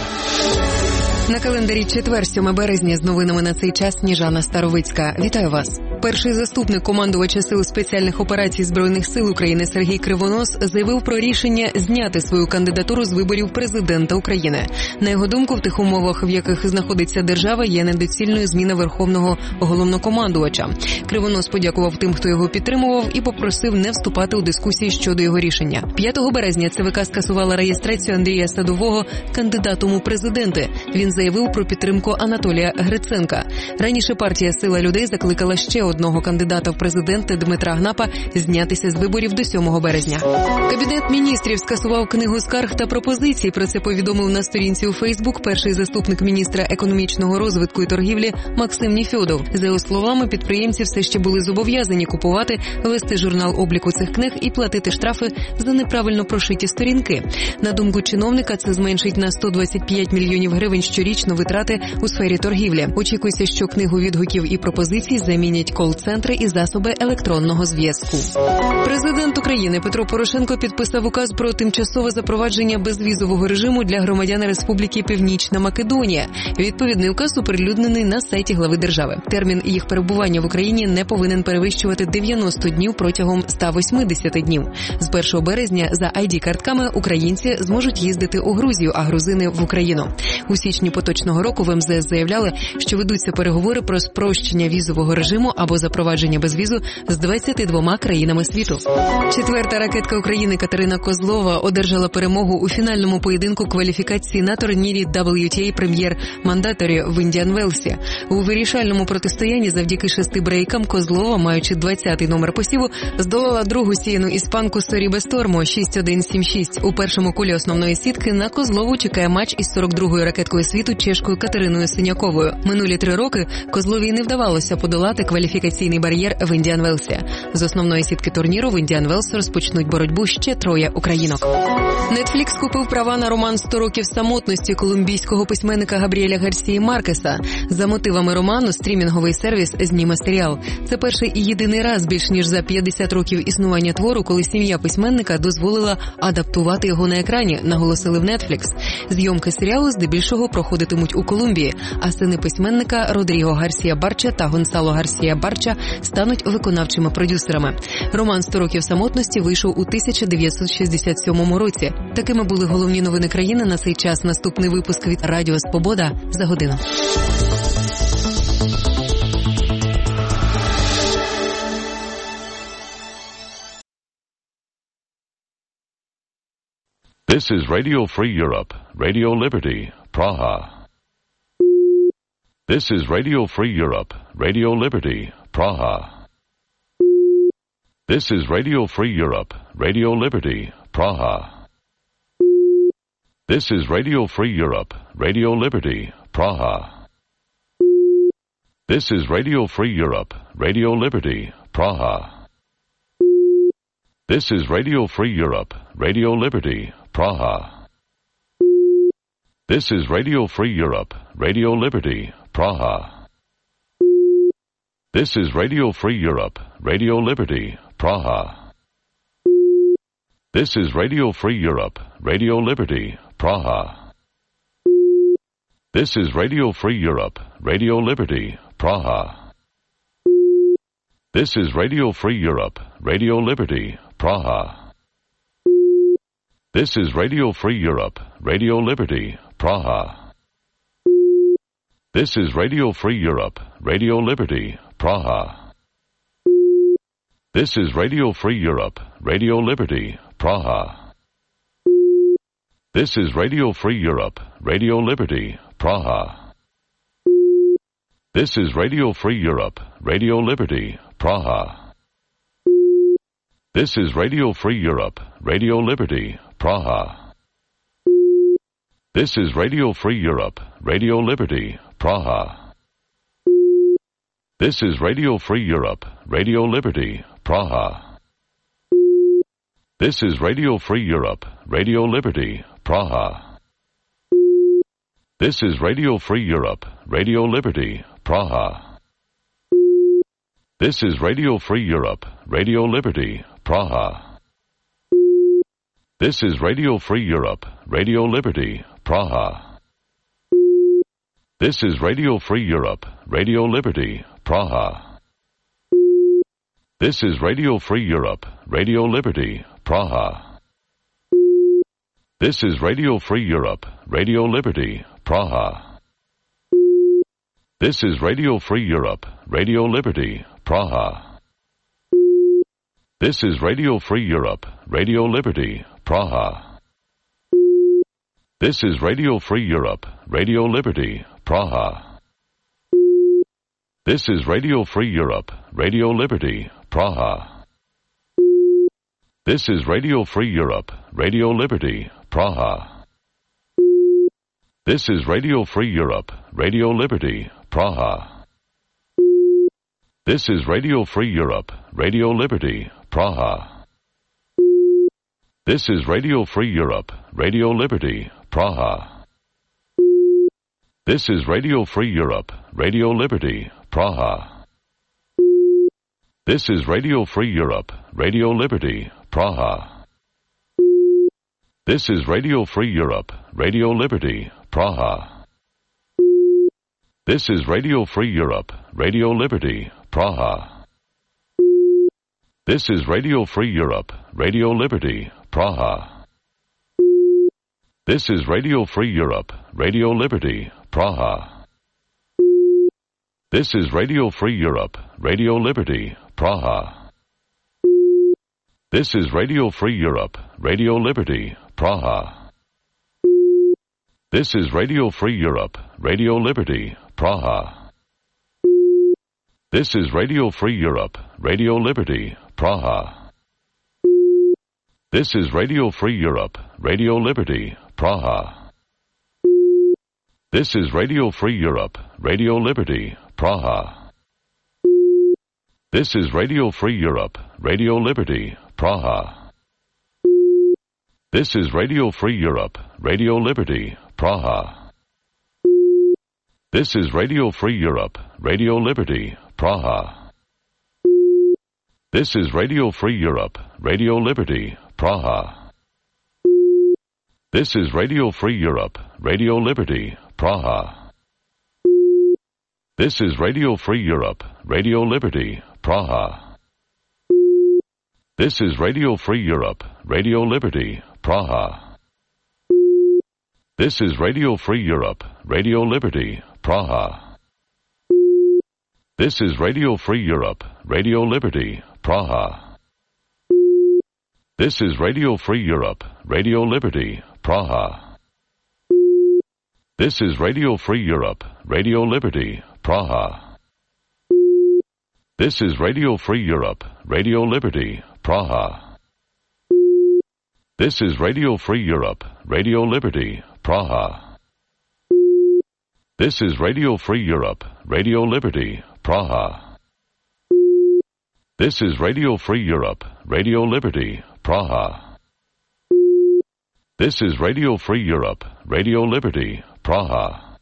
На календарі четвер, 7 березня, з новинами на цей час Сніжана Старовицька. Вітаю вас. Перший заступник командувача Сил спеціальних операцій Збройних сил України Сергій Кривонос заявив про рішення зняти свою кандидатуру з виборів президента України. На його думку, в тих умовах, в яких знаходиться держава, є недоцільною зміна верховного головнокомандувача. Кривонос подякував тим, хто його підтримував, і попросив не вступати у дискусії щодо його рішення. 5 березня ЦВК скасувала реєстрацію Андрія Садового кандидатом у президенти. Він заявив про підтримку Анатолія Гриценка. Раніше партія «Сила людей» закликала ще одного кандидата в президенти Дмитра Гнапа знятися з виборів до 7 березня. Кабінет міністрів скасував книгу скарг та пропозицій. Про це повідомив на сторінці у Фейсбук перший заступник міністра економічного розвитку і торгівлі Максим Нефьодов. За його словами, підприємці все ще були зобов'язані купувати, вести журнал обліку цих книг і платити штрафи за неправильно прошиті сторінки. На думку чиновника, це зменшить на 125 мільйонів гривень щорічно витрати у сфері торгівлі. Очікується, що книгу відгуків і пропозицій замінять кол-центри і засоби електронного зв'язку. Президент України Петро Порошенко підписав указ про тимчасове запровадження безвізового режиму для громадян Республіки Північна Македонія. Відповідний указ оприлюднений на сайті глави держави. Термін їх перебування в Україні не повинен перевищувати 90 днів протягом 180 днів. З 1 березня за ID-картками українці зможуть їздити у Грузію, а грузини – в Україну. У січні поточного року в МЗС заявляли, що ведуться переговори про спрощення візового режиму або запровадження безвізу з 22 країнами світу. Четверта ракетка України Катерина Козлова одержала перемогу у фінальному поєдинку кваліфікації на турнірі WTA Premier Mandatory в Індіан-Велсі. У вирішальному протистоянні завдяки 6 брейкам Козлова, маючи 20-й номер посіву, здолала другу сіяну іспанку Сорібе Стормо 6-1-7-6. У першому колі основної сітки на Козлову чекає матч із 42-ю ракеткою світу чешкою Катериною Синяковою. Минулі 3 роки Козловій не вдавалося подолати кваліфікаційний бар'єр в Індіан-Велсі. З основної сітки турніру в Індіан-Велс розпочнуть боротьбу ще 3 українок. Netflix купив права на роман «100 років самотності» колумбійського письменника Габріеля Гарсії Маркеса. За мотивами роману стрімінговий сервіс зніме серіал. Це перший і єдиний раз більш ніж за 50 років існування твору, коли сім'я письменника дозволила адаптувати його на екрані, наголосили в Netflix. Зйомки серіалу здебільшого проходитимуть у Колумбії, а сини письменника Родріго Гарсія Барча та Гонсало Гарсія Барча стануть виконавчими продюсерами. Роман «100 років самотності» вийшов у 1967 році. Такими були головні новини країни на цей час. Наступний випуск від Радіо Свобода за годину. This is Radio Free Europe, Radio Liberty, Praha. This is Radio Free Europe, Radio Liberty, Praha. This is Radio Free Europe, Radio Liberty, Praha. This is Radio Free Europe, Radio Liberty, Praha. This is Radio Free Europe, Radio Liberty, Praha. This is Radio Free Europe, Radio Liberty, Praha. This is Radio Free Europe, Radio Liberty, Praha. This is Radio Free Europe, Radio Liberty, Praha. This is Radio Free Europe, Radio Liberty, Praha. This is Radio Free Europe, Radio Liberty, Praha. This is Radio Free Europe, Radio Liberty, Praha. This is Radio Free Europe, Radio Liberty, Praha. This is Radio Free Europe, Radio Liberty, Praha. This is Radio Free Europe, Radio Liberty, Praha. This is Radio Free Europe, Radio Liberty, Praha. This is Radio Free Europe, Radio Liberty, Praha. This is Radio Free Europe, Radio Liberty, Praha. This is Radio Free Europe, Radio Liberty, Praha. This is Radio Free Europe, Radio Liberty, Praha. This is Radio Free Europe, Radio Liberty, Praha. This is Radio Free Europe, Radio Liberty, Praha. This is Radio Free Europe, Radio Liberty, Praha. This is Radio Free Europe, Radio Liberty, Praha. This is Radio Free Europe, Radio Liberty, Praha. This is Radio Free Europe, Radio Liberty, Praha. This is Radio Free Europe, Radio Liberty, Praha. This is Radio Free Europe, Radio Liberty, Praha. This is Radio Free Europe, Radio Liberty, Praha. This is Radio Free Europe, Radio Liberty, Praha. This is Radio Free Europe, Radio Liberty, Praha. This is Radio Free Europe, Radio Liberty, Praha. This is Radio Free Europe, Radio Liberty, Praha. This is Radio Free Europe, Radio Liberty, Praha. This is Radio Free Europe, Radio Liberty, Praha. This is Radio Free Europe, Radio Liberty, Praha. This is Radio Free Europe, Radio Liberty, Praha. This is Radio Free Europe, Radio Liberty, Praha. This is Radio Free Europe, Radio Liberty, Praha. This is Radio Free Europe, Radio Liberty, Praha. This is Radio Free Europe, Radio Liberty, Praha. This is Radio Free Europe, Radio Liberty, Praha. This is Radio Free Europe, Radio Liberty, Praha. This is Radio Free Europe, Radio Liberty, Praha. This is Radio Free Europe, Radio Liberty, Praha. This is Radio Free Europe, Radio Liberty, Praha. This is Radio Free Europe, Radio Liberty, Praha. This is Radio Free Europe, Radio Liberty, Praha. This is Radio Free Europe, Radio Liberty, Praha. This is Radio Free Europe, Radio Liberty, Praha. This is Radio Free Europe, Radio Liberty, Praha. This is Radio Free Europe, Radio Liberty, Praha. This is Radio Free Europe, Radio Liberty, Praha. This is Radio Free Europe, Radio Liberty, Praha. This is Radio Free Europe, Radio Liberty, Praha. This is Radio Free Europe, Radio Liberty, Praha. This is Radio Free Europe, Radio Liberty, Praha. This is Radio Free Europe, Radio Liberty, Praha. This is Radio Free Europe, Radio Liberty, Praha. This is Radio Free Europe, Radio Liberty, Praha. This is Radio Free Europe, Radio Liberty, Praha. This is Radio Free Europe, Radio Liberty, Praha. This is Radio Free Europe, Radio Liberty, Praha.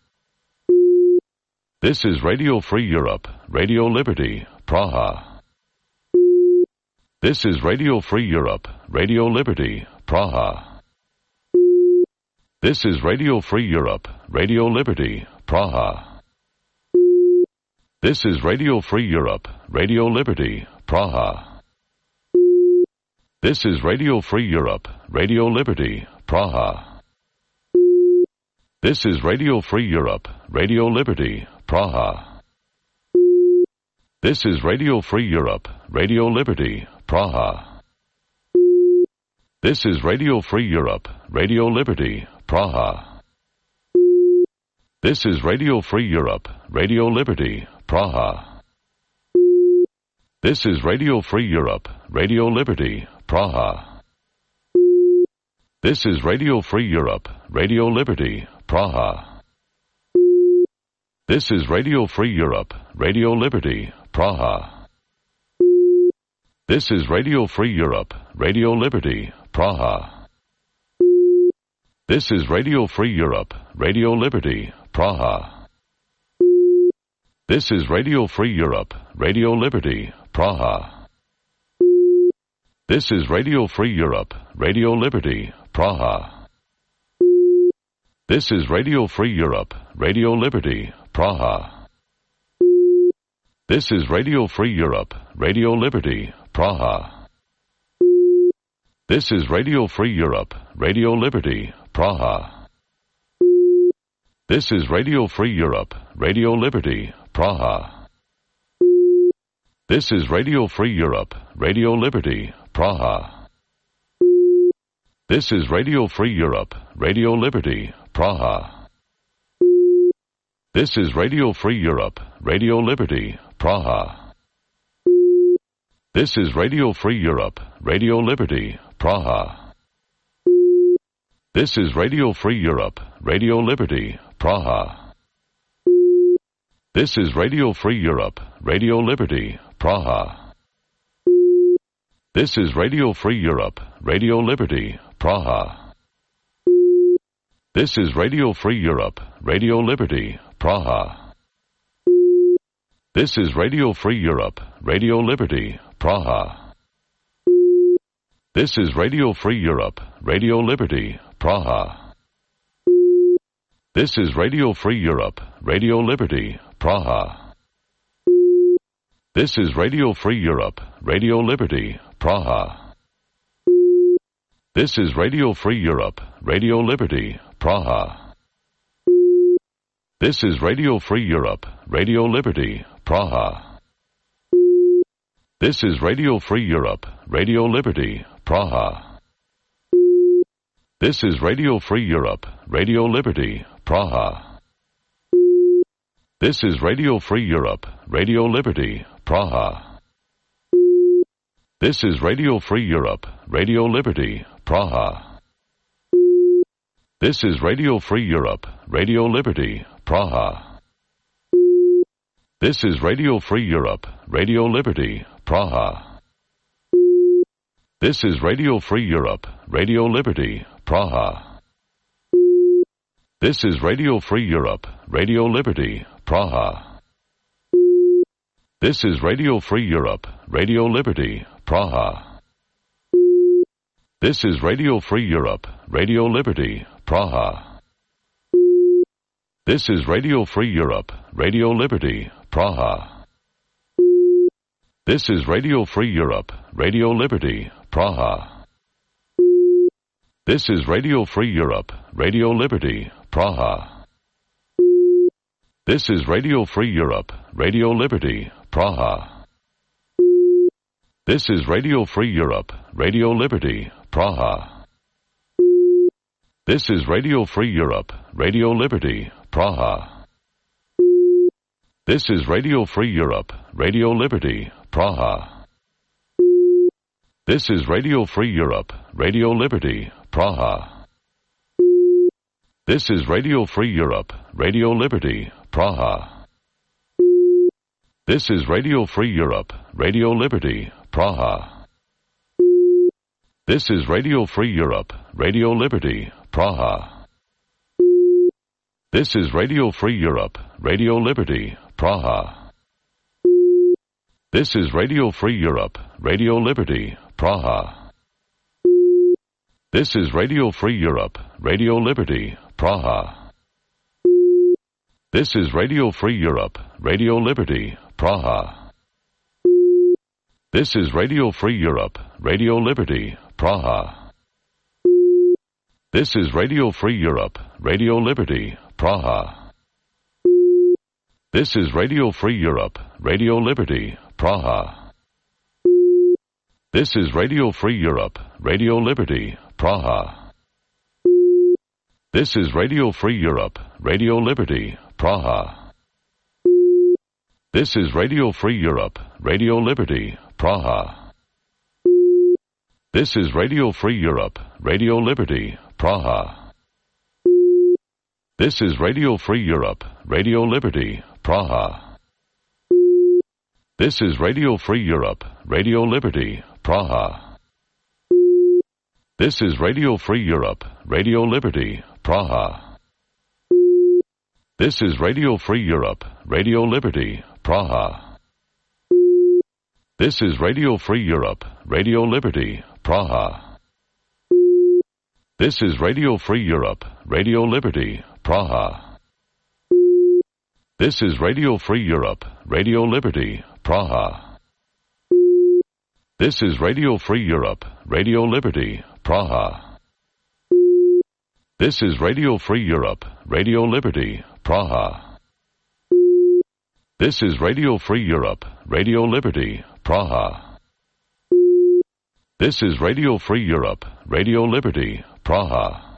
This is Radio Free Europe, Radio Liberty, Praha. This is Radio Free Europe, Radio Liberty, Praha. This is Radio Free Europe, Radio Liberty, Praha. This is Radio Free Europe, Radio Liberty, Praha. This is Radio Free Europe, Radio Liberty, Praha. This is Radio Free Europe, Radio Liberty, Praha. This is Radio Free Europe, Radio Liberty, Praha. This is Radio Free Europe, Radio Liberty, Praha. This is Radio Free Europe, Radio Liberty, Praha. This is Radio Free Europe, Radio Liberty, Praha. This is Radio Free Europe, Radio Liberty, Praha. This is Radio Free Europe, Radio Liberty, Praha. This is Radio Free Europe, Radio Liberty, Praha. This is Radio Free Europe, Radio Liberty, Praha. This is Radio Free Europe, Radio Liberty, Praha. This is Radio Free Europe, Radio Liberty, Praha. This is Radio Free Europe, Radio Liberty, Praha. This is Radio Free Europe, Radio Liberty, Praha. This is Radio Free Europe, Radio Liberty, Praha. This is Radio Free Europe, Radio Liberty, Praha. This is Radio Free Europe, Radio Liberty, Praha. This is Radio Free Europe, Radio Liberty, Praha. This is Radio Free Europe, Radio Liberty, Praha. This is Radio Free Europe, Radio Liberty, Praha. This is Radio Free Europe, Radio Liberty, Praha. This is Radio Free Europe, Radio Liberty, Praha. This is Radio Free Europe, Radio Liberty, Praha. This is Radio Free Europe, Radio Liberty, Praha. This is Radio Free Europe, Radio Liberty, Praha. This is Radio Free Europe, Radio Liberty, Praha. This is Radio Free Europe, Radio Liberty, Praha. This is Radio Free Europe, Radio Liberty, Praha. This is Radio Free Europe, Radio Liberty, Praha. This is Radio Free Europe, Radio Liberty, Praha. This is Radio Free Europe, Radio Liberty, Praha. This is Radio Free Europe, Radio Liberty, Praha. This is Radio Free Europe, Radio Liberty, Praha. This is Radio Free Europe, Radio Liberty, Praha. This is Radio Free Europe, Radio Liberty, Praha. This is Radio Free Europe, Radio Liberty, Praha. This is Radio Free Europe, Radio Liberty, Praha. This is Radio Free Europe, Radio Liberty, Praha. This is Radio Free Europe, Radio Liberty, Praha. This is Radio Free Europe, Radio Liberty, Praha. This is Radio Free Europe, Radio Liberty, Praha. This is Radio Free Europe, Radio Liberty, Praha. This is Radio Free Europe, Radio Liberty, Praha. This is Radio Free Europe, Radio Liberty, Praha. This is Radio Free Europe, Radio Liberty, Praha. This is Radio Free Europe, Radio Liberty, Praha. This is Radio Free Europe, Radio Liberty, Praha. This is Radio Free Europe, Radio Liberty, Praha. This is Radio Free Europe, Radio Liberty, Praha. This is Radio Free Europe, Radio Liberty, Praha. This is Radio Free Europe, Radio Liberty, Praha. This is Radio Free Europe, Radio Liberty, Praha. This is Radio Free Europe, Radio Liberty, Praha. This is Radio Free Europe, Radio Liberty, Praha. This is Radio Free Europe, Radio Liberty, Praha. This is Radio Free Europe, Radio Liberty, Praha. This is Radio Free Europe, Radio Liberty, Praha. This is Radio Free Europe, Radio Liberty, Praha. This is Radio Free Europe, Radio Liberty, Praha. This is Radio Free Europe, Radio Liberty, Praha. This is Radio Free Europe, Radio Liberty, Praha. This is Radio Free Europe, Radio Liberty, Praha. This is Radio Free Europe, Radio Liberty, Praha. This is Radio Free Europe, Radio Liberty, Praha. This is Radio Free Europe, Radio Liberty, Praha. This is Radio Free Europe, Radio Liberty, Praha. This is Radio Free Europe, Radio Liberty, Praha. This is Radio Free Europe, Radio Liberty, Praha. This is Radio Free Europe, Radio Liberty, Praha. This is Radio Free Europe, Radio Liberty, Praha. This is Radio Free Europe, Radio Liberty, Praha. This is Radio Free Europe, Radio Liberty, Praha. This is Radio Free Europe, Radio Liberty, Praha.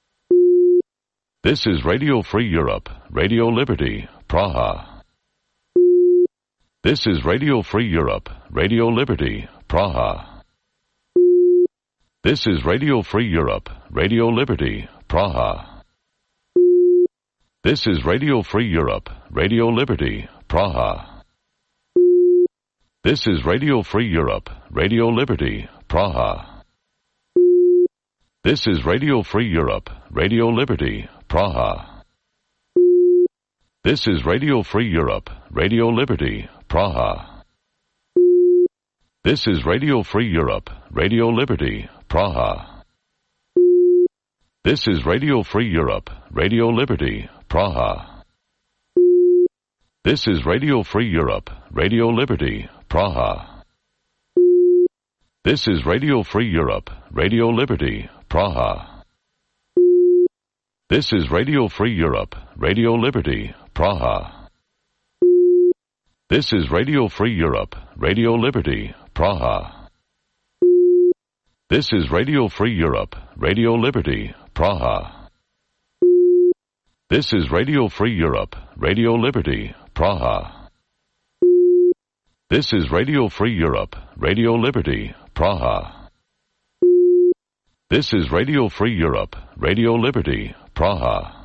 This is Radio Free Europe, Radio Liberty, Praha. This is Radio Free Europe, Radio Liberty, Praha. This is Radio Free Europe, Radio Liberty, Praha. This is Radio Free Europe, Radio Liberty, Praha. This is Radio Free Europe, Radio Liberty, Praha. This is Radio Free Europe, Radio Liberty, Praha. This is Radio Free Europe, Radio Liberty, Praha. This is Radio Free Europe, Radio Liberty, Praha. This is Radio Free Europe, Radio Liberty, Praha. This is Radio Free Europe, Radio Liberty, Praha. This is Radio Free Europe, Radio Liberty, Praha. This is Radio Free Europe, Radio Liberty, Praha. This is Radio Free Europe, Radio Liberty, Praha. This is Radio Free Europe, Radio Liberty, Praha. This is Radio Free Europe, Radio Liberty, Praha. This is Radio Free Europe, Radio Liberty, Praha. This is Radio Free Europe, Radio Liberty, Praha.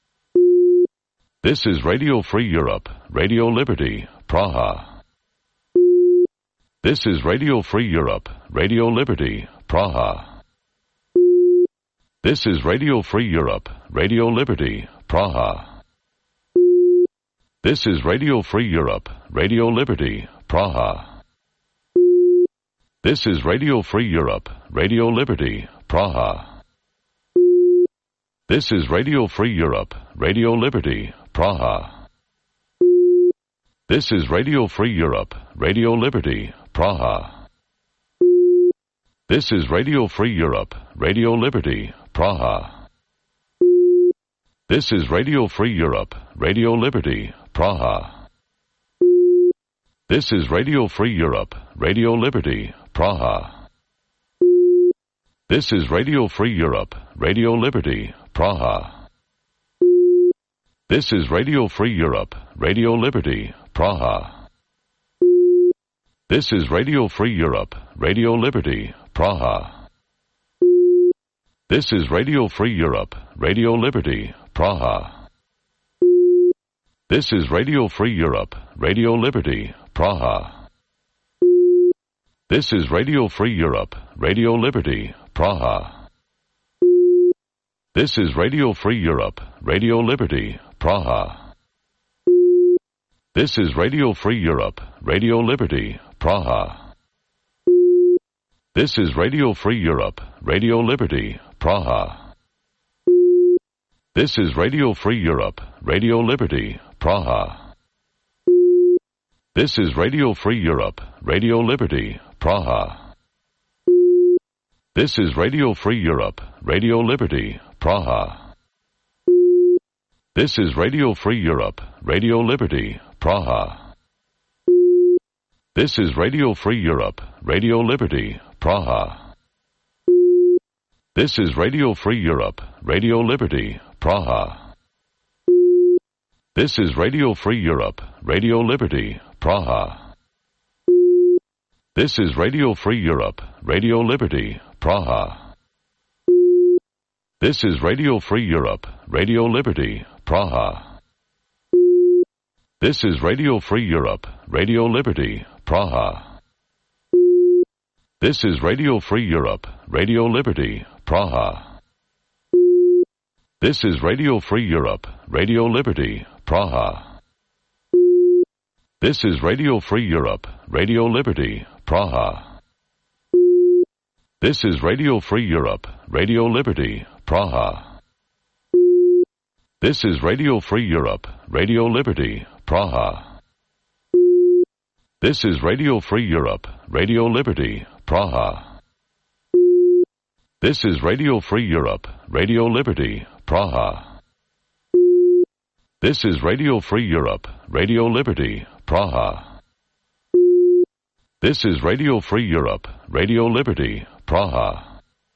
This is Radio Free Europe, Radio Liberty, Praha. This is Radio Free Europe, Radio Liberty, Praha. This is Radio Free Europe, Radio Liberty, Praha. This is Radio Free Europe, Radio Liberty, Praha. This is Radio Free Europe, Radio Liberty, Praha. This is Radio Free Europe, Radio Liberty, Praha. This is Radio Free Europe, Radio Liberty, Praha. This is Radio Free Europe, Radio Liberty, Praha. This is Radio Free Europe, Radio Liberty, Praha. This is Radio Free Europe, Radio Liberty, Praha. This is Radio Free Europe, Radio Liberty, Praha. This is Radio Free Europe, Radio Liberty, Praha. This is Radio Free Europe, Radio Liberty, Praha. This is Radio Free Europe, Radio Liberty, Praha. This is Radio Free Europe, Radio Liberty, Praha. This is Radio Free Europe, Radio Liberty, Praha. This is Radio Free Europe, Radio Liberty, Praha. This is Radio Free Europe, Radio Liberty, Praha. This is Radio Free Europe, Radio Liberty, Praha. This is Radio Free Europe, Radio Liberty, Praha. This is Radio Free Europe, Radio Liberty, Praha. This is Radio Free Europe, Radio Liberty, Praha. This is Radio Free Europe, Radio Liberty, Praha. This is Radio Free Europe, Radio Liberty, Praha. This is Radio Free Europe, Radio Liberty, Praha. This is Radio Free Europe, Radio Liberty, Praha. This is Radio Free Europe, Radio Liberty, Praha. This is Radio Free Europe, Radio Liberty, Praha. This is Radio Free Europe, Radio Liberty, Praha. This is Radio Free Europe, Radio Liberty, Praha. This is Radio Free Europe, Radio Liberty, Praha. This is Radio Free Europe, Radio Liberty, Praha. This is Radio Free Europe, Radio Liberty, Praha. This is Radio Free Europe, Radio Liberty, Praha. This is Radio Free Europe, Radio Liberty, Praha. This is Radio Free Europe, Radio Liberty, Praha. This is Radio Free Europe, Radio Liberty, Praha. This is Radio Free Europe, Radio Liberty, Praha.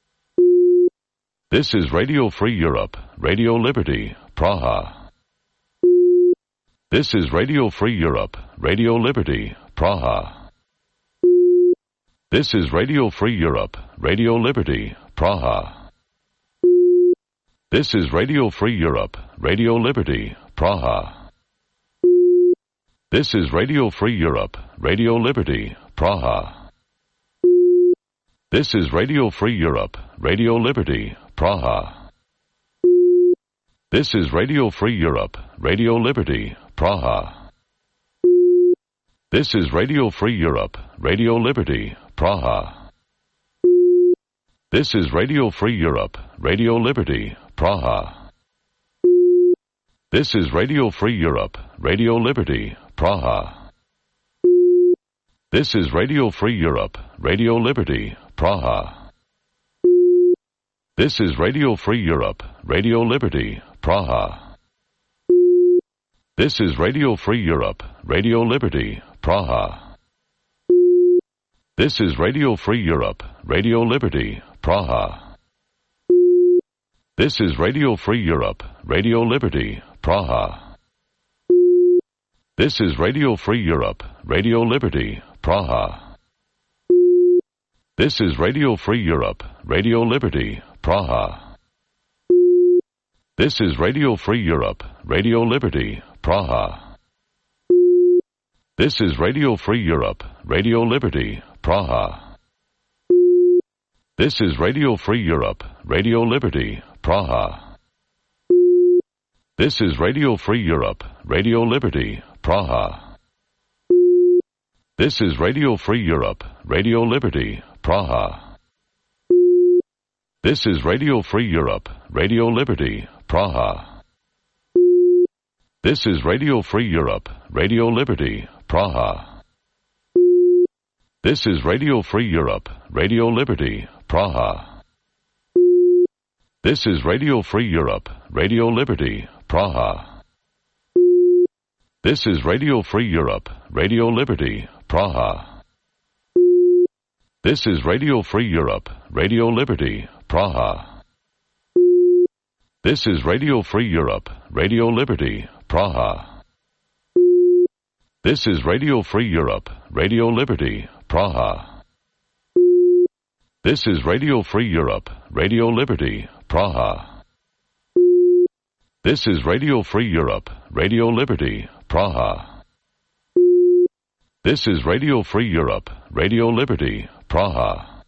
This is Radio Free Europe, Radio Liberty, Praha. This is Radio Free Europe, Radio Liberty, Praha. This is Radio Free Europe, Radio Liberty, Praha. This is Radio Free Europe, Radio Liberty, Praha. This is Radio Free Europe, Radio Liberty, Praha. This is Radio Free Europe, Radio Liberty, Praha. This is Radio Free Europe, Radio Liberty, Praha. This is Radio Free Europe, Radio Liberty, Praha. This is Radio Free Europe, Radio Liberty, Praha. This is Radio Free Europe, Radio Liberty, Praha. This is Radio Free Europe, Radio Liberty, Praha. This is Radio Free Europe, Radio Liberty, Praha. This is Radio Free Europe, Radio Liberty, Praha. This is Radio Free Europe, Radio Liberty, Praha. This is Radio Free Europe, Radio Liberty, Praha. This is Radio Free Europe, Radio Liberty, Praha. This is Radio Free Europe, Radio Liberty, Praha. This is Radio Free Europe, Radio Liberty, Praha. This is Radio Free Europe, Radio Liberty, Praha. This is Radio Free Europe, Radio Liberty, Praha. This is Radio Free Europe, Radio Liberty, Praha. This is Radio Free Europe, Radio Liberty, Praha. This is Radio Free Europe, Radio Liberty, Praha. This is Radio Free Europe, Radio Liberty, Praha. This is Radio Free Europe, Radio Liberty, Praha. This is Radio Free Europe, Radio Liberty, Praha. This is Radio Free Europe, Radio Liberty, Praha. This is Radio Free Europe, Radio Liberty, Praha. This is Radio Free Europe, Radio Liberty, Praha. This is Radio Free Europe, Radio Liberty, Praha. This is Radio Free Europe, Radio Liberty, Praha. This is Radio Free Europe, Radio Liberty, Praha. This is Radio Free Europe, Radio Liberty, Praha.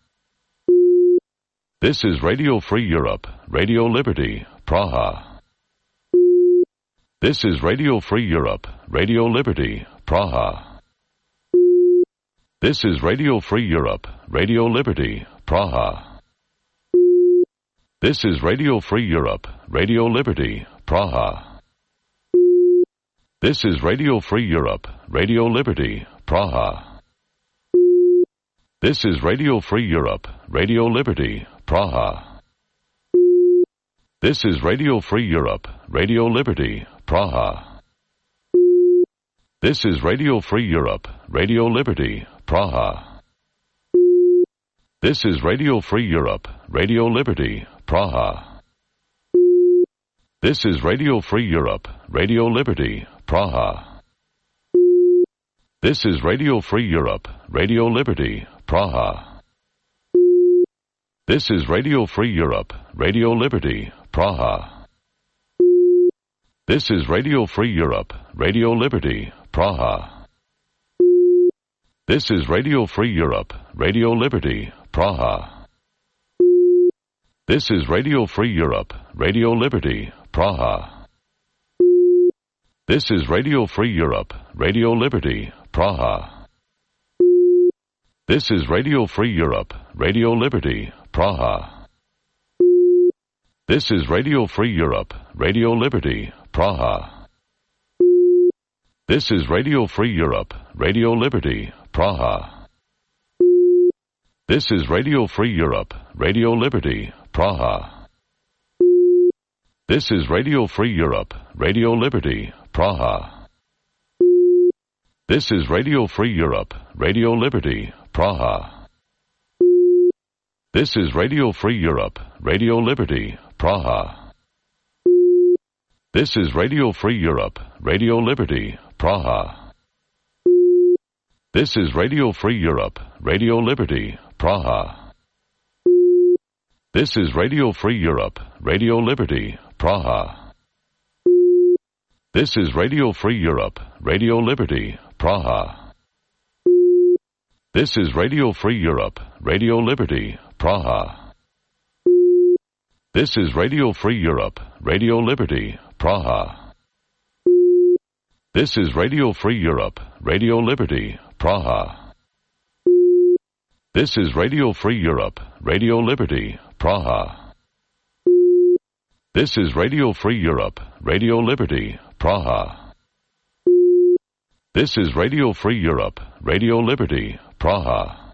This is Radio Free Europe, Radio Liberty, Praha. This is Radio Free Europe, Radio Liberty, Praha. This is Radio Free Europe, Radio Liberty, Praha. This is Radio Free Europe, Radio Liberty, Praha. This is Radio Free Europe, Radio Liberty, Praha. This is Radio Free Europe, Radio Liberty, Praha. This is Radio Free Europe, Radio Liberty, Praha. This is Radio Free Europe, Radio Liberty, Praha. This is Radio Free Europe, Radio Liberty, Praha. This is Radio Free Europe, Radio Liberty, Praha. This is Radio Free Europe, Radio Liberty, Praha. This is Radio Free Europe, Radio Liberty, Praha. This is Radio Free Europe, Radio Liberty, Praha. This is Radio Free Europe, Radio Liberty, Praha. This is Radio Free Europe, Radio Liberty, Praha. This is Radio Free Europe, Radio Liberty, Praha. This is Radio Free Europe, Radio Liberty, Praha. This is Radio Free Europe, Radio Liberty, Praha. This is Radio Free Europe, Radio Liberty, Praha. This is Radio Free Europe, Radio Liberty, Praha. This is Radio Free Europe, Radio Liberty, Praha. This is Radio Free Europe, Radio Liberty, Praha. This is Radio Free Europe, Radio Liberty, Praha. This is Radio Free Europe, Radio Liberty, Praha. This is Radio Free Europe, Radio Liberty, Praha. This is Radio Free Europe, Radio Liberty, Praha. This is Radio Free Europe, Radio Liberty, Praha. This is Radio Free Europe, Radio Liberty, Praha. This is Radio Free Europe, Radio Liberty, Praha. This is Radio Free Europe, Radio Liberty, Praha. This is Radio Free Europe, Radio Liberty, Praha. This is Radio Free Europe, Radio Liberty, Praha. This is Radio Free Europe, Radio Liberty, Praha.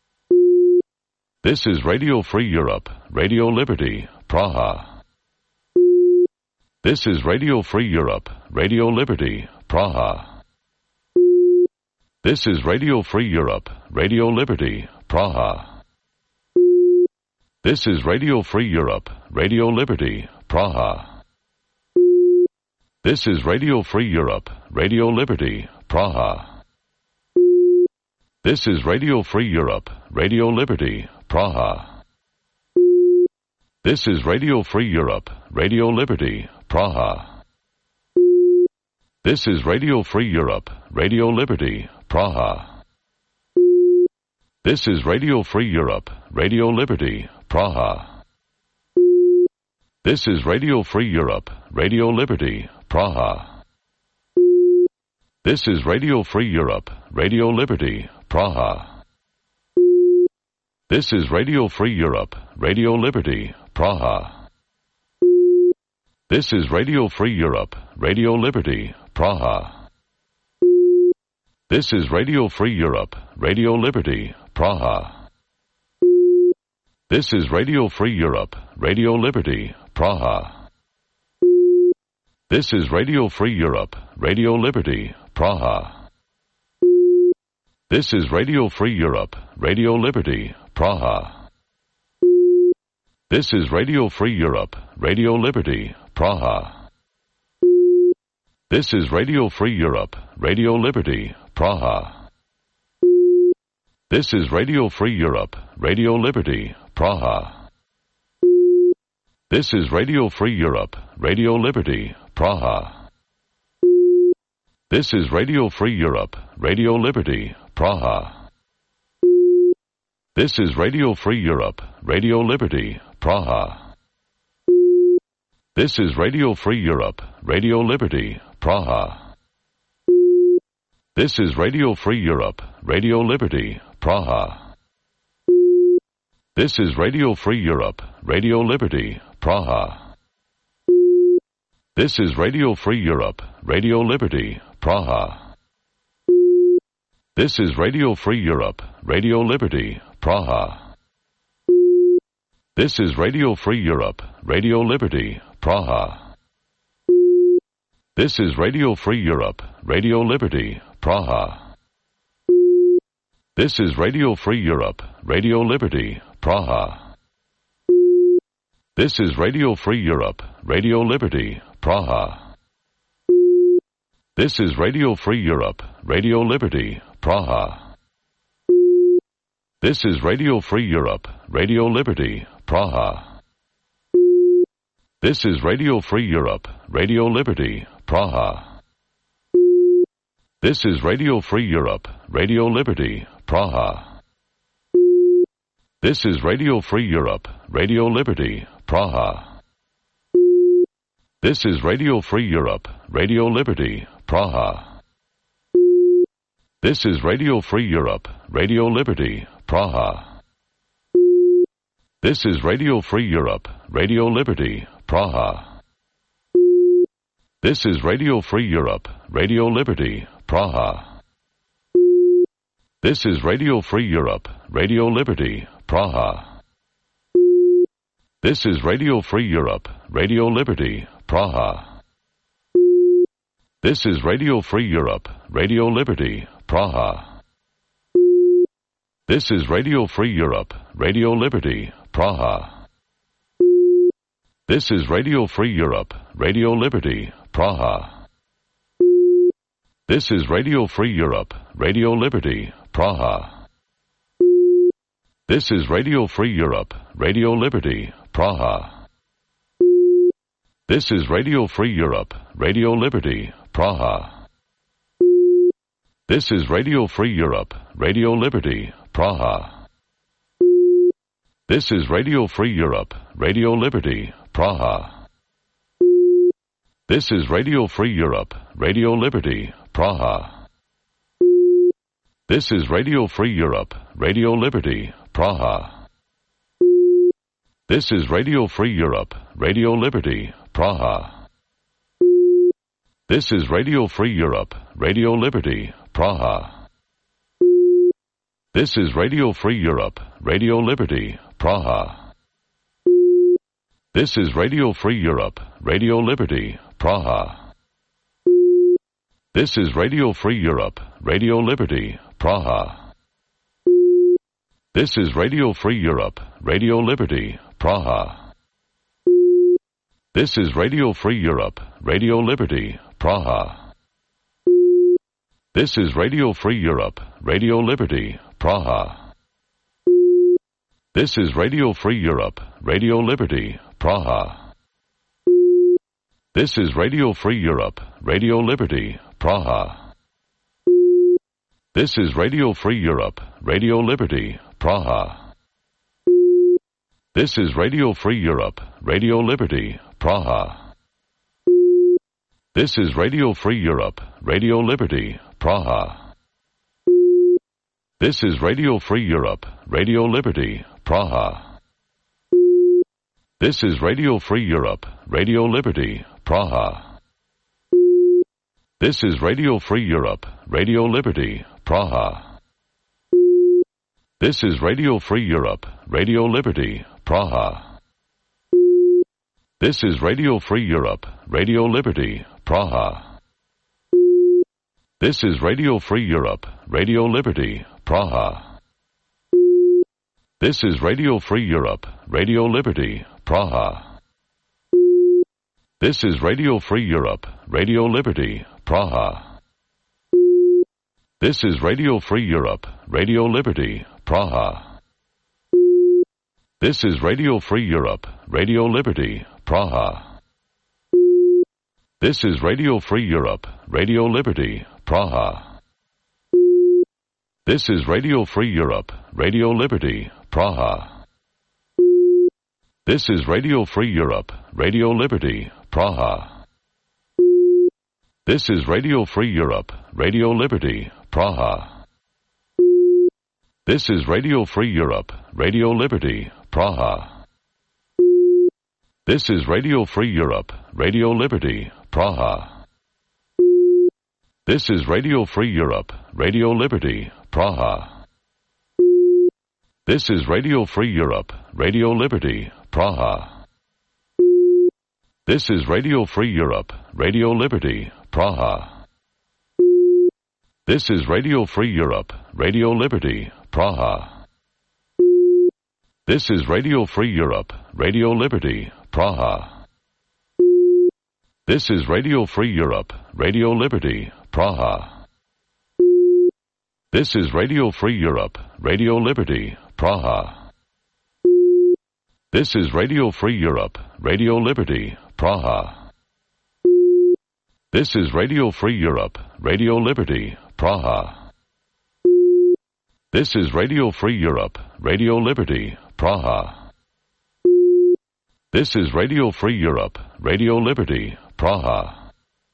This is Radio Free Europe, Radio Liberty, Praha. This is Radio Free Europe, Radio Liberty, Praha. This is Radio Free Europe, Radio Liberty, Praha. This is Radio Free Europe, Radio Liberty, Praha. This is Radio Free Europe, Radio Liberty, Praha. This is Radio Free Europe, Radio Liberty, Praha. This is Radio Free Europe, Radio Liberty, Praha. This is Radio Free Europe, Radio Liberty, Praha. This is Radio Free Europe, Radio Liberty, Praha. This is Radio Free Europe, Radio Liberty, Praha. This is Radio Free Europe, Radio Liberty, Praha. This is Radio Free Europe, Radio Liberty, Praha. This is Radio Free Europe, Radio Liberty, Praha. This is Radio Free Europe, Radio Liberty, Praha. This is Radio Free Europe, Radio Liberty, Praha. This is Radio Free Europe, Radio Liberty, Praha. This is Radio Free Europe, Radio Liberty, Praha. This is Radio Free Europe, Radio Liberty, Praha. This is Radio Free Europe, Radio Liberty, Praha. This is Radio Free Europe, Radio Liberty, Praha. This is Radio Free Europe, Radio Liberty, Praha. This is Radio Free Europe, Radio Liberty, Praha. This is Radio Free Europe, Radio Liberty, Praha. This is Radio Free Europe, Radio Liberty, Praha. This is Radio Free Europe, Radio Liberty, Praha. This is Radio Free Europe, Radio Liberty, Praha. This is Radio Free Europe, Radio Liberty, Praha. This is Radio Free Europe, Radio Liberty, Praha. This is Radio Free Europe, Radio Liberty, Praha. This is Radio Free Europe, Radio Liberty, Praha. This is Radio Free Europe, Radio Liberty, Praha. This is Radio Free Europe, Radio Liberty, Praha. This is Radio Free Europe, Radio Liberty, Praha. This is Radio Free Europe, Radio Liberty, Praha. This is Radio Free Europe, Radio Liberty, Praha. This is Radio Free Europe, Radio Liberty, Praha. This is Radio Free Europe, Radio Liberty, Praha. This is Radio Free Europe, Radio Liberty, Praha. This is Radio Free Europe, Radio Liberty, Praha. This is Radio Free Europe, Radio Liberty, Praha. This is Radio Free Europe, Radio Liberty, Praha. This is Radio Free Europe, Radio Liberty, Praha. This is Radio Free Europe, Radio Liberty, Praha. This is Radio Free Europe, Radio Liberty, Praha. This is Radio Free Europe, Radio Liberty, Praha. This is Radio Free Europe, Radio Liberty, Praha. This is Radio Free Europe, Radio Liberty, Praha. This is Radio Free Europe, Radio Liberty, Praha. This is Radio Free Europe, Radio Liberty, Praha. This is Radio Free Europe, Radio Liberty, Praha. This is Radio Free Europe, Radio Liberty, Praha. This is Radio Free Europe, Radio Liberty, Praha. This is Radio Free Europe, Radio Liberty, Praha. This is Radio Free Europe, Radio Liberty, Praha. This is Radio Free Europe, Radio Liberty, Praha. This is Radio Free Europe, Radio Liberty, Praha. This is Radio Free Europe, Radio Liberty, Praha. This is Radio Free Europe, Radio Liberty, Praha. This is Radio Free Europe, Radio Liberty, Praha. This is Radio Free Europe, Radio Liberty, Praha. This is Radio Free Europe, Radio Liberty, Praha. This is Radio Free Europe, Radio Liberty, Praha. This is Radio Free Europe, Radio Liberty, Praha. This is Radio Free Europe, Radio Liberty, Praha. This is Radio Free Europe, Radio Liberty, Praha. This is Radio Free Europe, Radio Liberty, Praha. This is Radio Free Europe, Radio Liberty, Praha. This is Radio Free Europe, Radio Liberty, Praha. This is Radio Free Europe, Radio Liberty, Praha. This is Radio Free Europe, Radio Liberty, Praha. This is Radio Free Europe, Radio Liberty, Praha. This is Radio Free Europe, Radio Liberty, Praha. This is Radio Free Europe, Radio Liberty, Praha. This is Radio Free Europe, Radio Liberty, Praha. This is Radio Free Europe, Radio Liberty, Praha. This is Radio Free Europe, Radio Liberty, Praha. This is Radio Free Europe, Radio Liberty, Praha. This is Radio Free Europe, Radio Liberty, Praha. This is Radio Free Europe, Radio Liberty, Praha. This is Radio Free Europe, Radio Liberty, Praha. This is Radio Free Europe, Radio Liberty, Praha. This is Radio Free Europe, Radio Liberty, Praha. This is Radio Free Europe, Radio Liberty, Praha. This is Radio Free Europe, Radio Liberty, Praha. This is Radio Free Europe, Radio Liberty, Praha. This is Radio Free Europe, Radio Liberty, Praha. This is Radio Free Europe, Radio Liberty, Praha. This is Radio Free Europe, Radio Liberty, Praha. This is Radio Free Europe, Radio Liberty, Praha. This is Radio Free Europe, Radio Liberty, Praha. This is Radio Free Europe, Radio Liberty, Praha. This is Radio Free Europe, Radio Liberty, Praha. This is Radio Free Europe, Radio Liberty, Praha.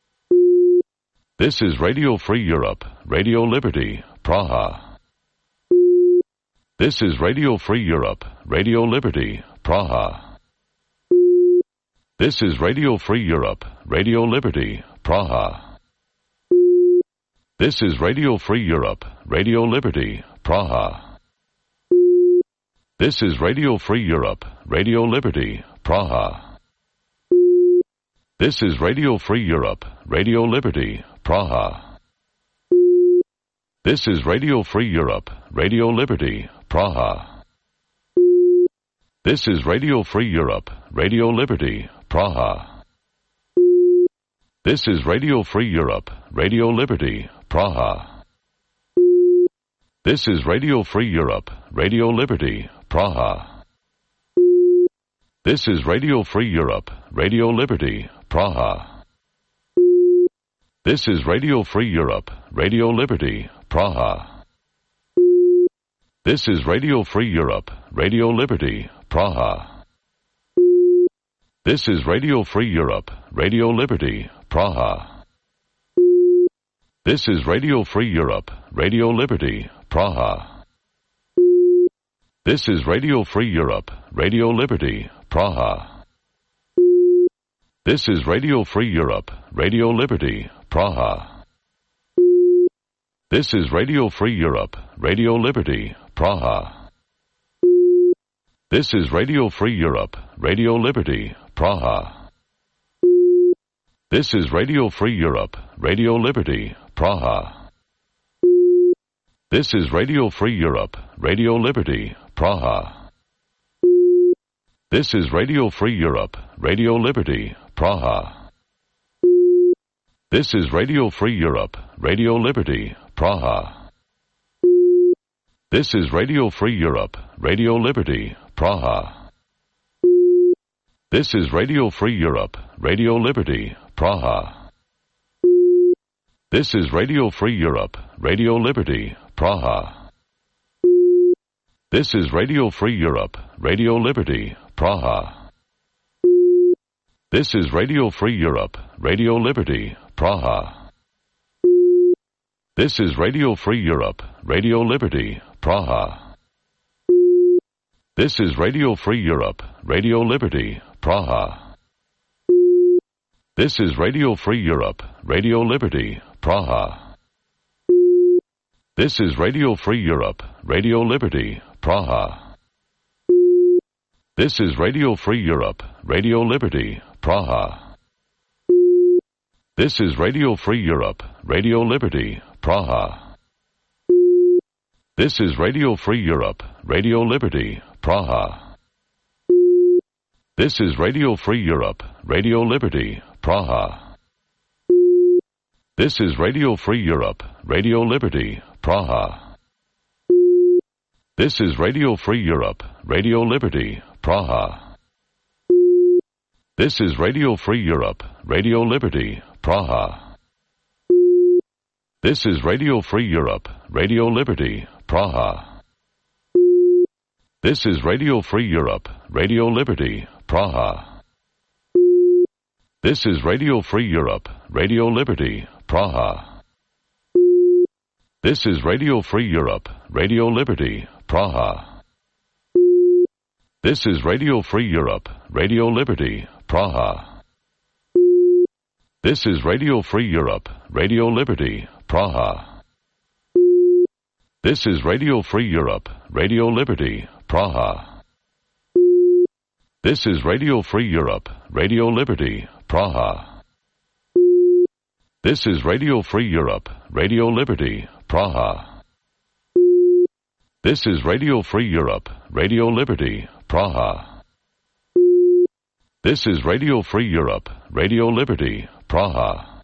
This is Radio Free Europe, Radio Liberty, Praha. This is Radio Free Europe, Radio Liberty, Praha. This is Radio Free Europe, Radio Liberty, Praha. This is Radio Free Europe, Radio Liberty, Praha. This is Radio Free Europe, Radio Liberty, Praha. This is Radio Free Europe, Radio Liberty, Praha. This is Radio Free Europe, Radio Liberty, Praha. This is Radio Free Europe, Radio Liberty, Praha. This is Radio Free Europe, Radio Liberty, Praha. This is Radio Free Europe, Radio Liberty, Praha. This is Radio Free Europe, Radio Liberty, Praha. This is Radio Free Europe, Radio Liberty, Praha. This is Radio Free Europe, Radio Liberty, Praha. This is Radio Free Europe, Radio Liberty, Praha. This is Radio Free Europe, Radio Liberty, Praha. This is Radio Free Europe, Radio Liberty, Praha. This is Radio Free Europe, Radio Liberty, Praha. This is Radio Free Europe, Radio Liberty, Praha. This is Radio Free Europe, Radio Liberty, Praha. This is Radio Free Europe, Radio Liberty, Praha. This is Radio Free Europe, Radio Liberty, Praha. This is Radio Free Europe, Radio Liberty, Praha. This is Radio Free Europe, Radio Liberty, Praha. This is Radio Free Europe, Radio Liberty, Praha. This is Radio Free Europe, Radio Liberty, Praha. This is Radio Free Europe, Radio Liberty, Praha. This is Radio Free Europe, Radio Liberty, Praha. This is Radio Free Europe, Radio Liberty, Praha. This is Radio Free Europe, Radio Liberty, Praha. This is Radio Free Europe, Radio Liberty, Praha. This is Radio Free Europe, Radio Liberty, Praha. This is Radio Free Europe, Radio Liberty, Praha. This is Radio Free Europe, Radio Liberty, Praha. This is Radio Free Europe, Radio Liberty, Praha. This is Radio Free Europe, Radio Liberty, Praha. This is Radio Free Europe, Radio Liberty, Praha. This is Radio Free Europe, Radio Liberty, Praha. This is Radio Free Europe, Radio Liberty, Praha. This is Radio Free Europe, Radio Liberty, Praha. This is Radio Free Europe, Radio Liberty, Praha. This is Radio Free Europe, Radio Liberty, Praha. This is Radio Free Europe, Radio Liberty, Praha. This is Radio Free Europe, Radio Liberty, Praha. This is Radio Free Europe, Radio Liberty, Praha. This is Radio Free Europe, Radio Liberty, Praha. This is Radio Free Europe, Radio Liberty, Praha. This is Radio Free Europe, Radio Liberty, Praha. This is Radio Free Europe, Radio Liberty, Praha. This is Radio Free Europe, Radio Liberty, Praha. This is Radio Free Europe, Radio Liberty, Praha.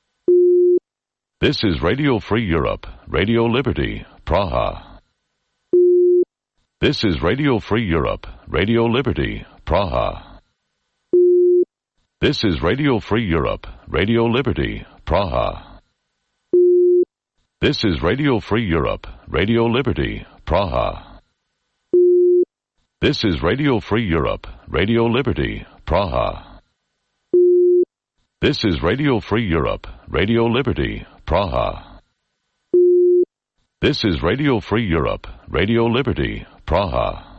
This is Radio Free Europe, Radio Liberty, Praha. This is Radio Free Europe, Radio Liberty, Praha. This is Radio Free Europe, Radio Liberty, Praha. This is Radio Free Europe, Radio Liberty, Praha. This is Radio Free Europe, Radio Liberty, Praha. This is Radio Free Europe, Radio Liberty, Praha. This is Radio Free Europe, Radio Liberty, Praha.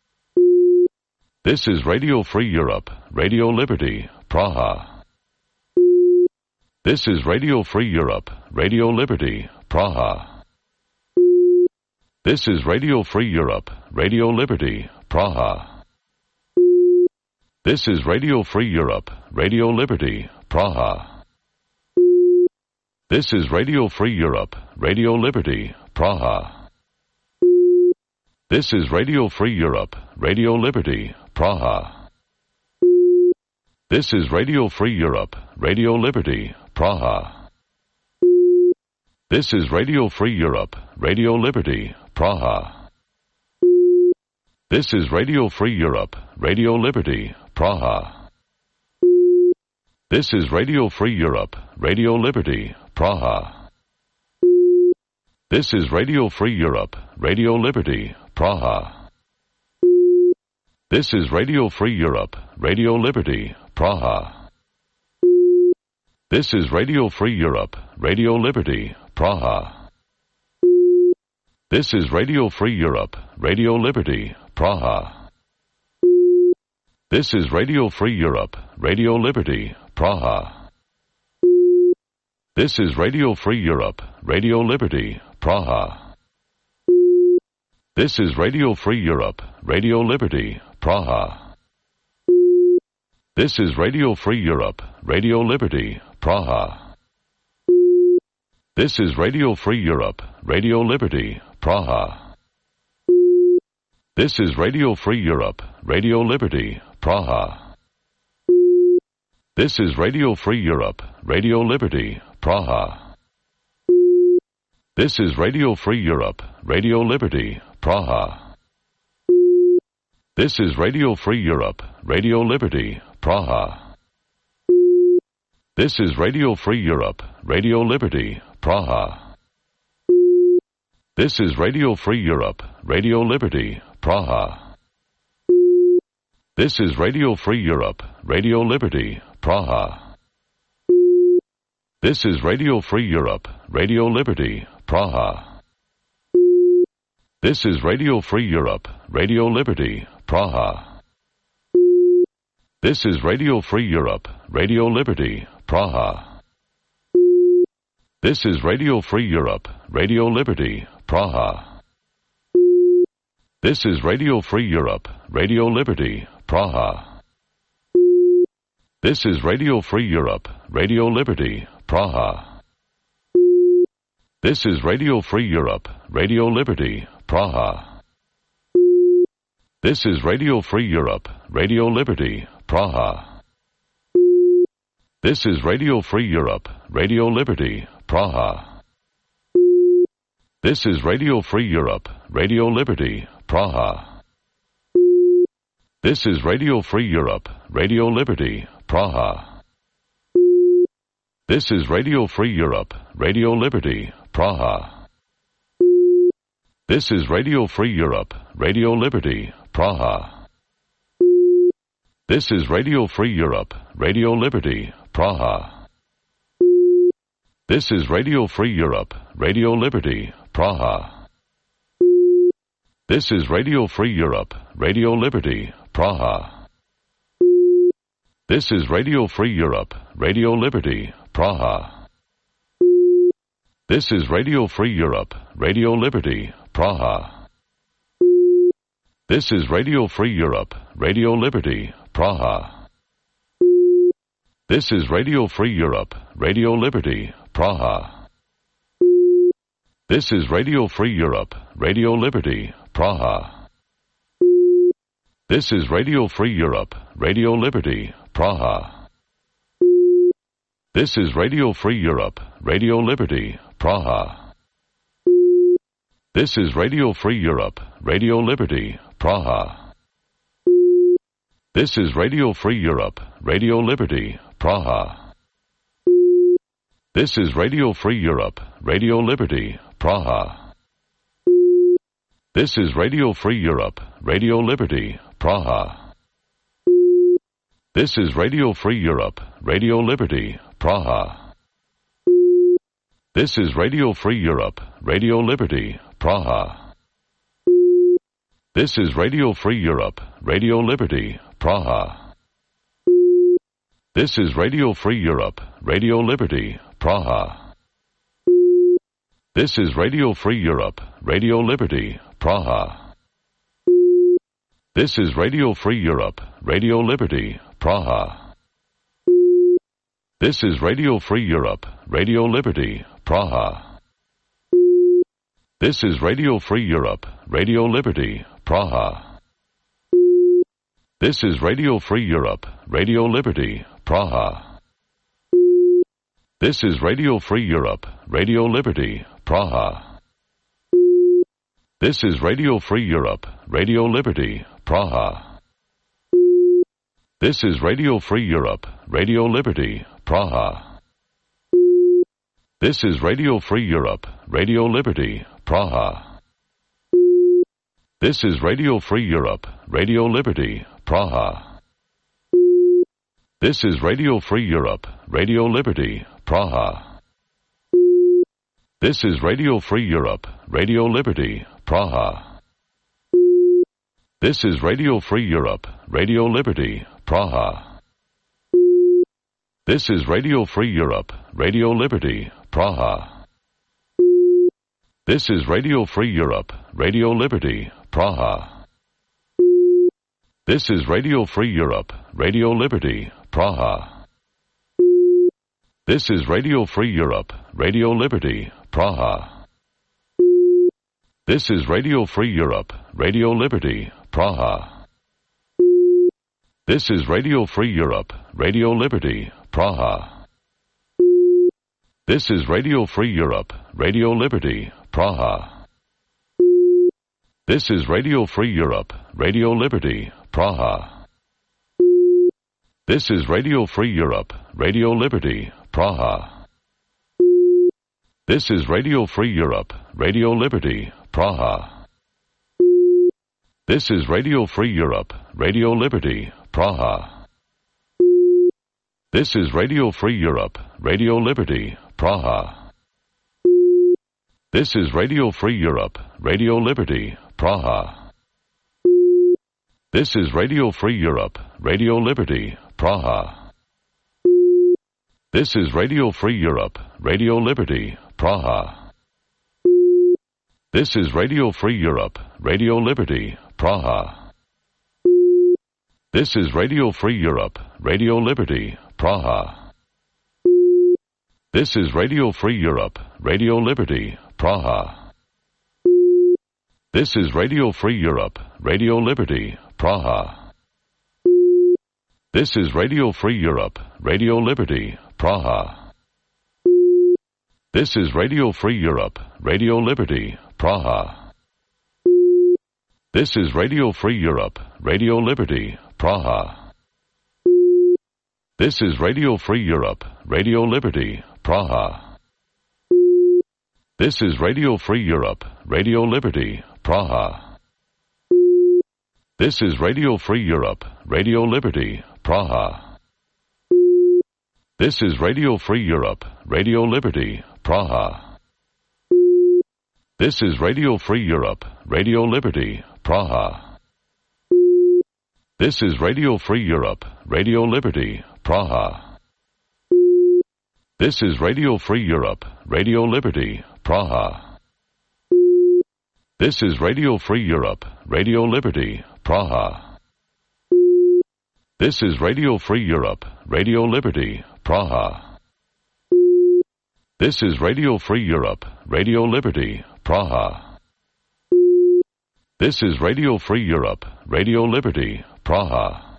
This is Radio Free Europe, Radio Liberty, Praha. This is Radio Free Europe, Radio Liberty, Praha. This is Radio Free Europe, Radio Liberty, Praha. This is Radio Free Europe, Radio Liberty, Praha. This is Radio Free Europe, Radio Liberty, Praha. This is Radio Free Europe, Radio Liberty, Praha. This is Radio Free Europe, Radio Liberty, Praha. This is Radio Free Europe, Radio Liberty, Praha. This is Radio Free Europe, Radio Liberty, Praha. This is Radio Free Europe, Radio Liberty, Praha. This is Radio Free Europe, Radio Liberty, Praha. This is Radio Free Europe, Radio Liberty, Praha. This is Radio Free Europe, Radio Liberty, Praha. This is Radio Free Europe, Radio Liberty, Praha. This is Radio Free Europe, Radio Liberty, Praha. This is Radio Free Europe, Radio Liberty, Praha. This is Radio Free Europe, Radio Liberty, Praha. This is Radio Free Europe, Radio Liberty, Praha. This is Radio Free Europe, Radio Liberty, Praha. This is Radio Free Europe, Radio Liberty, Praha. This is Radio Free Europe, Radio Liberty, Praha. This is Radio Free Europe, Radio Liberty, Praha. This is Radio Free Europe, Radio Liberty, Praha. This is Radio Free Europe, Radio Liberty, Praha. This is Radio Free Europe, Radio Liberty, Praha. This is Radio Free Europe, Radio Liberty, Praha. This is Radio Free Europe, Radio Liberty, Praha. This is Radio Free Europe, Radio Liberty, Praha. This is Radio Free Europe, Radio Liberty, Praha. This is Radio Free Europe, Radio Liberty, Praha. This is Radio Free Europe, Radio Liberty, Praha. This is Radio Free Europe, Radio Liberty, Praha. This is Radio Free Europe, Radio Liberty, Praha. This is Radio Free Europe, Radio Liberty, Praha. This is Radio Free Europe, Radio Liberty, Praha. This is Radio Free Europe, Radio Liberty, Praha. This is Radio Free Europe, Radio Liberty, Praha. This is Radio Free Europe, Radio Liberty, Praha. This is Radio Free Europe, Radio Liberty, Praha. This is Radio Free Europe, Radio Liberty, Praha. This is Radio Free Europe, Radio Liberty, Praha. This is Radio Free Europe, Radio Liberty, Praha. This is Radio Free Europe, Radio Liberty, Praha. This is Radio Free Europe, Radio Liberty, Praha. This is Radio Free Europe, Radio Liberty, Praha. This is Radio Free Europe, Radio Liberty, Praha. This is Radio Free Europe, Radio Liberty, Praha. This is Radio Free Europe, Radio Liberty, Praha. This is Radio Free Europe, Radio Liberty, Praha. This is Radio Free Europe, Radio Liberty, Praha. This is Radio Free Europe, Radio Liberty, Praha. This is Radio Free Europe, Radio Liberty, Praha. This is Radio Free Europe, Radio Liberty, Praha. This is Radio Free Europe, Radio Liberty, Praha. This is Radio Free Europe, Radio Liberty, Praha. This is Radio Free Europe, Radio Liberty, Praha. This is Radio Free Europe, Radio Liberty, Praha. This is Radio Free Europe, Radio Liberty, Praha. This is Radio Free Europe, Radio Liberty, Praha. This is Radio Free Europe, Radio Liberty, Praha. This is Radio Free Europe, Radio Liberty, Praha. This is Radio Free Europe, Radio Liberty, Praha. This is Radio Free Europe, Radio Liberty, Praha. This is Radio Free Europe, Radio Liberty, Praha. This is Radio Free Europe, Radio Liberty, Praha. This is Radio Free Europe, Radio Liberty, Praha. This is Radio Free Europe, Radio Liberty, Praha. This is Radio Free Europe, Radio Liberty, Praha. This is Radio Free Europe, Radio Liberty, Praha. This is Radio Free Europe, Radio Liberty, Praha. This is Radio Free Europe, Radio Liberty, Praha. This is Radio Free Europe, Radio Liberty, Praha. This is Radio Free Europe, Radio Liberty, Praha. This is Radio Free Europe, Radio Liberty, Praha. This is Radio Free Europe, Radio Liberty, Praha. This is Radio Free Europe, Radio Liberty, Praha. This is Radio Free Europe, Radio Liberty, Praha. This is Radio Free Europe, Radio Liberty, Praha. This is Radio Free Europe, Radio Liberty, Praha. This is Radio Free Europe, Radio Liberty, Praha. This is Radio Free Europe, Radio Liberty, Praha. This is Radio Free Europe, Radio Liberty, Praha. This is Radio Free Europe, Radio Liberty, Praha. This is Radio Free Europe, Radio Liberty, Praha. This is Radio Free Europe, Radio Liberty, Praha. This is Radio Free Europe, Radio Liberty, Praha. This is Radio Free Europe, Radio Liberty, Praha. This is Radio Free Europe, Radio Liberty, Praha. This is Radio Free Europe, Radio Liberty, Praha. This is Radio Free Europe, Radio Liberty, Praha. This is Radio Free Europe, Radio Liberty, Praha. This is Radio Free Europe, Radio Liberty, Praha. This is Radio Free Europe, Radio Liberty, Praha. This is Radio Free Europe, Radio Liberty, Praha. This is Radio Free Europe, Radio Liberty, Praha. This is Radio Free Europe, Radio Liberty, Praha. This is Radio Free Europe, Radio Liberty, Praha. This is Radio Free Europe, Radio Liberty, Praha. This is Radio Free Europe, Radio Liberty, Praha. This is Radio Free Europe, Radio Liberty, Praha. This is Radio Free Europe, Radio Liberty, Praha. This is Radio Free Europe, Radio Liberty, Praha. This is Radio Free Europe, Radio Liberty, Praha.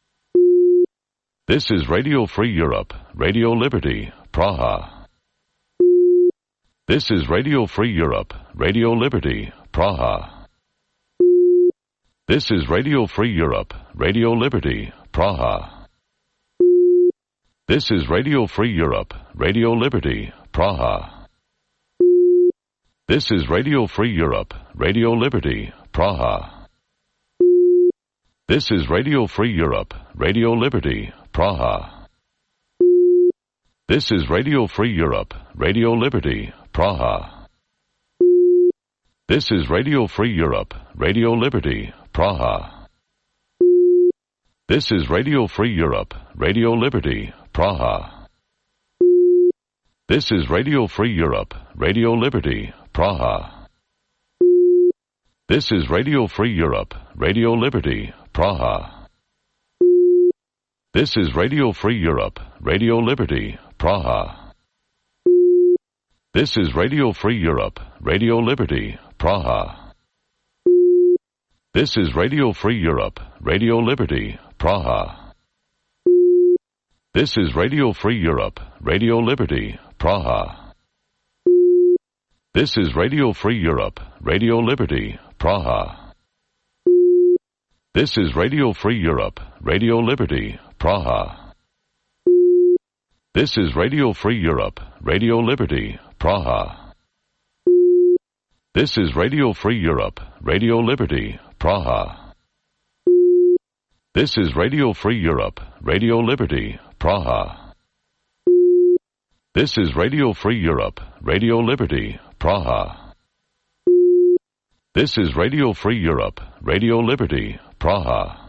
This is Radio Free Europe, Radio Liberty, Praha. This is Radio Free Europe, Radio Liberty, Praha. This is Radio Free Europe, Radio Liberty, Praha. This is Radio Free Europe, Radio Liberty, Praha. This is Radio Free Europe, Radio Liberty, Praha. This is Radio Free Europe, Radio Liberty, Praha. This is Radio Free Europe, Radio Liberty, Praha. This is Radio Free Europe, Radio Liberty, Praha. This is Radio Free Europe, Radio Liberty, Praha. This is Radio Free Europe, Radio Liberty, Praha. This is Radio Free Europe, Radio Liberty, Praha. This is Radio Free Europe, Radio Liberty, Praha. This is Radio Free Europe, Radio Liberty, Praha. This is Radio Free Europe, Radio Liberty, Praha. This is Radio Free Europe, Radio Liberty, Praha. This is Radio Free Europe, Radio Liberty, Praha. This is Radio Free Europe, Radio Liberty, Praha. This is Radio Free Europe, Radio Liberty, Praha. This is Radio Free Europe, Radio Liberty, Praha. This is Radio Free Europe, Radio Liberty, Praha. This is Radio Free Europe, Radio Liberty, Praha. This is Radio Free Europe, Radio Liberty, Praha.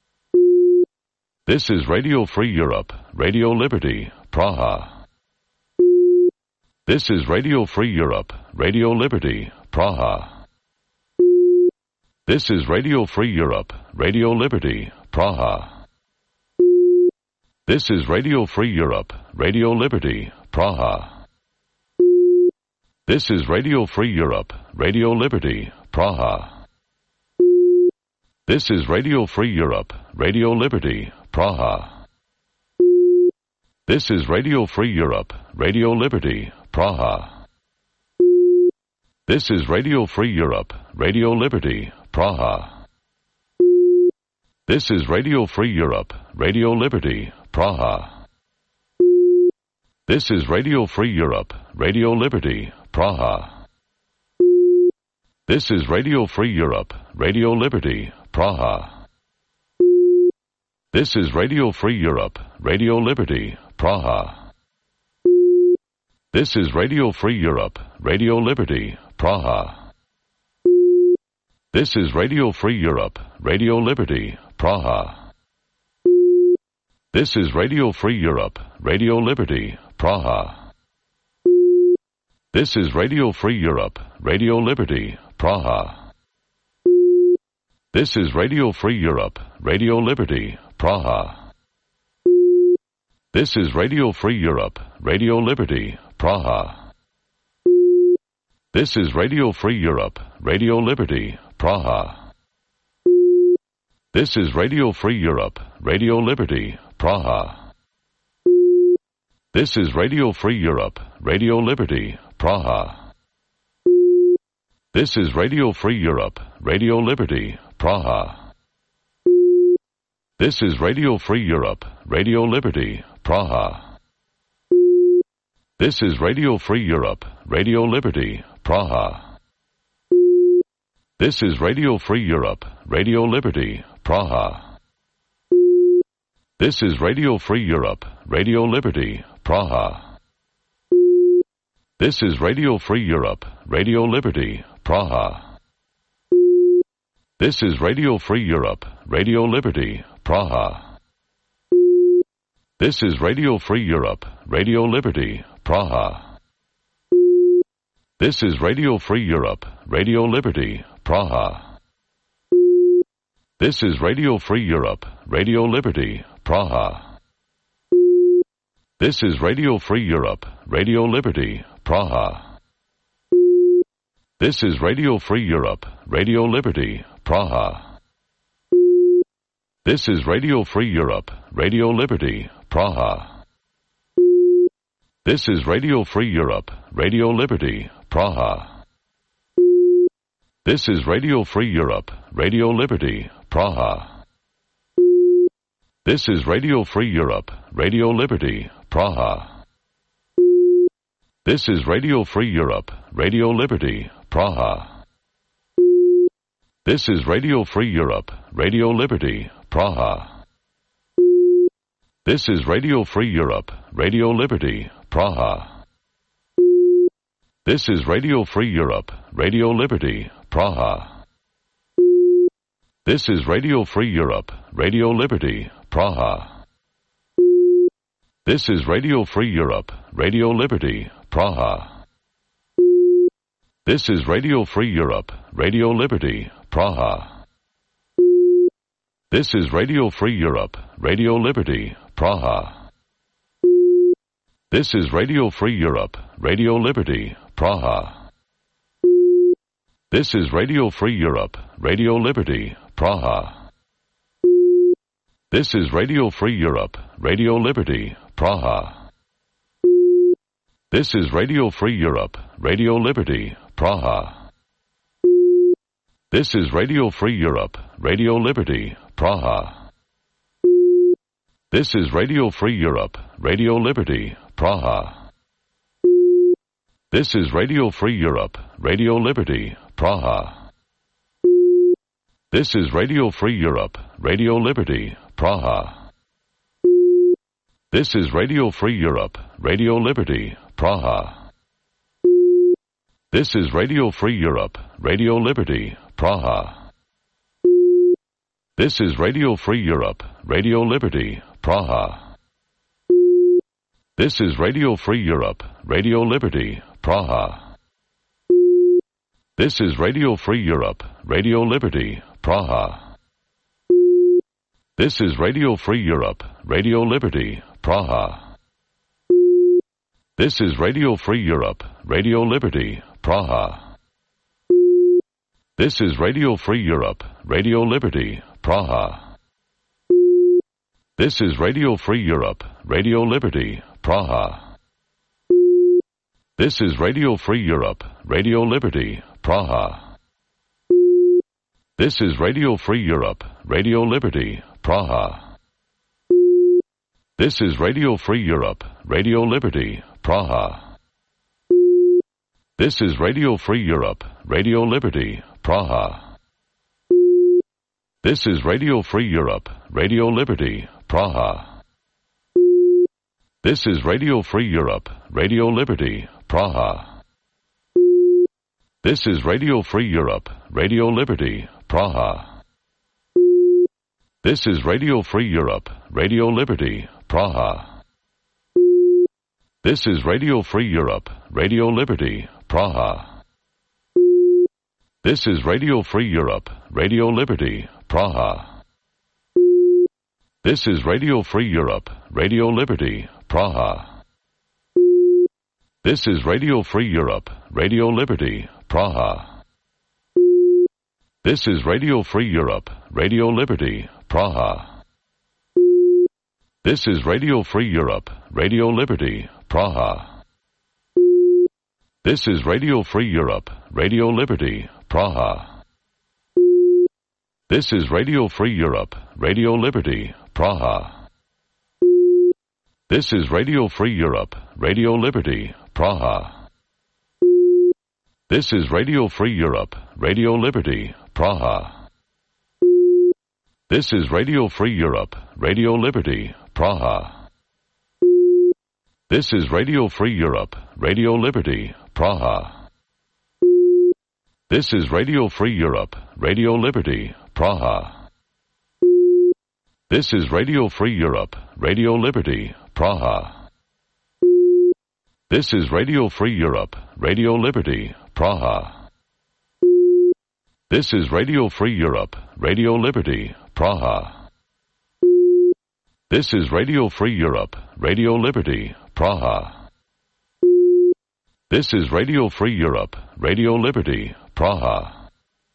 This is Radio Free Europe, Radio Liberty, Praha. This is Radio Free Europe, Radio Liberty, Praha. This is Radio Free Europe, Radio Liberty, Praha. This is Radio Free Europe, Radio Liberty, Praha. This is Radio Free Europe, Radio Liberty, Praha. This is Radio Free Europe, Radio Liberty, Praha. This is Radio Free Europe, Radio Liberty, Praha. This is Radio Free Europe, Radio Liberty, Praha. This is Radio Free Europe, Radio Liberty, Praha. This is Radio Free Europe, Radio Liberty, Praha. This is Radio Free Europe, Radio Liberty, Praha. This is Radio Free Europe, Radio Liberty, Praha. This is Radio Free Europe, Radio Liberty, Praha. This is Radio Free Europe, Radio Liberty, Praha. This is Radio Free Europe, Radio Liberty, Praha. This is Radio Free Europe, Radio Liberty, Praha. This is Radio Free Europe, Radio Liberty, Praha. This is Radio Free Europe, Radio Liberty, Praha. This is Radio Free Europe, Radio Liberty, Praha. This is Radio Free Europe, Radio Liberty, Praha. This is Radio Free Europe, Radio Liberty, Praha. This is Radio Free Europe, Radio Liberty, Praha. This is Radio Free Europe, Radio Liberty, Praha. This is Radio Free Europe, Radio Liberty, Praha. This is Radio Free Europe, Radio Liberty, Praha. This is Radio Free Europe, Radio Liberty, Praha. This is Radio Free Europe, Radio Liberty, Praha. This is Radio Free Europe, Radio Liberty, Praha. This is Radio Free Europe, Radio Liberty, Praha. This is Radio Free Europe, Radio Liberty, Praha. This is Radio Free Europe, Radio Liberty, Praha. This is Radio Free Europe, Radio Liberty, Praha. This is Radio Free Europe, Radio Liberty, Praha. This is Radio Free Europe, Radio Liberty, Praha. This is Radio Free Europe, Radio Liberty, Praha. This is Radio Free Europe, Radio Liberty, Praha. This is Radio Free Europe, Radio Liberty, Praha. This is Radio Free Europe, Radio Liberty, Praha. This is Radio Free Europe, Radio Liberty, Praha. This is Radio Free Europe, Radio Liberty, Praha. This is Radio Free Europe, Radio Liberty, Praha. This is Radio Free Europe, Radio Liberty, Praha. This is Radio Free Europe, Radio Liberty, Praha. This is Radio Free Europe, Radio Liberty, Praha. This is Radio Free Europe, Radio Liberty, Praha. This is Radio Free Europe, Radio Liberty, Praha. This is Radio Free Europe, Radio Liberty, Praha. This is Radio Free Europe, Radio Liberty, Praha. This is Radio Free Europe, Radio Liberty, Praha. This is Radio Free Europe, Radio Liberty, Praha. This is Radio Free Europe, Radio Liberty, Praha. This is Radio Free Europe, Radio Liberty, Praha. This is Radio Free Europe, Radio Liberty, Praha. This is Radio Free Europe, Radio Liberty, Praha. This is Radio Free Europe, Radio Liberty, Praha. This is Radio Free Europe, Radio Liberty, Praha. This is Radio Free Europe, Radio Liberty, Praha. This is Radio Free Europe, Radio Liberty, Praha. This is Radio Free Europe, Radio Liberty, Praha. This is Radio Free Europe, Radio Liberty, Praha. This is Radio Free Europe, Radio Liberty, Praha. This is Radio Free Europe, Radio Liberty, Praha. This is Radio Free Europe, Radio Liberty, Praha. This is Radio Free Europe, Radio Liberty, Praha. This is Radio Free Europe, Radio Liberty, Praha. This is Radio Free Europe, Radio Liberty, Praha. This is Radio Free Europe, Radio Liberty, Praha. This is Radio Free Europe, Radio Liberty, Praha. This is Radio Free Europe, Radio Liberty, Praha. This is Radio Free Europe, Radio Liberty, Praha. This is Radio Free Europe, Radio Liberty, Praha. This is Radio Free Europe, Radio Liberty, Praha. This is Radio Free Europe, Radio Liberty, Praha. This is Radio Free Europe, Radio Liberty, Praha. This is Radio Free Europe, Radio Liberty, Praha. This is Radio Free Europe, Radio Liberty, Praha. This is Radio Free Europe, Radio Liberty, Praha. This is Radio Free Europe, Radio Liberty, Praha. This is Radio Free Europe, Radio Liberty, Praha. This is Radio Free Europe, Radio Liberty, Praha. This is Radio Free Europe, Radio Liberty, Praha. This is Radio Free Europe, Radio Liberty, Praha. This is Radio Free Europe, Radio Liberty, Praha. This is Radio Free Europe, Radio Liberty, Praha. This is Radio Free Europe, Radio Liberty, Praha. This is Radio Free Europe, Radio Liberty, Praha. This is Radio Free Europe, Radio Liberty, Praha. This is Radio Free Europe, Radio Liberty, Praha.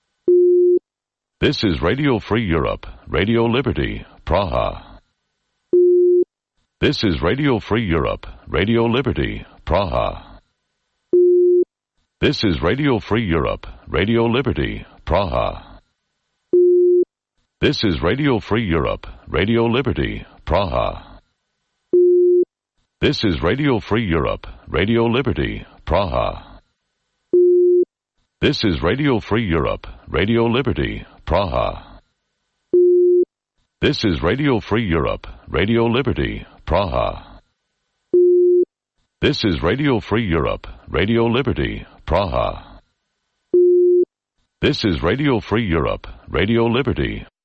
This is Radio Free Europe, Radio Liberty, Praha. This is Radio Free Europe, Radio Liberty, Praha. This is Radio Free Europe, Radio Liberty, Praha. This is Radio Free Europe, Radio Liberty, Praha. This is Radio Free Europe, Radio Liberty, Praha. This is Radio Free Europe, Radio Liberty, Praha. This is Radio Free Europe, Radio Liberty, Praha. This is Radio Free Europe, Radio Liberty, Praha. This is Radio Free Europe, Radio Liberty,